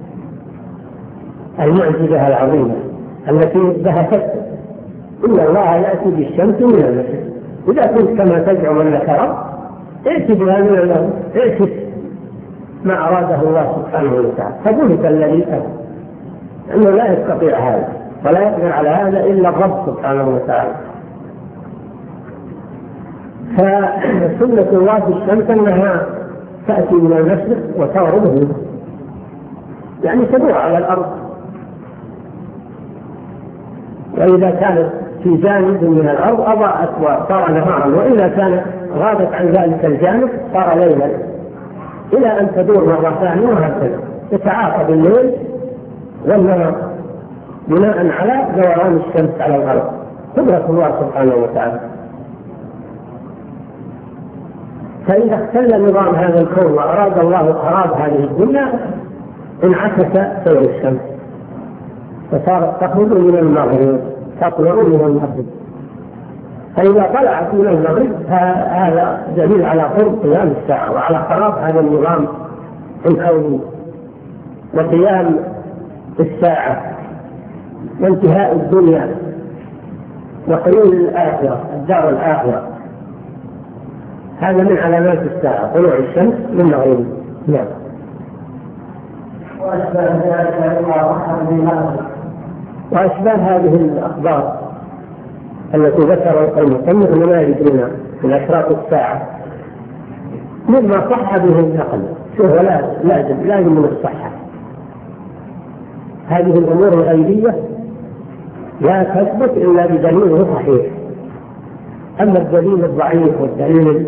المعجزة العظيمة التي بهتت، إن الله يأتي بالشمس من المشرق. إذا كنت كما تزعم أنك رب ائت بها من المغرب، ائت ما أراده الله سبحانه وتعالى. فبهت الذي كفر أنه لا يستطيع هذا ولا يقدر على هذا إلا الرب سبحانه وتعالى. فسنة الله في الشمس أنها تأتي من المشرق وتغرب منه، يعني تدور على الأرض، وإذا كانت في جانب من الأرض أضاءت وصار نهارا، وإذا كانت غابت عن ذلك الجانب صار ليلا، إلى أن تدور مرة ثانية، وهكذا يتعاقب الليل والنهار بناء على دوران الشمس على الأرض. قدرة الله سبحانه وتعالى. فإذا اختل نظام هذا الكون وأراد الله خراب هذه الدنيا انعكس سير الشمس فصارت تخرج من المغرب تطلع من المغرب. فإذا طلعت من المغرب هذا دليل على قرب قيام الساعة وعلى خراب هذا النظام الكوني وقيام الساعة وانتهاء الدنيا وحلول الآخرة الدار الآخرة. هذا من علامات الساعة طلوع الشمس من مغرب. نعم. وأشباه هذه الأخبار التي ذكر المصنف ما يدرون من أشراط الساعة مما صح به النقل. شوف لازم لازم من الصحة. هذه الأمور الغيبية لا تثبت إلا بدليل صحيح. أما الدليل الضعيف والدليل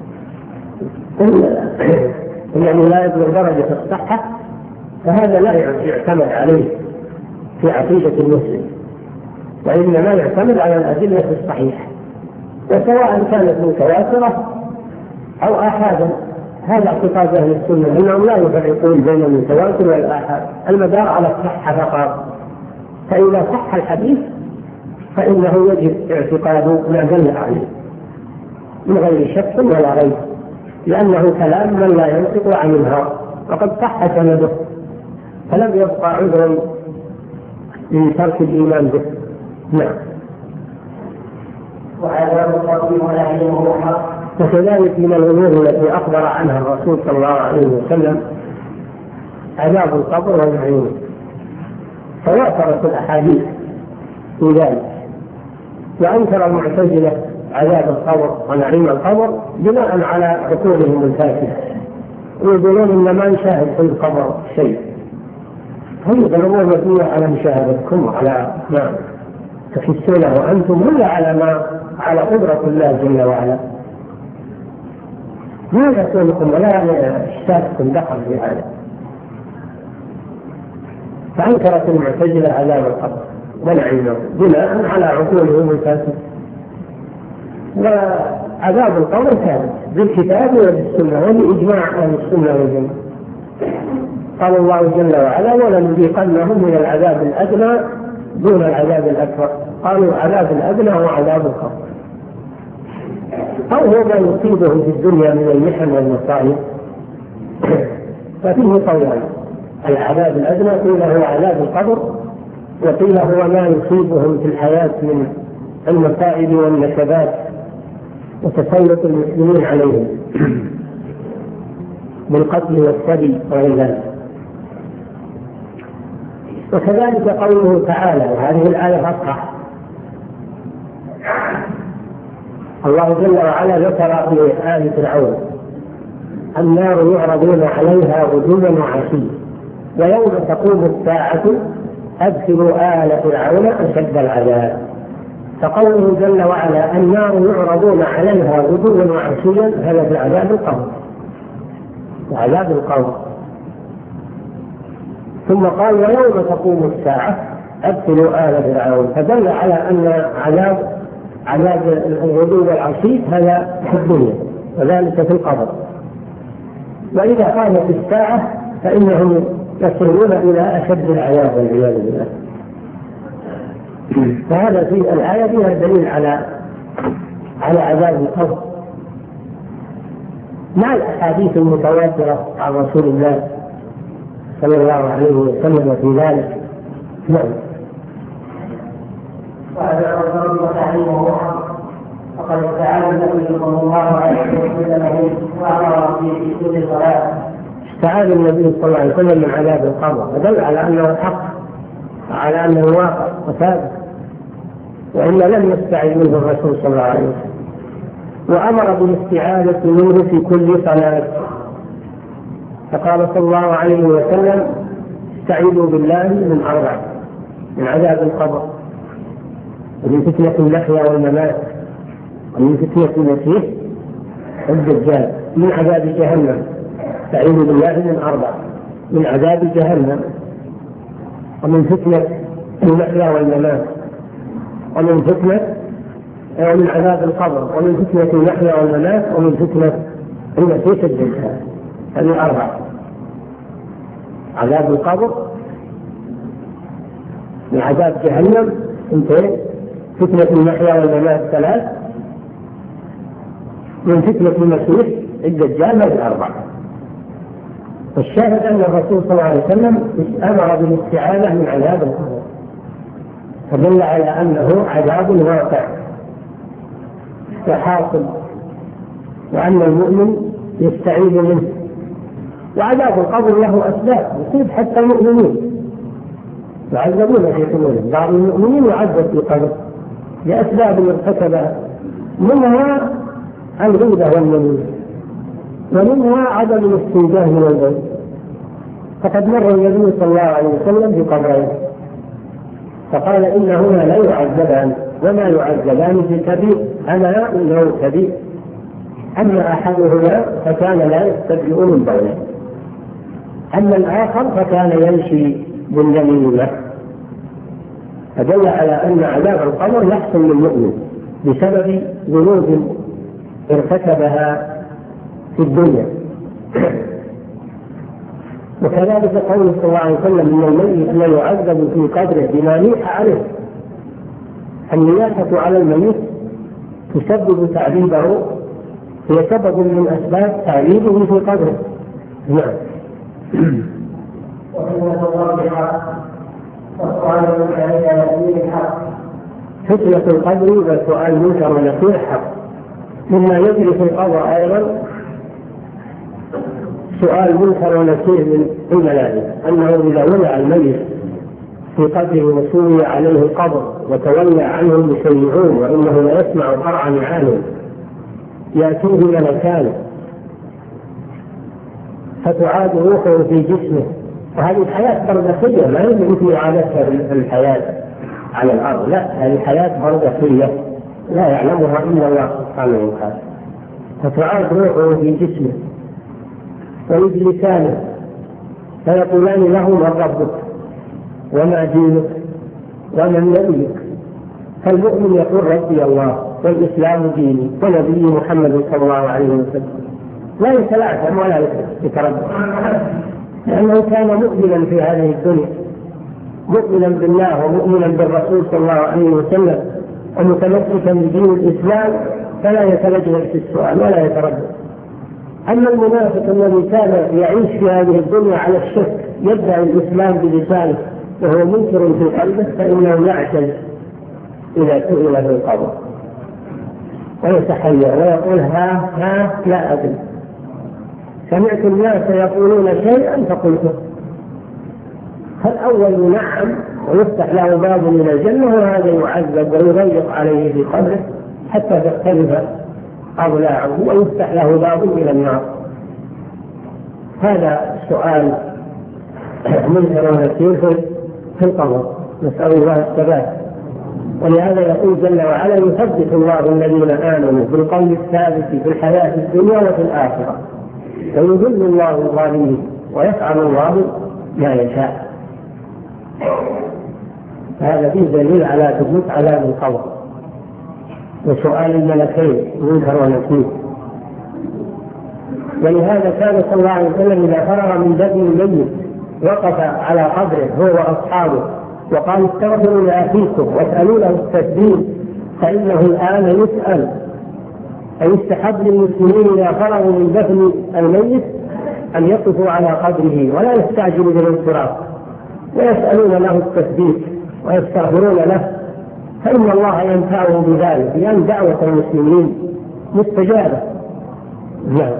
يعني لا يبلغ درجة الصحة فهذا لا يعتمد عليه في عقيدة المسلم، وإنما يعتمد على الأدلة الصحيحة، وسواء كانت متواترة أو آحادا. هذا اعتقاد أهل السنة أنهم لا يفرقون بين المتواتر والآحاد، المدار على الصحة فقط. فإذا صح الحديث فإنه يجب اعتقاد ما دل عليه من غير شك ولا ريب، لأنه كلام من لا ينطق عن الهوى وقد صح سنده، فلم يبقى عذرا من ترك الإيمان به. نعم. وكذلك من الأمور التي أخبر عنها الرسول صلى الله عليه وسلم عذاب القبر والنعيم، تواترت الأحاديث في ذلك. وأنكر المعتزلة عذاب القبر ونعيم القبر بناء على عقولهم الفاسدة، ويقولون إن ما نشاهد في القبر شيء. هم الأمور مبنية على مشاهدتكم وعلى ما تحسونه وأنتم ولا على ما على قدرة الله جل وعلا. ما يكونكم ولا اشتاككم دخل في هذا. فأنكرت المعتزلة عذاب القبر ونعيمه بناء على عقولهم الفاسدة. وعذاب القبر ثابت بالكتاب وبالسنة وبإجماع أهل السنة والجماعة. قال الله جل وعلا ولنذيقنهم من العذاب الأدنى دون العذاب الأكبر. قالوا عذاب الأدنى وعذاب القبر، أو هو ما يصيبهم في الدنيا من المحن والمصائب. ففيه قولان: العذاب الأدنى قيل هو عذاب القبر، وقيل هو ما يصيبهم في الحياة من المصائب والنكبات وتسلط المسلمين عليهم بالقتل والسبي وغير ذلك. وكذلك قوله تعالى، وهذه الآية أصح، الله جل وعلا ذكر في آل فرعون: النار يعرضون عليها غدوا وعشيا ويوم تقوم الساعة أدخلوا آل فرعون أشد العذاب. فقوله جل وعلا النار يعرضون عليها غدوا وعشيا هذا في عذاب القبر، وعذاب القبر. ثم قال ويوم تقوم الساعة أدخلوا آل فرعون، فدل على أن عذاب عذاب الغدو والعشي هذا في الدنيا وذلك في القبر. وإذا قامت الساعة فإنهم يصلون إلى أشد العذاب والعياذ بالله. فهذا في الآية فيها دليل على على عذاب القبر مع الأحاديث المتواترة عن رسول الله صلى الله عليه وسلم في ذلك. نعم. وهذا الرجل وتعليمه فقد استعاذ النبي صلى الله عليه وسلم وأمر في كل صلاة. استعاذ النبي صلى الله عليه وسلم من عذاب القبر، ودل على أنه حق، على أنه واقع وثابت، وإلا لم يستعذ منه الرسول صلى الله عليه وسلم. وأمر بالاستعاذة منه في كل صلاة، فقال صلى الله عليه وسلم: استعيذوا بالله من أربع: من عذاب القبر، ومن فتنة المحيا والممات، ومن فتنة المسيح الدجال، من عذاب جهنم. استعيذوا بالله من أربع: من عذاب جهنم، ومن فتنة المحيا والممات، ومن فتنة ومن عذاب القبر، ومن فتنة المحيا والممات، ومن فتنة المسيح الدجال. هذه أربع: عذاب القبر، من عذاب جهنم اثنتين، فتنة المحيا والممات ثلاث، من فتنة المسيح الدجال هذه أربع. والشاهد أن الرسول صلى الله عليه وسلم أمر بالاستعاذة من عذاب القبر، فدل على أنه عذاب واقع وحاصل، وأن المؤمن يستعيذ منه. وعذاب القبر له أسباب يصيب حتى المؤمنين، يعذبون في قبورهم. بعض المؤمنين يعذب في قبره لأسباب ارتكبها، منها الغيبة والنميمة، ومنها عدم الاستنجاء من البيت. فقد مر النبي صلى الله عليه وسلم بقبرين فقال: إنهما لا يعذبان، وما يعذبان في كبير، أما إنه كبير. أما أحدهما فكان لا يستبرئ من بوله، أما الآخر فكان يمشي بالنميمة. فدل على أن عذاب القبر يحصل للمؤمن بسبب ذنوب ارتكبها في الدنيا. وكذلك قوله صلى الله عليه وسلم: من الميت لا يعذب في قبره بما نيح عليه. النياحة على الميت تسبب تعذيبه، هي سبب من أسباب تعذيبه في قبره. نعم. وفتنة الرابعة والسؤال المنكر حق. فتنة القبر والسؤال المنكر ونكير حق. مما يجري في القبر أيضا سؤال منكر ونكير من الملائكة، أنه إذا ولع الميت في قبره وسوي عليه القبر وتولى عنه المشيعون وإنه لا يسمع قرع نعالهم، يأتيه ملكان فتعاد روحه في جسمه. وهذه الحياة برزخية، لا يمكن في إعادتها الحياة على الأرض، لا، هذه حياة برزخية لا يعلمها إلا الله سبحانه وتعالى. فتعاد روحه في جسمه ويجلسانه فيقولان له: من ربك؟ وما دينك؟ ومن نبيك؟ فالمؤمن يقول: ربي الله، والإسلام ديني، ونبي محمد صلى الله عليه وسلم. لا يتلعثم ولا يتردد، لأنه كان مؤمنا في هذه الدنيا، مؤمنا بالله ومؤمنا بالرسول صلى الله عليه وسلم، ومتمسكا بدين الإسلام، فلا يتلجلج في السؤال ولا يتردد. أما المنافق الذي كان يعيش في هذه الدنيا على الشك، يدعي الإسلام بلسانه وهو منكر في قلبه، فإنه يعجز إذا سئل في القبر ويتحير ويقول: ها ها لا أدري، سمعت الناس يقولون شيئا فقلته. فالأول نعم ويفتح له باب من الجنة، وهذا يعذب ويضيق عليه في قبره حتى تختلف أضلاعه ويفتح له باب إلى النار. هذا سؤال منكر ونكير في القبر، نسأل الله الثبات. ولهذا يقول جل وعلا: يثبت الله الذين آمنوا بالقول الثابت في الحياة الدنيا وفي الآخرة، ويذل الله الظالمين، ويفعل الله ما يشاء. هذا فيه دليل على ثبوت عذاب القبر وسؤال الملكين منكر ونكير. ولهذا كان صلى الله عليه وسلم إذا فرغ من دفن الميت وقف على قبره هو وأصحابه وقال استغفروا لأخيكم واسألوا له التثبيت فإنه الآن يسأل. فيستحب للمسلمين إذا فرغوا من دفن الميت أن يقفوا على قبره ولا يستعجلوا بالانصراف، ويسألون له التثبيت ويستغفرون له، فإن الله ينفعه بذلك، لأن دعوة المسلمين مستجابة. نعم.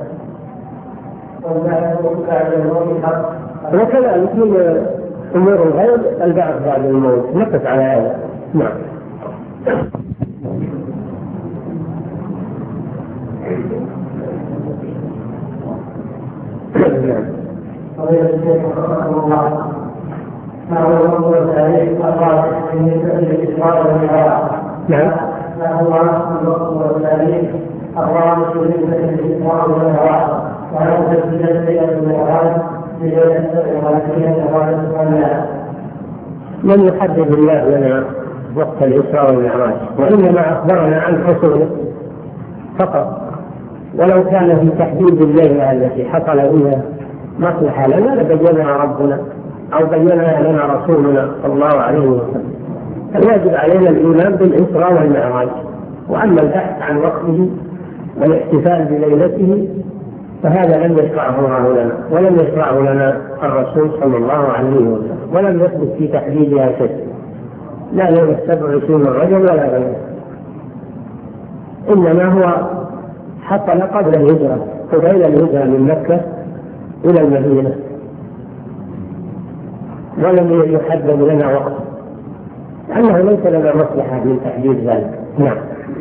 وكذلك من أمور الغيب البعث بعد الموت، نقف على هذا. نعم. ما هو الأمر الثالث الرابع من الإسراء والمعراج؟ نعم. ما هو الأمر الثالث الرابع من الإسراء والمعراج؟ وهذا تسجيل ليلة المعراج ليلة الإسراء. لم يحدد الله لنا وقت الإسراء والمعراج، وإنما أخبرنا عن حصوله فقط، ولو كان في تحديد الليلة التي حصل فيها مصلحة لنا لبينها ربنا أو بينها لنا رسولنا صلى الله عليه وسلم. فالواجب علينا الإيمان بالإسراء والمعراج، وأما البحث عن وقته والاحتفال بليلته فهذا لم يشرعه الله لنا، ولم يشرعه لنا الرسول صلى الله عليه وسلم، ولم يثبت في تحديدها شيء، لا يوم السبع وعشرين من رجب ولا غيره، إنما هو حصل قبل الهجرة، قبيل الهجرة من مكة إلى المدينة، ولم يحدد لنا وقت، لأنه ليس لنا مصلحة من تحديد ذلك. نعم.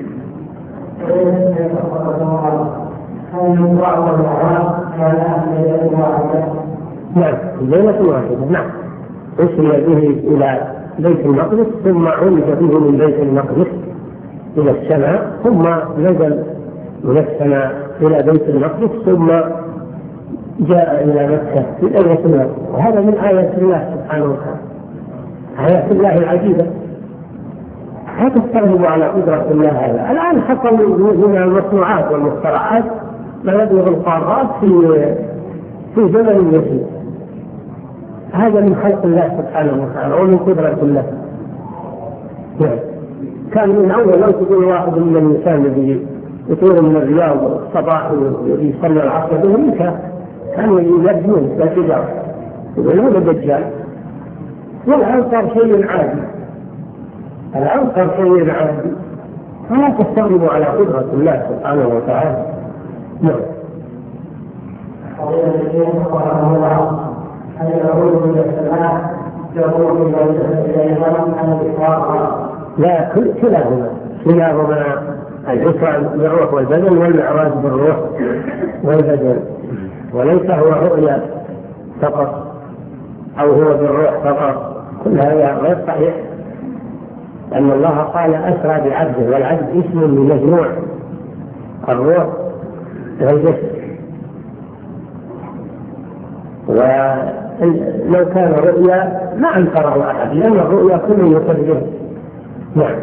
نعم، ليلة واحدة. نعم، أسري به إلى بيت المقدس، ثم عرج به من بيت المقدس إلى السماء، ثم نزل من السماء إلى بيت المقدس، ثم جاء إلى مكة في ليلة الوحدة. وهذا من آيات الله سبحانه وتعالى، آيات الله العجيبة. لا تستغربوا على قدرة الله. هذا الآن حصل من المصنوعات والمخترعات ما يبلغ القارات في في زمن يسير. هذا من خلق الله سبحانه وتعالى ومن قدرة الله. يعني كان من أول لو تقول واحد من الإنسان الذي يطير من الرياض الصباح ويصلي العصر بهم كانوا يلبون لا تجار يقولون الدجال. والآن صار شيء عادي، الآن صار شيء عادي، فلا تستغربوا على قدرة الله سبحانه وتعالى. نعم. أن يعود إلى السماء يقول لا، كلاهما كلاهما الإسراء بالروح والبدن والمعراج بالروح والبدن، وليس هو رؤيا فقط أو هو بالروح فقط، كل هذا غير صحيح، لأن الله قال أسرى بعبده، والعبد اسم لمجموع الروح والجسد. ولو كان رؤيا ما أنكره أحد، لأن الرؤيا كل يصدق. نعم.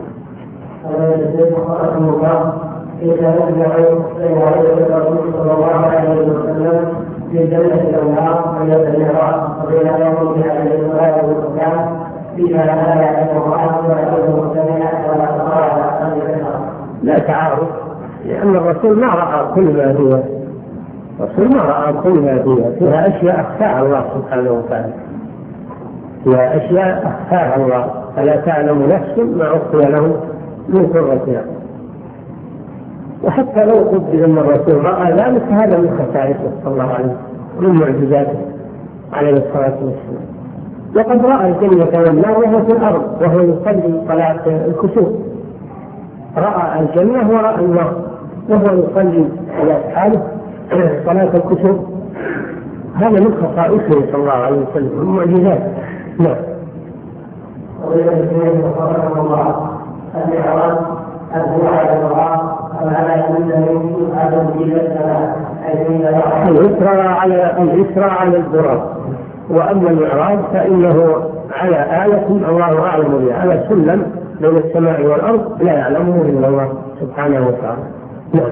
إذا رجع إلى الرسول صلى الله عليه وسلم في جنة الأنهار من المعراج وبين يوم عليه الصلاة والسلام فيها آيات القرآن ويعود مستمعا ولا تقرأ. لا تعارض، لأن الرسول ما رأى كل ما فيها، الرسول ما رأى كل ما فيها، فيها أشياء أخفاها الله سبحانه وتعالى، فيها أشياء أخفاها الله، فلا تعلم نفس ما أخفي له من قرة أعين. وحتى لو قدر أن الرسول رأى ذلك هذا من خصائصه صلى الله عليه وسلم، من معجزاته عليه الصلاة والسلام. وقد رأى الجنة والنار وهو في الأرض وهو يصلي صلاة الكسوف، رأى الجنة ورأى النار وهو يصلي على أصحابه صلاة الكسوف. هذا من خصائصه صلى الله عليه وسلم، من معجزات. نعم. المعراج هو على الله وعلى الإسراء على الإسراء على البراق، وأما المعراج فإنه على آية الله أعلم بها، على سلم بين السماء والأرض لا يعلمه إلا الله سبحانه وتعالى. نعم.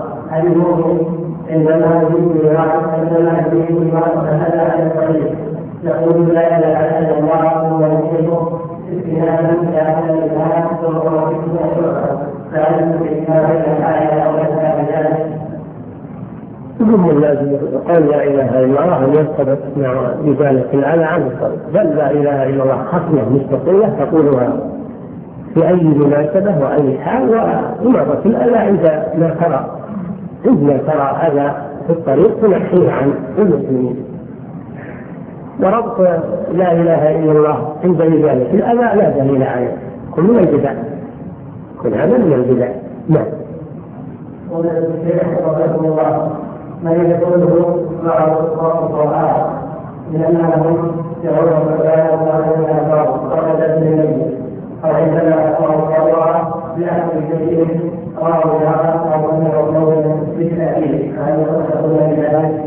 المؤمن عندما يريد عندما يريد هذا على الطريق يقول لا اله الا الله ويشركه استنادا كاملا لله وهو فهل بالايمان بالآية او ليس بذلك؟ ثم اللازم قال لا اله الا الله ان يرتبط مع ازاله الاذى عن الطريق، بل لا اله الا الله خصله مستقله تقولها في اي مناسبه واي حال، وإماطة الاذى عند ما ترى عندما ترى اذى في الطريق تنحيه عن المسلمين. وربط لا اله الا الله عند ازاله الاذى لا دليل عليه، كل من البدع، كل هذا من البدع. نعم. من يقوله مع القرآن لأنهم يرون الآيات وأن الأخبار وردت للنبي فعندما أخبر الله بأمر كثير قالوا لها أو أن يرونه بالتأكيد فهل يقصدون بذلك؟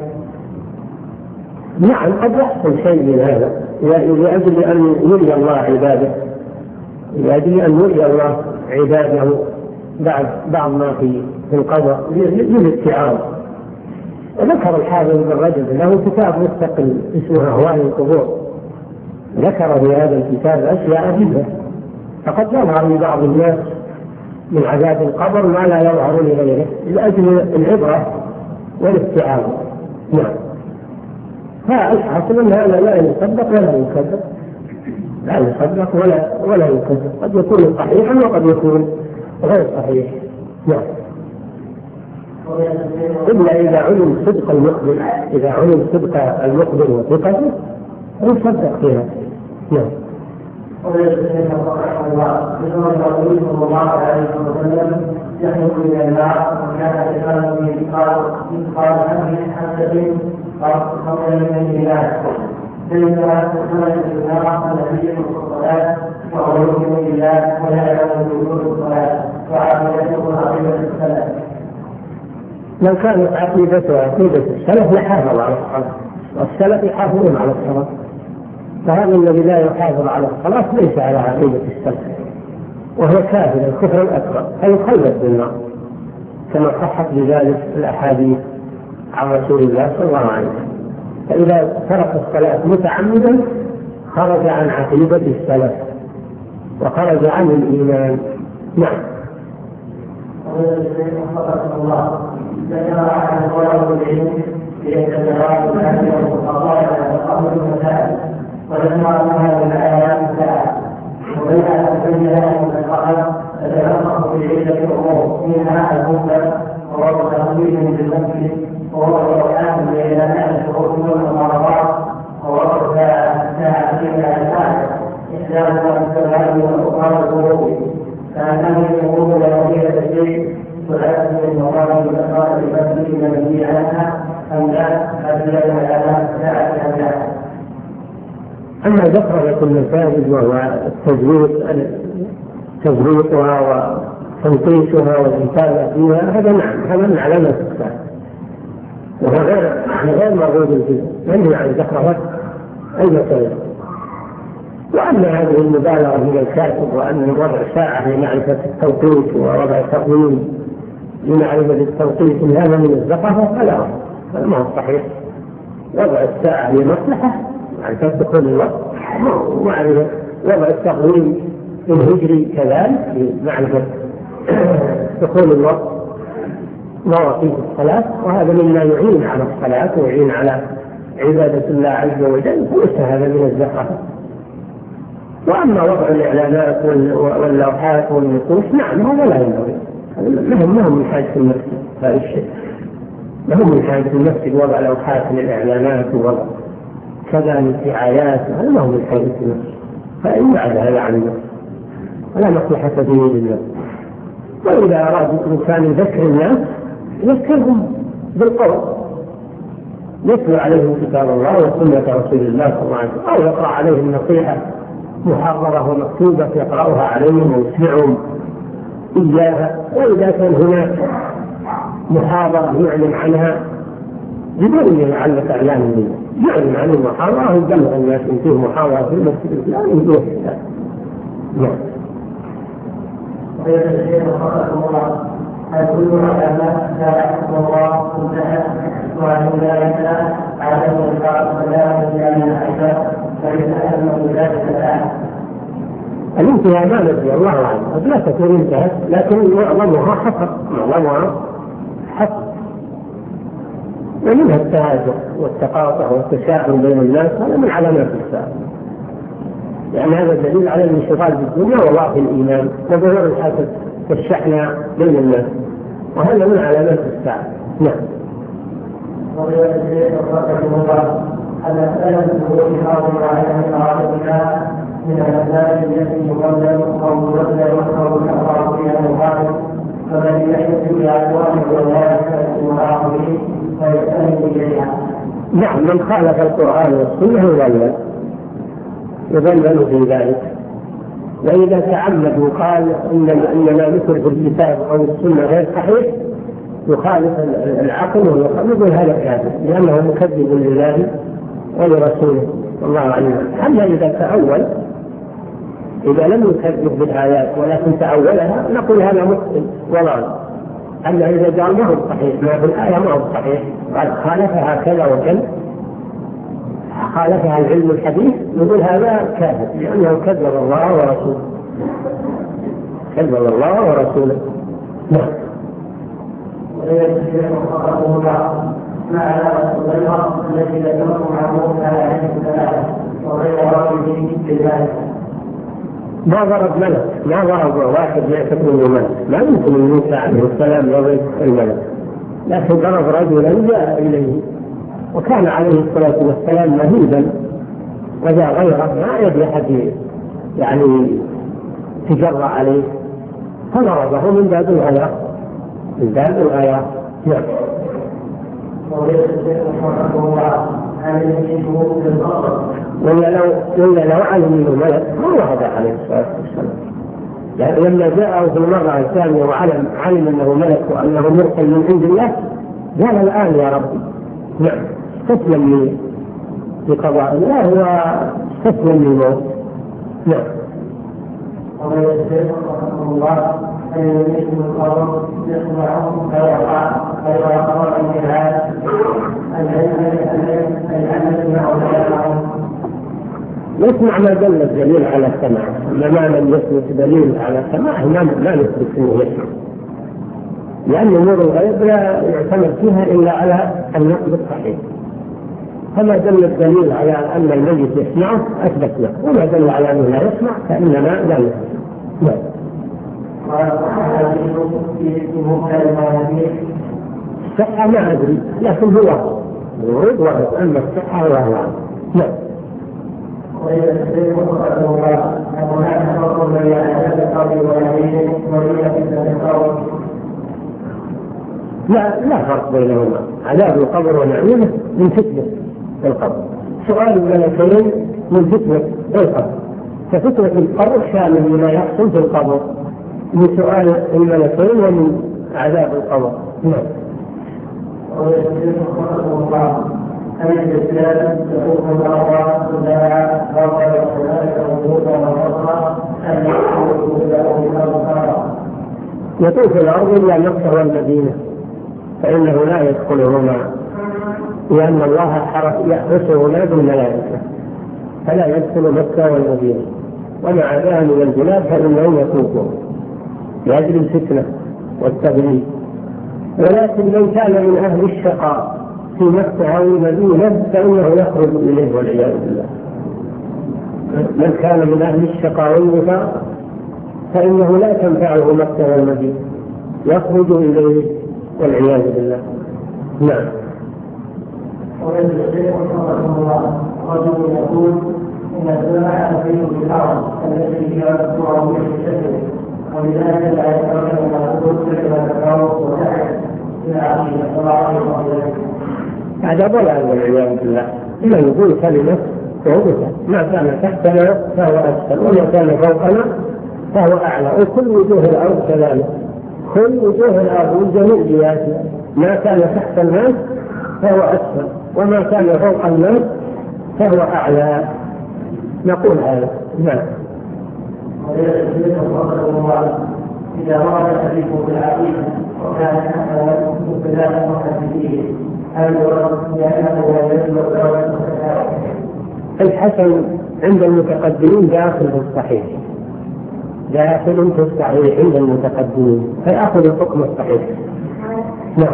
نعم قد يحصل شيء من هذا لأجل أن يري الله عباده، لأجل أن يري الله عباده بعد بعض ما في القضاء للاتعاظ. ذكر الحافظ بن رجب له كتاب مستقل اسمه أهواء القبور، ذكر في هذا الكتاب أشياء جدا، فقد يظهر لبعض الناس من عذاب القبر ما لا يظهر لغيره لأجل العبرة والاستعاذة. نعم. فالحاصل أن هذا لا يصدق ولا يكذب، لا يصدق ولا ولا يكذب، قد يكون صحيحا وقد يكون غير صحيح. نعم. إلا إذا علم صدق المخبر، إذا علم صدق المخبر وثقته يصدق فيها. نعم. صلى الله عليه وسلم يخرج من النار وكان يقال من قال أمر حسد قبل من الناس بينما تخرج النار النبي في الصلاة وعلوم بالله ولا يعلم وجود الصلاة وعقيدته عقيدة السلف. لو كانت عقيدته عقيدة السلف لحافظ على الصلاة، والسلف يحافظون على الصلاة، فهذا الذي لا يحافظ على الصلاة ليس على عقيدة السلف، وهو كافر الكفر الأكبر فيخلد بالنار، كما صحت بذلك الأحاديث عن رسول الله صلى الله عليه وسلم. فإذا ترك الصلاة متعمدا خرج عن عقيدة السلف وخرج عن الإيمان. نعم. الله ذكر عن طلب العلم ليتدرج الأهل والقضايا والأمر المسائل وذكر أنها من آيات الساعة وبين أسبابها المتقرة تتلخص في عدة أمور منها المنكر وهو تقويم بالمسجد وهو القرآن بإعلانات الشروط والمعارضات ووقف الساعة فيها أنواع إحداثها السبعين والأخرى الظروف فأنه يقول لوحية الشيء ولا من مقام الأخرى لفتح من النبي عنها أم لا أدلة على ساعة أم لا. أما ذكر المساجد وهو التزويق تزويقها وتنقيشها والإنتاج فيها هذا نعم هذا من علامات الساعة، وهو غير غير مرغوب فيه منهي عن ذكرها أي مسألة. وأما هذه المبالغة من الكاتب وأن وضع ساعة لمعرفة التوقيت ووضع تقويم لمعرفة التوقيت من هذا من الزقفة فلا، هذا ما هو صحيح. وضع الساعة لمصلحة معرفة دخول الوقت، ومعرفة وضع التقويم الهجري كذلك لمعرفة دخول الوقت مواقيت الصلاة، وهذا مما يعين على الصلاة ويعين على عبادة الله عز وجل، وليس هذا من الزقفة. وأما وضع الإعلانات واللوحات والنقوش نعم هذا لا ينبغي، لهم لهم من حاجة المسجد هذا الشيء، لهم من حاجة المسجد وضع لوحات للإعلانات ووضع كذا الدعايات، هذا لهم من حاجة المسجد، فيبعد هذا عن الناس ولا مصلحة فيه للناس. وإذا أراد الإنسان يذكر الناس يذكرهم بالقول، يتلو عليهم كتاب الله وسنة رسول الله صلى الله عليه وسلم، أو يقرأ عليهم نصيحة محررة ومكتوبة يقرأها عليهم ويسمعهم إياها. وإذا كان هناك محاضرة يعلن عنها بدون أن يعلق إعلان منه، يعلن عن المحاضرة ويبلغ الناس إن فيه محاضرة في المسجد الفلاني يدوه الكتاب. نعم. وإذا الشيخ رحمه الله هل كل علامات لا يحكم الله انتهت وعن ذلك عادة الفرق ولا من عائشة فإن ذلك الآن. الانتهاء ما ندري الله أعلم، قد لا تكون انتهت لكن معظمها حصر، معظمها حصر، ومنها التهاجر والتقاطع والتشاؤم بين الناس، هذا من علامات الساعة، يعني هذا دليل على الانشغال بالدنيا وضعف الإيمان وظهور الحسد والشحناء بين الناس، وهذا من علامات الساعة. نعم. من الأسباب التي يقدم أو يبدل أو يحفظ فيها المخالف فمن يحدث بأقوال وذلك المعاقبين فيستند إليها. نعم، من خالف القرآن والسنة يضلل يضلل في ذلك، وإذا تعمد وقال إن إنما ذكر في الكتاب أو السنة غير صحيح يخالف العقل ويقول هذا كاذب لأنه مكذب لله ولرسوله والله أعلم. أما إذا تأول، إذا لم يكذب بالآيات ولكن تأولها نقول هذا مخطئ ضلال. أما إذا قال ما هو صحيح، ما في الآية ما هو صحيح، قال خالفها كذا وكذا، خالفها العلم الحديث، نقول هذا كاذب لأنه كذب الله ورسوله، كذب الله ورسوله. نعم. مع الغيرة التي لا تمر معروفها عليه السلام وغير راجل في ذلك. ما ضرب ملك، ما ضرب واحد يعتبر انه ملك، ما يمكن ان موسى عليه السلام يضرب الملك، لكن ضرب رجلا جاء اليه وكان عليه الصلاه والسلام مهيبا وذا غيره ما يدري احد يعني تجرأ عليه فضربه من باب الغيرة، من باب الغيرة. نعم. ولا لو ولا لو علم انه ملك ما وهب عليه الصلاه والسلام، يعني لما جاءه في المره الثانيه وعلم علم انه ملك وانه مرسل من عند الله قال الان يا ربي. نعم، استسلم لقضاء الله واستسلم للموت. نعم. الله أن يميز القوم يسمعهم فيقع فيقع الجهاد العمل معهم. يسمع ما دل الدليل على السماع، ما لم يثبت دليل على السماع لا نثبت انه يسمع، لأن أمور الغيب لا يعتمد فيها إلا على النقل الصحيح، فما دل الدليل على أن الميت يسمعه أثبتنا، وما دل على أنه لا يسمع فإننا لا نثبت. الصحة ما أدري، لكن هو يريد وعد أن الصحة هو الله. نعم. لا لا فرق بينهما، عذاب القبر ونعيمه من فتنة القبر، سؤال الملكين من فتنة القبر، ففتنة القبر شامل لما يحصل في القبر من سؤال الملكين ومن عذاب القبر. نعم. أن الإسلام تكون الأرواح كلها غير كذلك وجودا وفضلا أن يكون الأرض يطوف الأرض إلا مكة والمدينة فإنه لا يدخلهما لأن الله يحرسهما بالملائكة فلا يدخل مكة والمدينة، ومع ذلك من البلاد فإنهم يطوفون لأجل الفتنة والتغيير. ولكن من كان من أهل الشقاء في مكة أو المدينة فإنه يخرج إليه والعياذ بالله. من كان من أهل الشقاء والنفاق فإنه لا تنفعه مكة والمدينة، يخرج إليه والعياذ بالله. نعم. رجل يقول إن السماء تفيد بالأرض التي هي مذكورة في الشجر ولذلك لا يستطيع أن تدخل إلى التفاوت وتعد إلى عقيدة صلى الله عليه وسلم. هذا ضلال والعياذ بالله. إلا يقول كلمة وهبطة، ما كان تحتنا فهو أسفل وما كان فوقنا فهو أعلى، وكل وجوه الأرض كذلك، كل وجوه الأرض من جميع جهاتها، ما كان تحت الناس فهو أسفل وما كان فوق الناس فهو أعلى، نقول هذا. نعم. إذا ورد الحديث بالعقيدة وكان مبتدأ محدثين هل يرد لأنه لا يجوز الحسن عند المتقدمين داخل في الصحيح، داخل في الصحيح عند المتقدمين، فيأخذ الحكم الصحيح. نعم.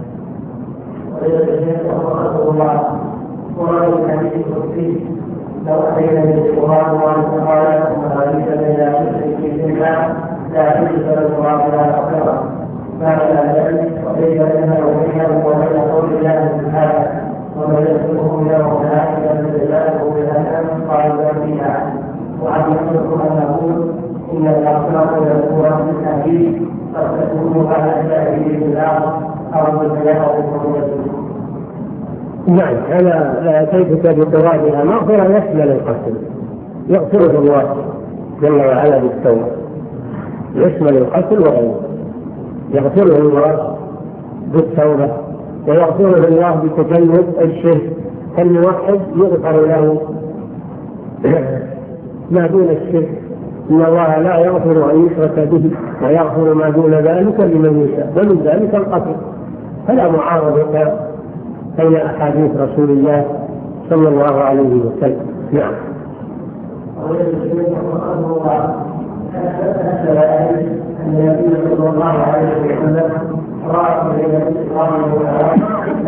ورد الحديث القدسي لو أتينا بالقرآن وأن قال وغريب لا تشرك بالله لا تشرك القرآن ولا تقرأ فعلى ذلك وبين أنه بينه وبين قول الله سبحانه ومن يسلكه له ملائكة رجاله بهدم قالوا فيها وعن يحسبكم أن نقول إن الأخلاق والقرآن في الحديث قد تكون على الشاهدين بالأرض أو بالبيان والقرآن. نعم، هذا لا أتيتك بقرابها مغفرة يشمل القتل، يغفره الله جل وعلا بالتوبة، يشمل القتل وغيره، يغفره الله بالتوبة ويغفره الله بتجنب الشرك، فالموحد يغفر له ما دون الشرك، إن الله لا يغفر أن يشرك به ويغفر ما دون ذلك لمن يشاء، ومن ذلك القتل. فلا معارضة بين أحاديث رسول الله صلى الله عليه وسلم. نعم. النبي صلى الله عليه وسلم رأى بين الإسلام والإسلام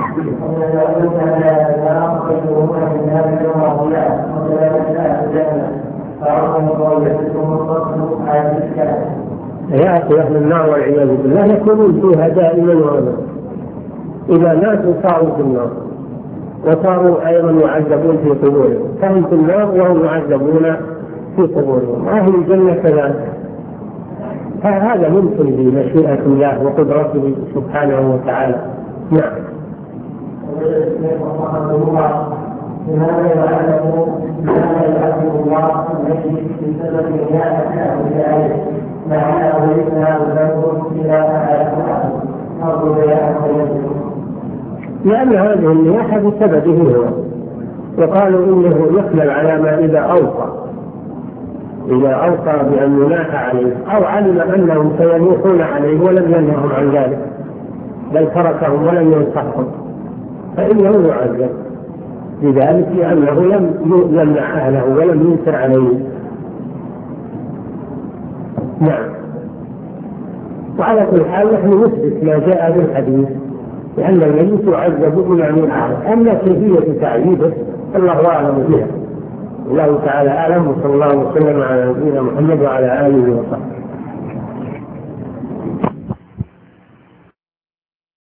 لا أخرجون من هذه المواضيع وكذلك لا الجنة فعظم قولتكم الفصل هذه الكلام. يأتي أهل النار والعياذ بالله يكونون فيها دائما وأبدا، إذا ماتوا صاروا في النار وصاروا أيضا يعذبون في قبورهم، فهم في النار وهم يعذبون في قبورهم، أهل الجنة كذلك. فهذا ممكن بمشيئة الله وقدرته سبحانه وتعالى. نعم. لماذا يعلم لماذا يعلم الله الذي بسبب نيابته بذلك مع انه يسمع ذنب الى احد او بيان؟ لأن هذه النياحة بسببه هو، وقالوا إنه يحمل على ما إذا أوصى إذا أوصى بأن يناح عليه أو علم أنهم سينوحون عليه ولم ينههم عن ذلك بل تركهم ولم ينصحهم فإنه يعذب لذلك، لأنه لم يمنع أهله ولم ينكر عليه. نعم. وعلى كل حال نحن نثبت ما جاء بالحديث لأن الميت يعذب بما من أعلم، أما كيفية تعذيبه الله أعلم بها. الله تعالى أعلم، وصلى الله وسلم على نبينا محمد وعلى آله وصحبه.